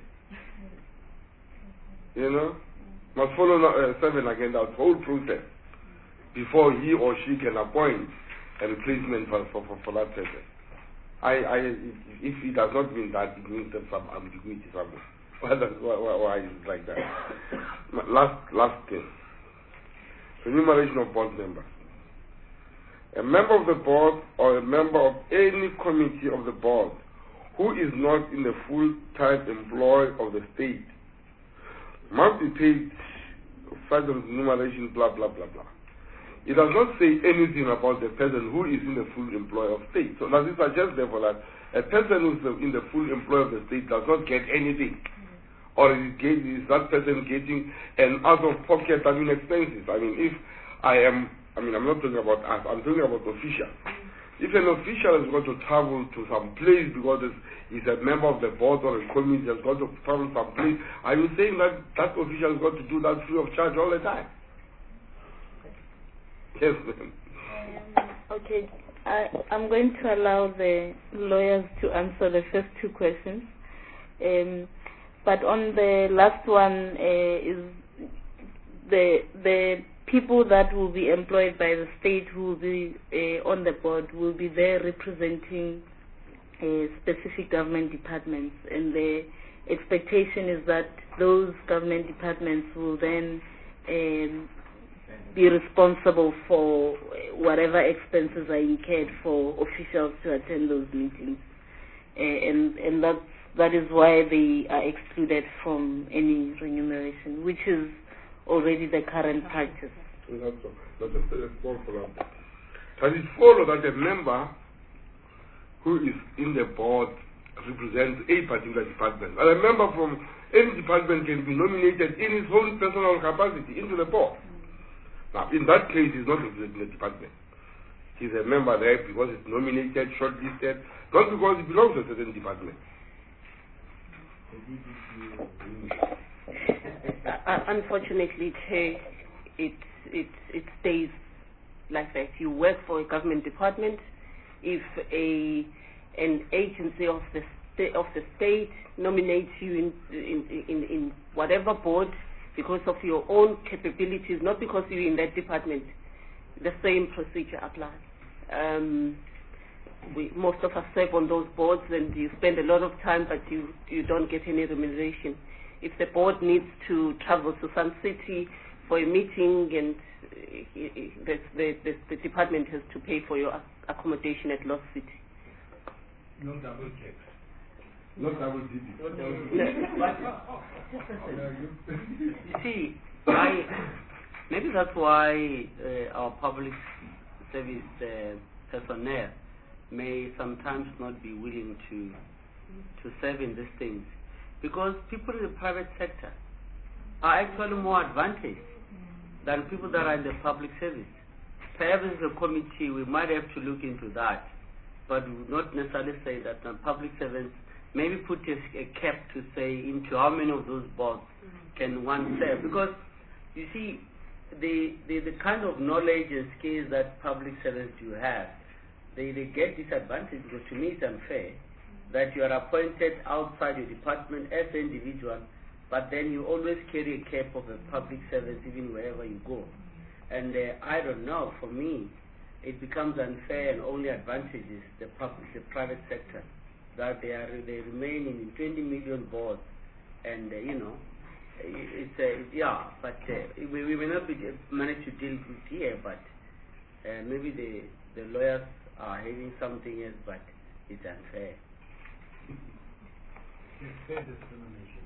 You know? Must follow 7 again, that whole process, before he or she can appoint a replacement for that person. If it does not mean that, it means there's some ambiguity somewhere. Why is it like that? Last thing. Enumeration of board members. A member of the board or a member of any committee of the board who is not in the full-time employ of the state must be paid further enumeration, blah, blah, blah, blah. It does not say anything about the person who is in the full employ of state. So does it suggest, therefore, that a person who is in the full employ of the state does not get anything? Or is that person getting an out-of-pocket expenses? I mean, I'm not talking about us, I'm talking about officials. If an official has got to travel to some place because he's a member of the board or a committee, has got to travel some place, are you saying that that official has got to do that free of charge all the time? Yes, ma'am.
Okay, I'm going to allow the lawyers to answer the first 2 questions. But on the last one, is the people that will be employed by the state who will be on the board will be there representing specific government departments, and the expectation is that those government departments will then be responsible for whatever expenses are incurred for officials to attend those meetings, and that is why they are excluded from any remuneration, which is already the current practice.
Does it follow that a member who is in the board represents a particular department, and a member from any department can be nominated in his own personal capacity into the board? Now, in that case, he's not representing the department. He's a member there because it's nominated, shortlisted, not because he belongs to a certain department.
unfortunately, it stays like that. You work for a government department. If an agency of the state nominates you in whatever board because of your own capabilities, not because you're in that department, the same procedure applies. Most of us serve on those boards, and you spend a lot of time, but you don't get any remuneration. If the board needs to travel to some city for a meeting, and the department has to pay for your accommodation at Lost City.
No double checks. No double digits.
You see, maybe that's why our public service personnel may sometimes not be willing to serve in these things, because people in the private sector are actually more advantaged than people that are in the public service. Perhaps as a committee we might have to look into that, but we would not necessarily say that the public servants maybe put a cap to say into how many of those boards can one serve, because you see the kind of knowledge and skills that public servants do have, they get disadvantaged, because to me it's unfair that you are appointed outside your department as an individual, but then you always carry a cap of a public service even wherever you go. And I don't know, for me, it becomes unfair and only advantages the private sector, that they remain in 20 million boards, and but we may not manage to deal with here, but maybe the lawyers are having something else, but it's unfair.
It's fair discrimination.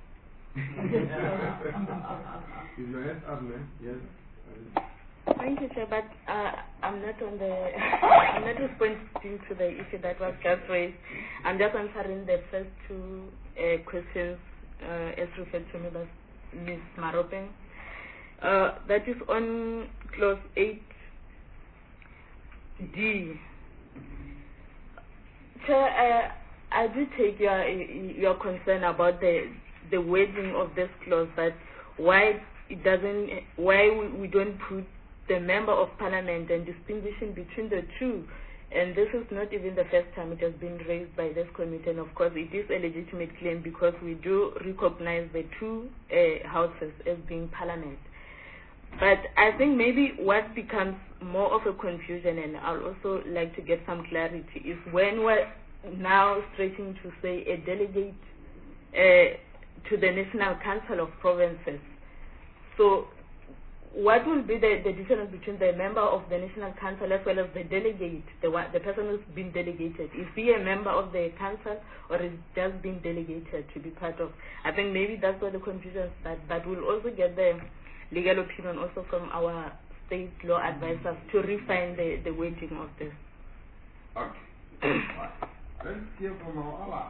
Is your hand up, man? Yes.
Thank you, sir, but I'm not responding to the issue that was just raised. I'm just answering the first two questions as referred to Ms. Maropeng. That is on clause 8D. Sir, I do take your concern about the wording of this clause, that why we don't put the member of parliament and distinguishing between the two. And this is not even the first time it has been raised by this committee, and of course it is a legitimate claim, because we do recognize the two houses as being parliament. But I think maybe what becomes more of a confusion, and I'll also like to get some clarity, is when we're now stretching to say a delegate to the National Council of Provinces. So what will be the difference between the member of the National Council as well as the delegate, the person who's been delegated? Is he a member of the council, or is just being delegated to be part of? I think maybe that's where the confusion starts, but we'll also get the legal opinion also from our state law advisors to refine the wording of this.
Okay. Let's hear from our ally.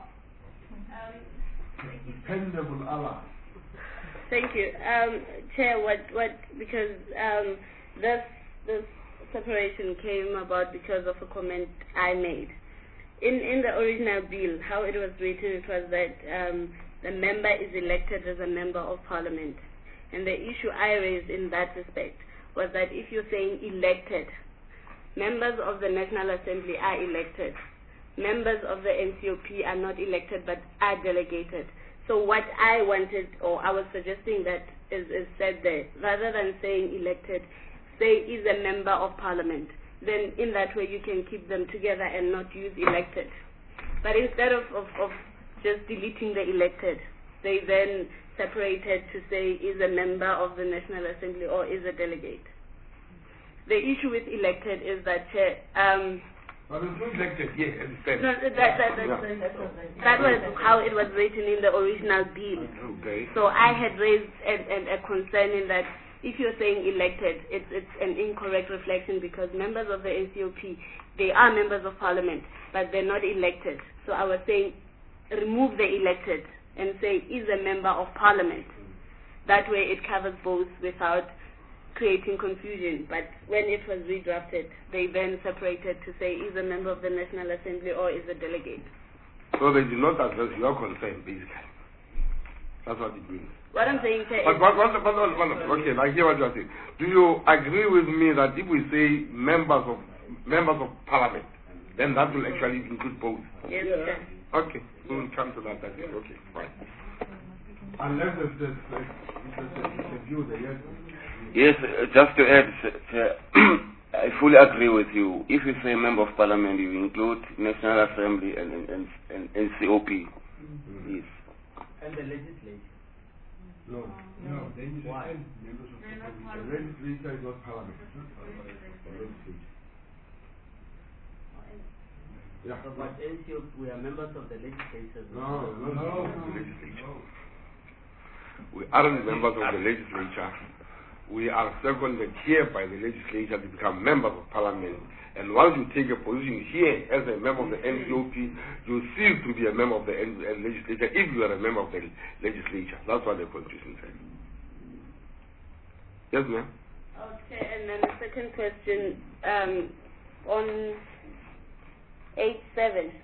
Dependable ally.
Thank you, Chair. Because this separation came about because of a comment I made in the original bill. How it was written, it was that the member is elected as a member of parliament, and the issue I raised in that respect was that if you're saying elected, members of the National Assembly are elected. Members of the NCOP are not elected but are delegated. So what I wanted, or I was suggesting that is said there, rather than saying elected, say is a member of parliament. Then in that way you can keep them together and not use elected. But instead of just deleting the elected, they then separated to say is a member of the National Assembly or is a delegate. The issue with elected is that
But it's not elected, yes, I understand.
No, that was how it was written in the original bill.
Okay.
So I had raised a concern in that if you're saying elected, it's an incorrect reflection, because members of the NCOP, they are members of parliament, but they're not elected. So I was saying remove the elected and say is a member of parliament. That way it covers both without creating confusion. But when it was redrafted, they then separated to say is a member of the National Assembly or is a delegate.
So they did not address your concern, basically. That's what it means.
What I'm saying, Chair,
okay, I hear what you are saying. Do you agree with me that if we say members of parliament, then that will actually include both?
Yes, Chair.
Okay, we will come to that. Okay, fine.
Unless it's a view that
Yes, just to add, I fully agree with you. If you say member of parliament, you include National Assembly and COP. Yes.
And the legislature.
No. Then you say members of the legislature is not parliament. Yeah.
So, but NCOP, we are members of the legislature.
No.
We aren't members of the legislature. We are seconded here by the legislature to become members of parliament. And once you take a position here as a member of the NCOP, you cease to be a member of the legislature if you are a member of the legislature. That's what the Constitution says. Yes, ma'am?
Okay, and then the second question, on 8.7,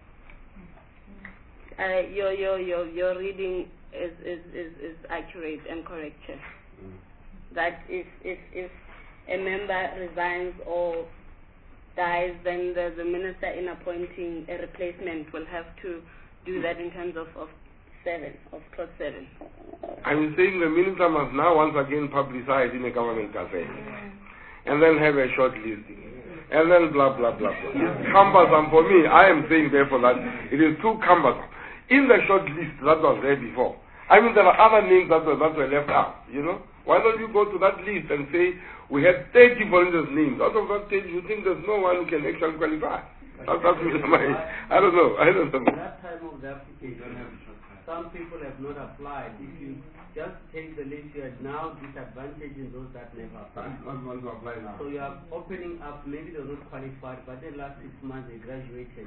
your reading is accurate and correct, Chair. That if a member resigns or dies, then the minister in appointing a replacement will have to do that in terms of clause 7.
I'm saying the minister must now once again publicize in a government gazette, and then have a short listing, and then blah blah blah blah. It's cumbersome for me. I am saying therefore that it is too cumbersome. In the short list that was there before, I mean there are other names that were left out, you know. Why don't you go to that list and say, we had 30, for instance, names. Out of that 30, you think there's no one who can actually qualify? I don't know.
At that time of the application, some people have not applied. If you just take the list, you are now disadvantaging those that never applied. So you are opening up, maybe they're not qualified, but the last 6 months they graduated.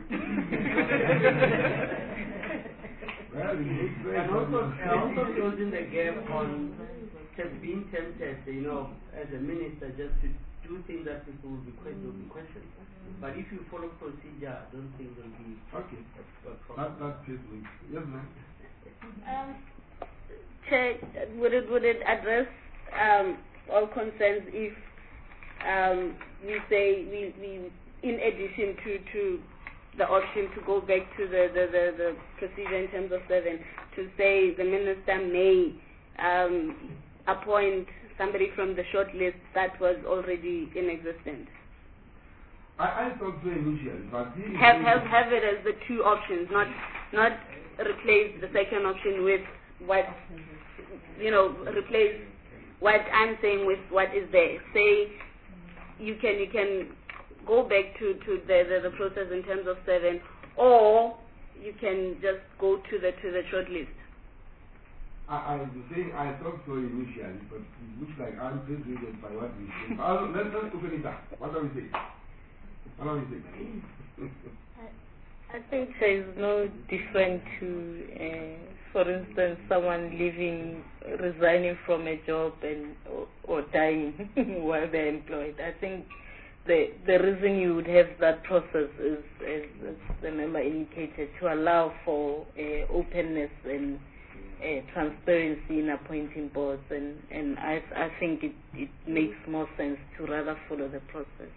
And also closing the gap on being tempted, you know, as a minister, just to do things that people will be questioned. But if you follow procedure, I don't think there will be a problem.
That's it. Yes, ma'am.
Chair, would it address all concerns if we say we in addition to the option to go back to the procedure in terms of 7, to say the minister may appoint somebody from the short list that was already in existence?
I thought so initially, but
have it as the two options, not replace the second option with what, you know, replace what I'm saying with what is there. Say you can go back to the process in terms of 7, or you can just go to the short list.
I thought so initially, but it looks like I'm persuaded by what we say. Let's open it up. What are we saying?
I think there is no different to, for instance, someone resigning from a job or dying while they're employed. I think the reason you would have that process is, as the member indicated, to allow for openness and transparency in appointing boards, and I think it makes more sense to rather follow the process.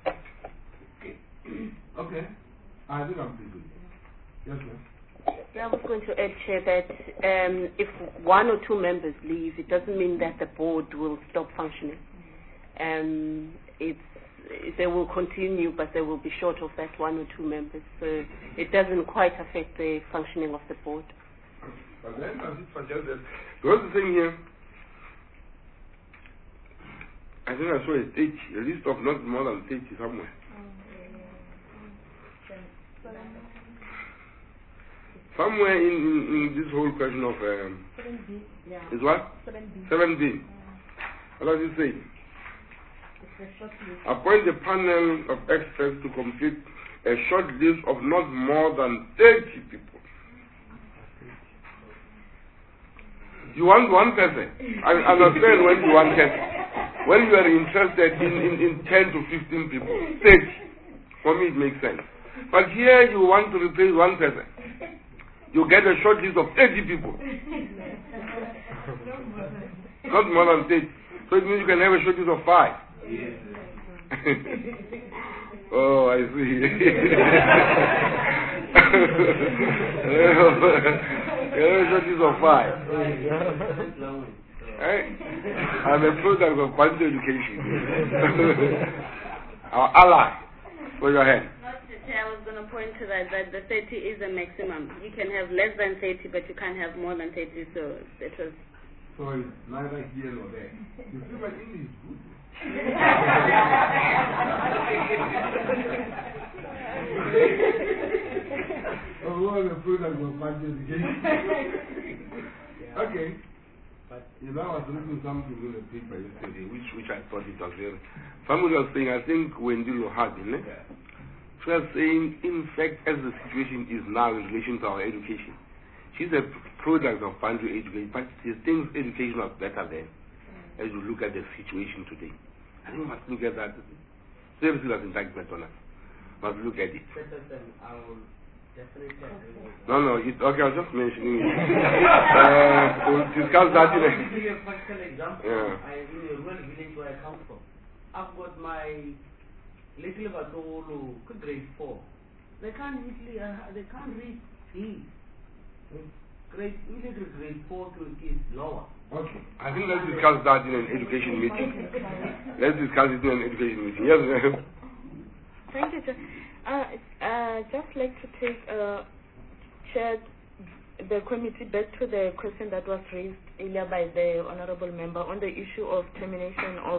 Okay. I think I'm pretty. Yes, ma'am.
Yeah, I was going to add, Chair, that if 1 or 2 members leave, it doesn't mean that the board will stop functioning. They will continue, but they will be short of that 1 or 2 members. So it doesn't quite affect the functioning of the board.
But then does it suggest that, because the thing here, I think I saw a list of not more than 30 somewhere. Somewhere in this whole question of 7B. Is what? 7B. What does it say? Appoint a panel of experts to complete a short list of not more than 30 people. You want one person. I understand when you want 10. When you are interested in 10 to 15 people, 30. For me it makes sense. But here you want to replace one person. you get a short list of 80 people. Not more than 30. So it means you can have a short list of 5. Oh, I see. A short list of 5. I'm a product of quality education. Our ally. Go ahead.
I was going to point to that the 30 is a maximum. You can have less than 30, but you can't have more than 30. So it was.
So it's neither here nor there. You see, my English is good. Oh, what a product of quality education. Okay. But you know, I was reading something in the paper yesterday, which I thought it was very. Somebody was saying, I think Wendell Hardin, she was saying, in fact, as the situation is now in relation to our education, she's a product of country education, but she thinks education was better then, as you look at the situation today. I think we must look at that. Seriously, as indictment on us. Must look at it.
I will definitely agree with that.
No, okay, I was just mentioning it. We'll discuss that in a...
I'll give you a practical example.
Yeah.
In a rural village where I come from, I've got my little Batolo, grade 4. They can't read D. Grade 4 is lower.
Okay. I think let's discuss that in an education meeting. Let's discuss it in an education meeting. Yes, ma'am.
Thank you, Chair. Just like to take Chair, the committee back to the question that was raised earlier by the honourable member on the issue of termination of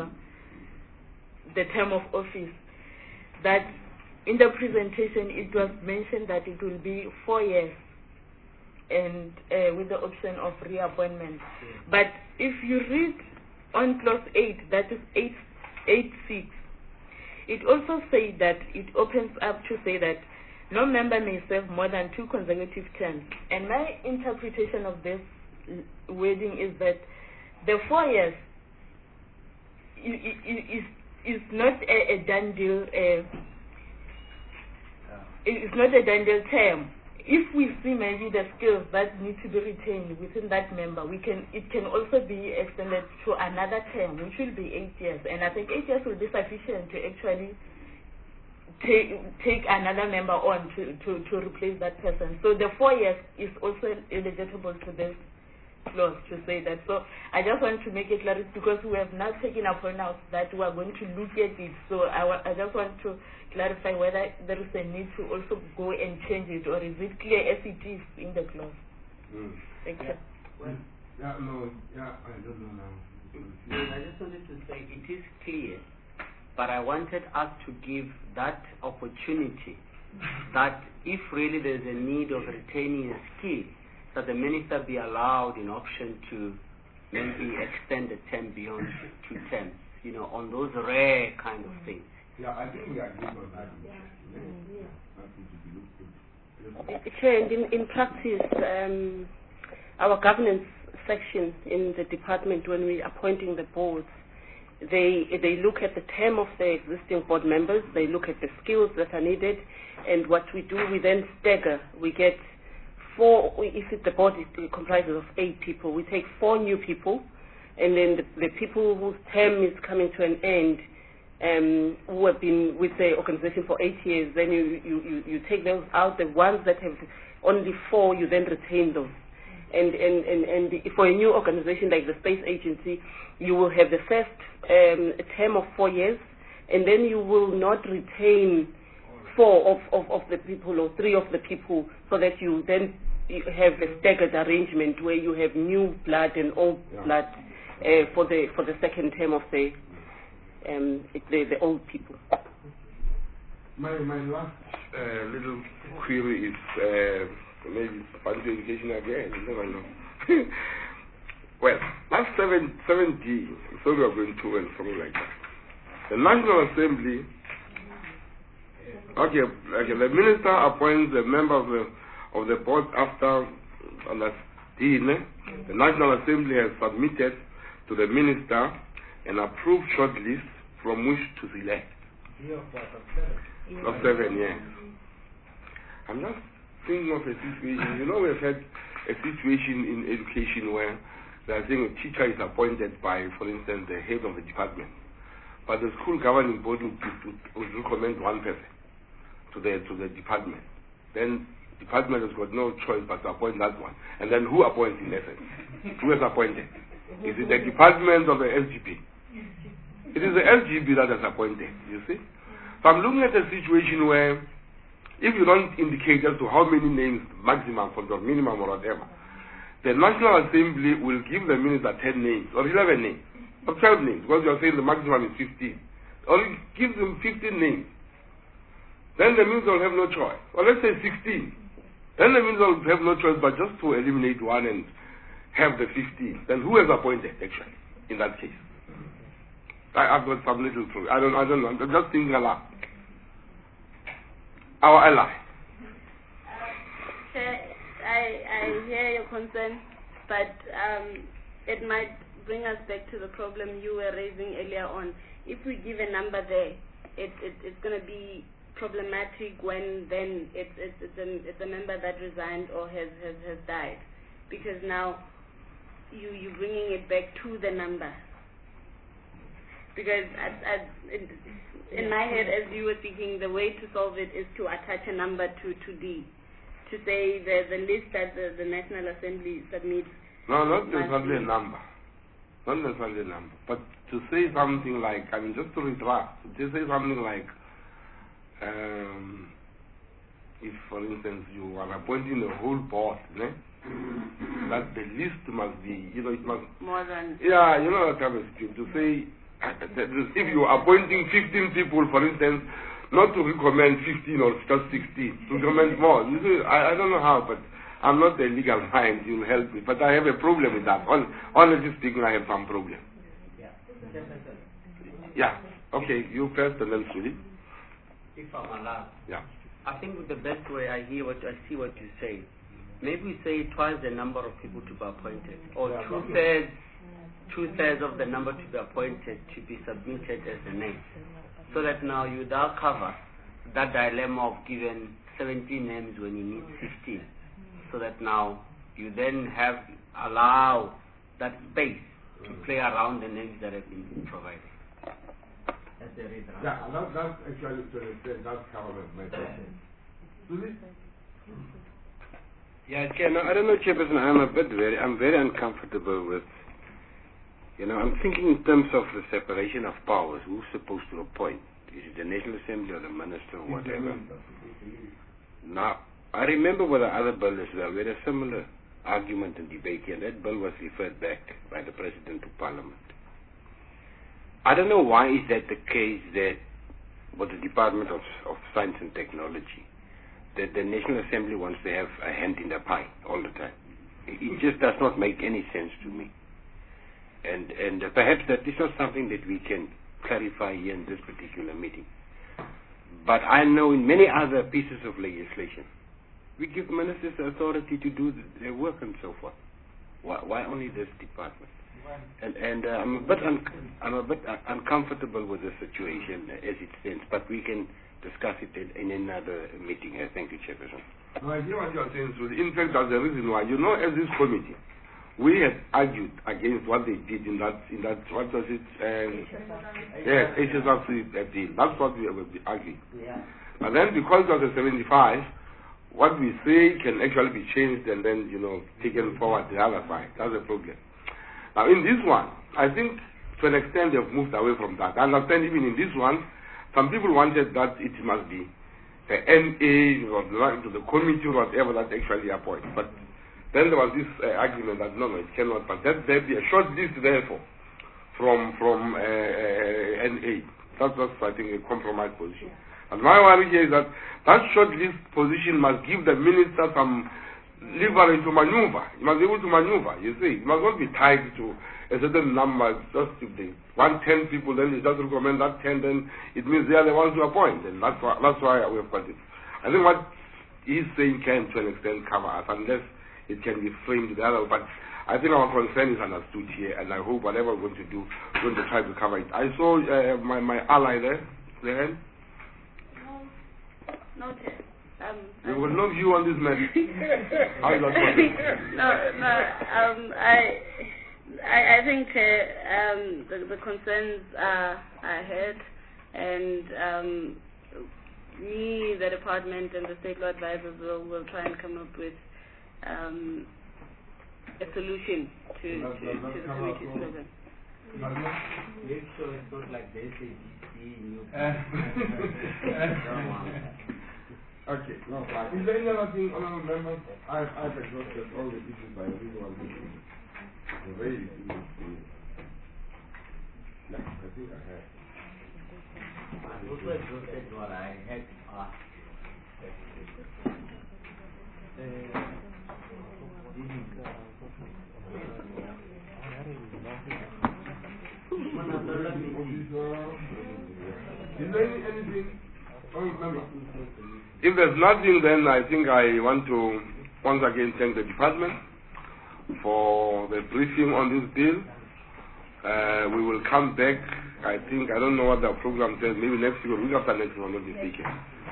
the term of office. That in the presentation it was mentioned that it will be 4 years, and with the option of reappointment. But if you read on clause 8, that is 8.6, it also says that it opens up to say that no member may serve more than 2 consecutive terms. And my interpretation of this wording is that the 4 years is not a done deal. It's not a done deal term. If we see maybe the skills that need to be retained within that member, it can also be extended to another term, which will be 8 years. And I think 8 years will be sufficient to actually take another member on to replace that person. So the 4 years is also eligible to this clause to say that. So I just want to make it clear, because we have now taken upon us that we are going to look at it. So I just want to clarify whether there is a need to also go and change it, or is it clear as it is in the clause? Thank you.
Well,
I don't know now.
I just wanted to say it is clear, but I wanted us to give that opportunity that if really there's a need of retaining a skill, that the minister be allowed an option to maybe extend the term beyond 2 terms, on those rare kind of things.
Yeah, I think we agree on that.
Chair, in practice, our governance section in the department, when we're appointing the boards, they look at the term of the existing board members, they look at the skills that are needed, and what we do, we then stagger. We get 4, if the board comprises of 8 people, we take 4 new people, and then the people whose term is coming to an end, who have been with the organization for 8 years, then you take those out. The ones that have only 4, you then retain those. And for a new organization like the Space Agency, you will have the first term of 4 years, and then you will not retain 4 of the people or 3 of the people, so that you then have a staggered arrangement where you have new blood and old blood for the second term of the old people.
My last
little query is maybe about education again. You never know. Well, last 70, so we are going to and something like that. The National Assembly. Okay, the minister appoints a member of the board after the National Assembly has submitted to the minister an approved shortlist from which to select. Of 7, yes. I'm just thinking of a situation. We've had a situation in education where they're saying a teacher is appointed by, for instance, the head of the department. But the school governing body would recommend one person to the department. Then the department has got no choice but to appoint that one. And then who appoints in essence? Who is appointed? Is it the department or the SGP? It is the SGP that has appointed, you see? So I'm looking at a situation where if you don't indicate as to how many names, maximum or minimum or whatever, the National Assembly will give the minister 10 names or 11 names or 12 names, because you are saying the maximum is 15. Or it gives them 15 names. Then the minister will have no choice. Or let's say 16. Then the minister will have no choice but just to eliminate one and have the 15. Then who has appointed, actually, in that case? I've got some little clue. I don't know. I'm just thinking aloud. Our ally.
I hear your concern, but it might bring us back to the problem you were raising earlier on. If we give a number there, it's going to be problematic when then it's a member that resigned or has died, because now you're bringing it back to the number. Because in my head, as you were speaking, the way to solve it is to attach a number to D, to say the list that the National Assembly submits.
No, not necessarily a number. Not necessarily a number. But to say something like, just to retract, to say something like, if, for instance, you are appointing a whole board, that the list must be, it must...
More than...
Yeah, that type of thing. To say... If you are appointing 15 people, for instance, not to recommend 15 or just 16, to recommend more. You see, I don't know how, but I'm not a legal mind. You'll help me. But I have a problem with that. Honestly speaking, I have some problem. Yeah. Okay, you first and then Suli.
If I'm allowed.
Yeah.
I think the best way I see what you say. Maybe we say twice the number of people to be appointed, or two-thirds of the number to be appointed to be submitted as a name, so that now you now cover that dilemma of giving 17 names when you need 15, so that now you then allow that space to play around the names that have been provided.
Yeah, that's actually to understand, that's covered my question.
Yeah, Chair, no, I don't know, Chairperson, I'm very uncomfortable with, I'm thinking in terms of the separation of powers. Who's supposed to appoint? Is it the National Assembly or the Minister or whatever? Now, I remember with the other bill as well, we had a similar argument and debate here, and that bill was referred back by the President to Parliament. I don't know why is that the case that with the Department of Science and Technology, that the National Assembly wants to have a hand in the pie all the time. It just does not make any sense to me. And perhaps that is not something that we can clarify here in this particular meeting. But I know in many other pieces of legislation, we give ministers the authority to do their work and so forth. Why only this department? And I'm a bit uncomfortable with the situation as it stands, but we can discuss it in another meeting. Thank you, Chairperson.
No, I hear what you are saying, Suli. In fact, that's the reason why. As this committee, we had argued against what they did in that what was it? Yes, HSRC deal. That's what we were arguing. Yeah. But then because of the 75, what we say can actually be changed and then, taken forward the other side. That's the problem. Now, in this one, I think to an extent they've moved away from that. I understand even in this one, some people wanted that it must be the NA or the committee or whatever that actually appoints. But then there was this argument that no, it cannot. But there'd be a short list therefore from NA. That was, I think, a compromise position. And my worry here is that short list position must give the minister some leverage to maneuver. He must be able to maneuver, you see. It must not be tied to a certain number. Just if they want 10 people, then they just recommend that 10, then it means they are the ones to appoint. And that's why we have got it. I think what he's saying can, to an extent, cover us, unless it can be framed the other way. But I think our concern is understood here, and I hope whatever we're going to do, we're going to try to cover it. I saw my ally there.
No, Chair.
We will know you on this matter. How is that possible?
I think the concerns are heard, and we, the department, and the state law advisors will try and come up with a solution to the committee's problem.
Make sure it's not like they say DC.
Okay, no problem. Is there any other thing, honorable members? I've exhausted all the issues by everyone. Very easy. Yeah, I think I have.
I also exhausted what I had asked.
Is there anything? If there's nothing, then I think I want to once again thank the department for the briefing on this bill. We will come back. I don't know what the program says, maybe next week or week after next week, I'm not mistaken.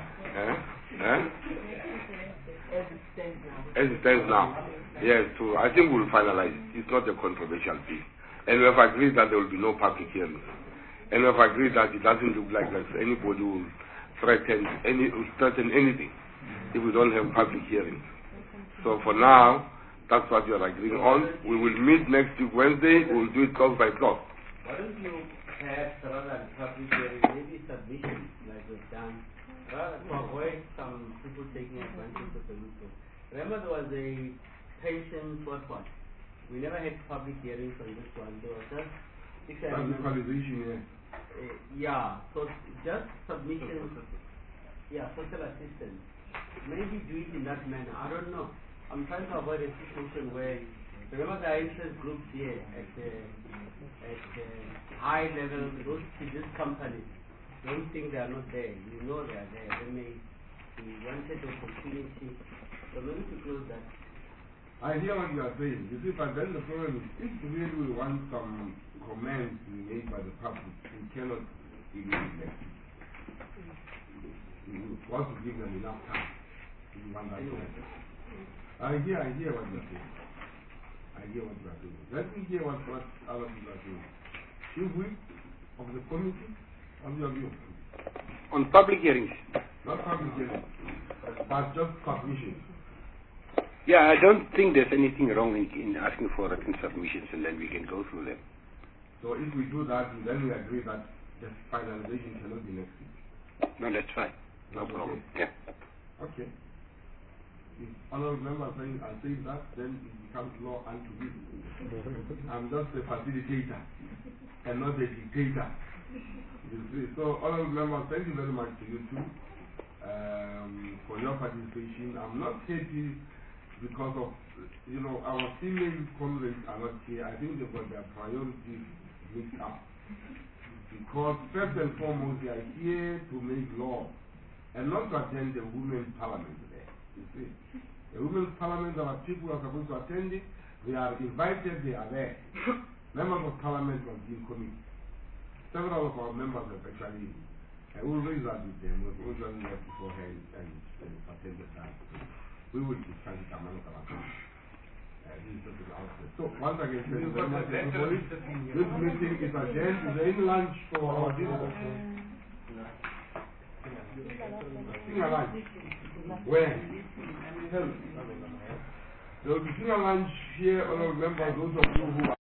As it stands now. Yes, so I think we'll finalize it. It's not a controversial bill. And we have agreed that there will be no public hearings. And we have agreed that it doesn't look like that anybody will threaten anything if we don't have public hearings. So for now, that's what we are agreeing on. We will meet next week Wednesday. We will do it clause by clause.
Why don't you have, rather than public hearing, maybe submissions like we've done, rather to avoid some people taking advantage of the loophole. Remember there was a pension one. We never had public hearings on this one. There was just so just submissions, social assistance. Maybe do it in that manner. I don't know. I'm trying to avoid a situation where, remember the interest groups here at high level, these companies don't think they are not there. You know they are there. They may be wanted opportunity. So maybe to close that.
I hear what you are saying. You see, but then the problem is, if really we want some comments to be made by the public, we cannot ignore them. We want to give them enough time. We want that I hear what you are saying. Let me hear what other people are saying. Chief Whip of the committee, what's your view?
On public hearings?
Not public hearings, but just submissions.
Yeah, I don't think there's anything wrong in asking for written submissions, and then we can go through them.
So if we do that, then we agree that the finalization cannot be next week.
No, that's fine. No problem.
Okay. Okay. If honorable members are saying that, then it becomes law unto me. I'm just a facilitator and not a dictator. You see. So honorable members, thank you very much to you too for your participation. I'm not happy because of, our female comrades are not here. I think they've got their priorities mixed up. Because first and foremost, they are here to make law and not to attend the women's parliament there. You see. The women's parliament, our people are supposed to attend it. They are invited, they are there. Members of parliament of the committee. Several of our members have actually, we'll raise that with them. We've already there beforehand and attend the time. We will discuss it amongst ourselves. This is just the outset. So, once again, thank you very much, everybody. This meeting is adjourned. Is there any lunch for our people? Sing a lunch. Where? There will be sing a lunch here. All members, those of you who are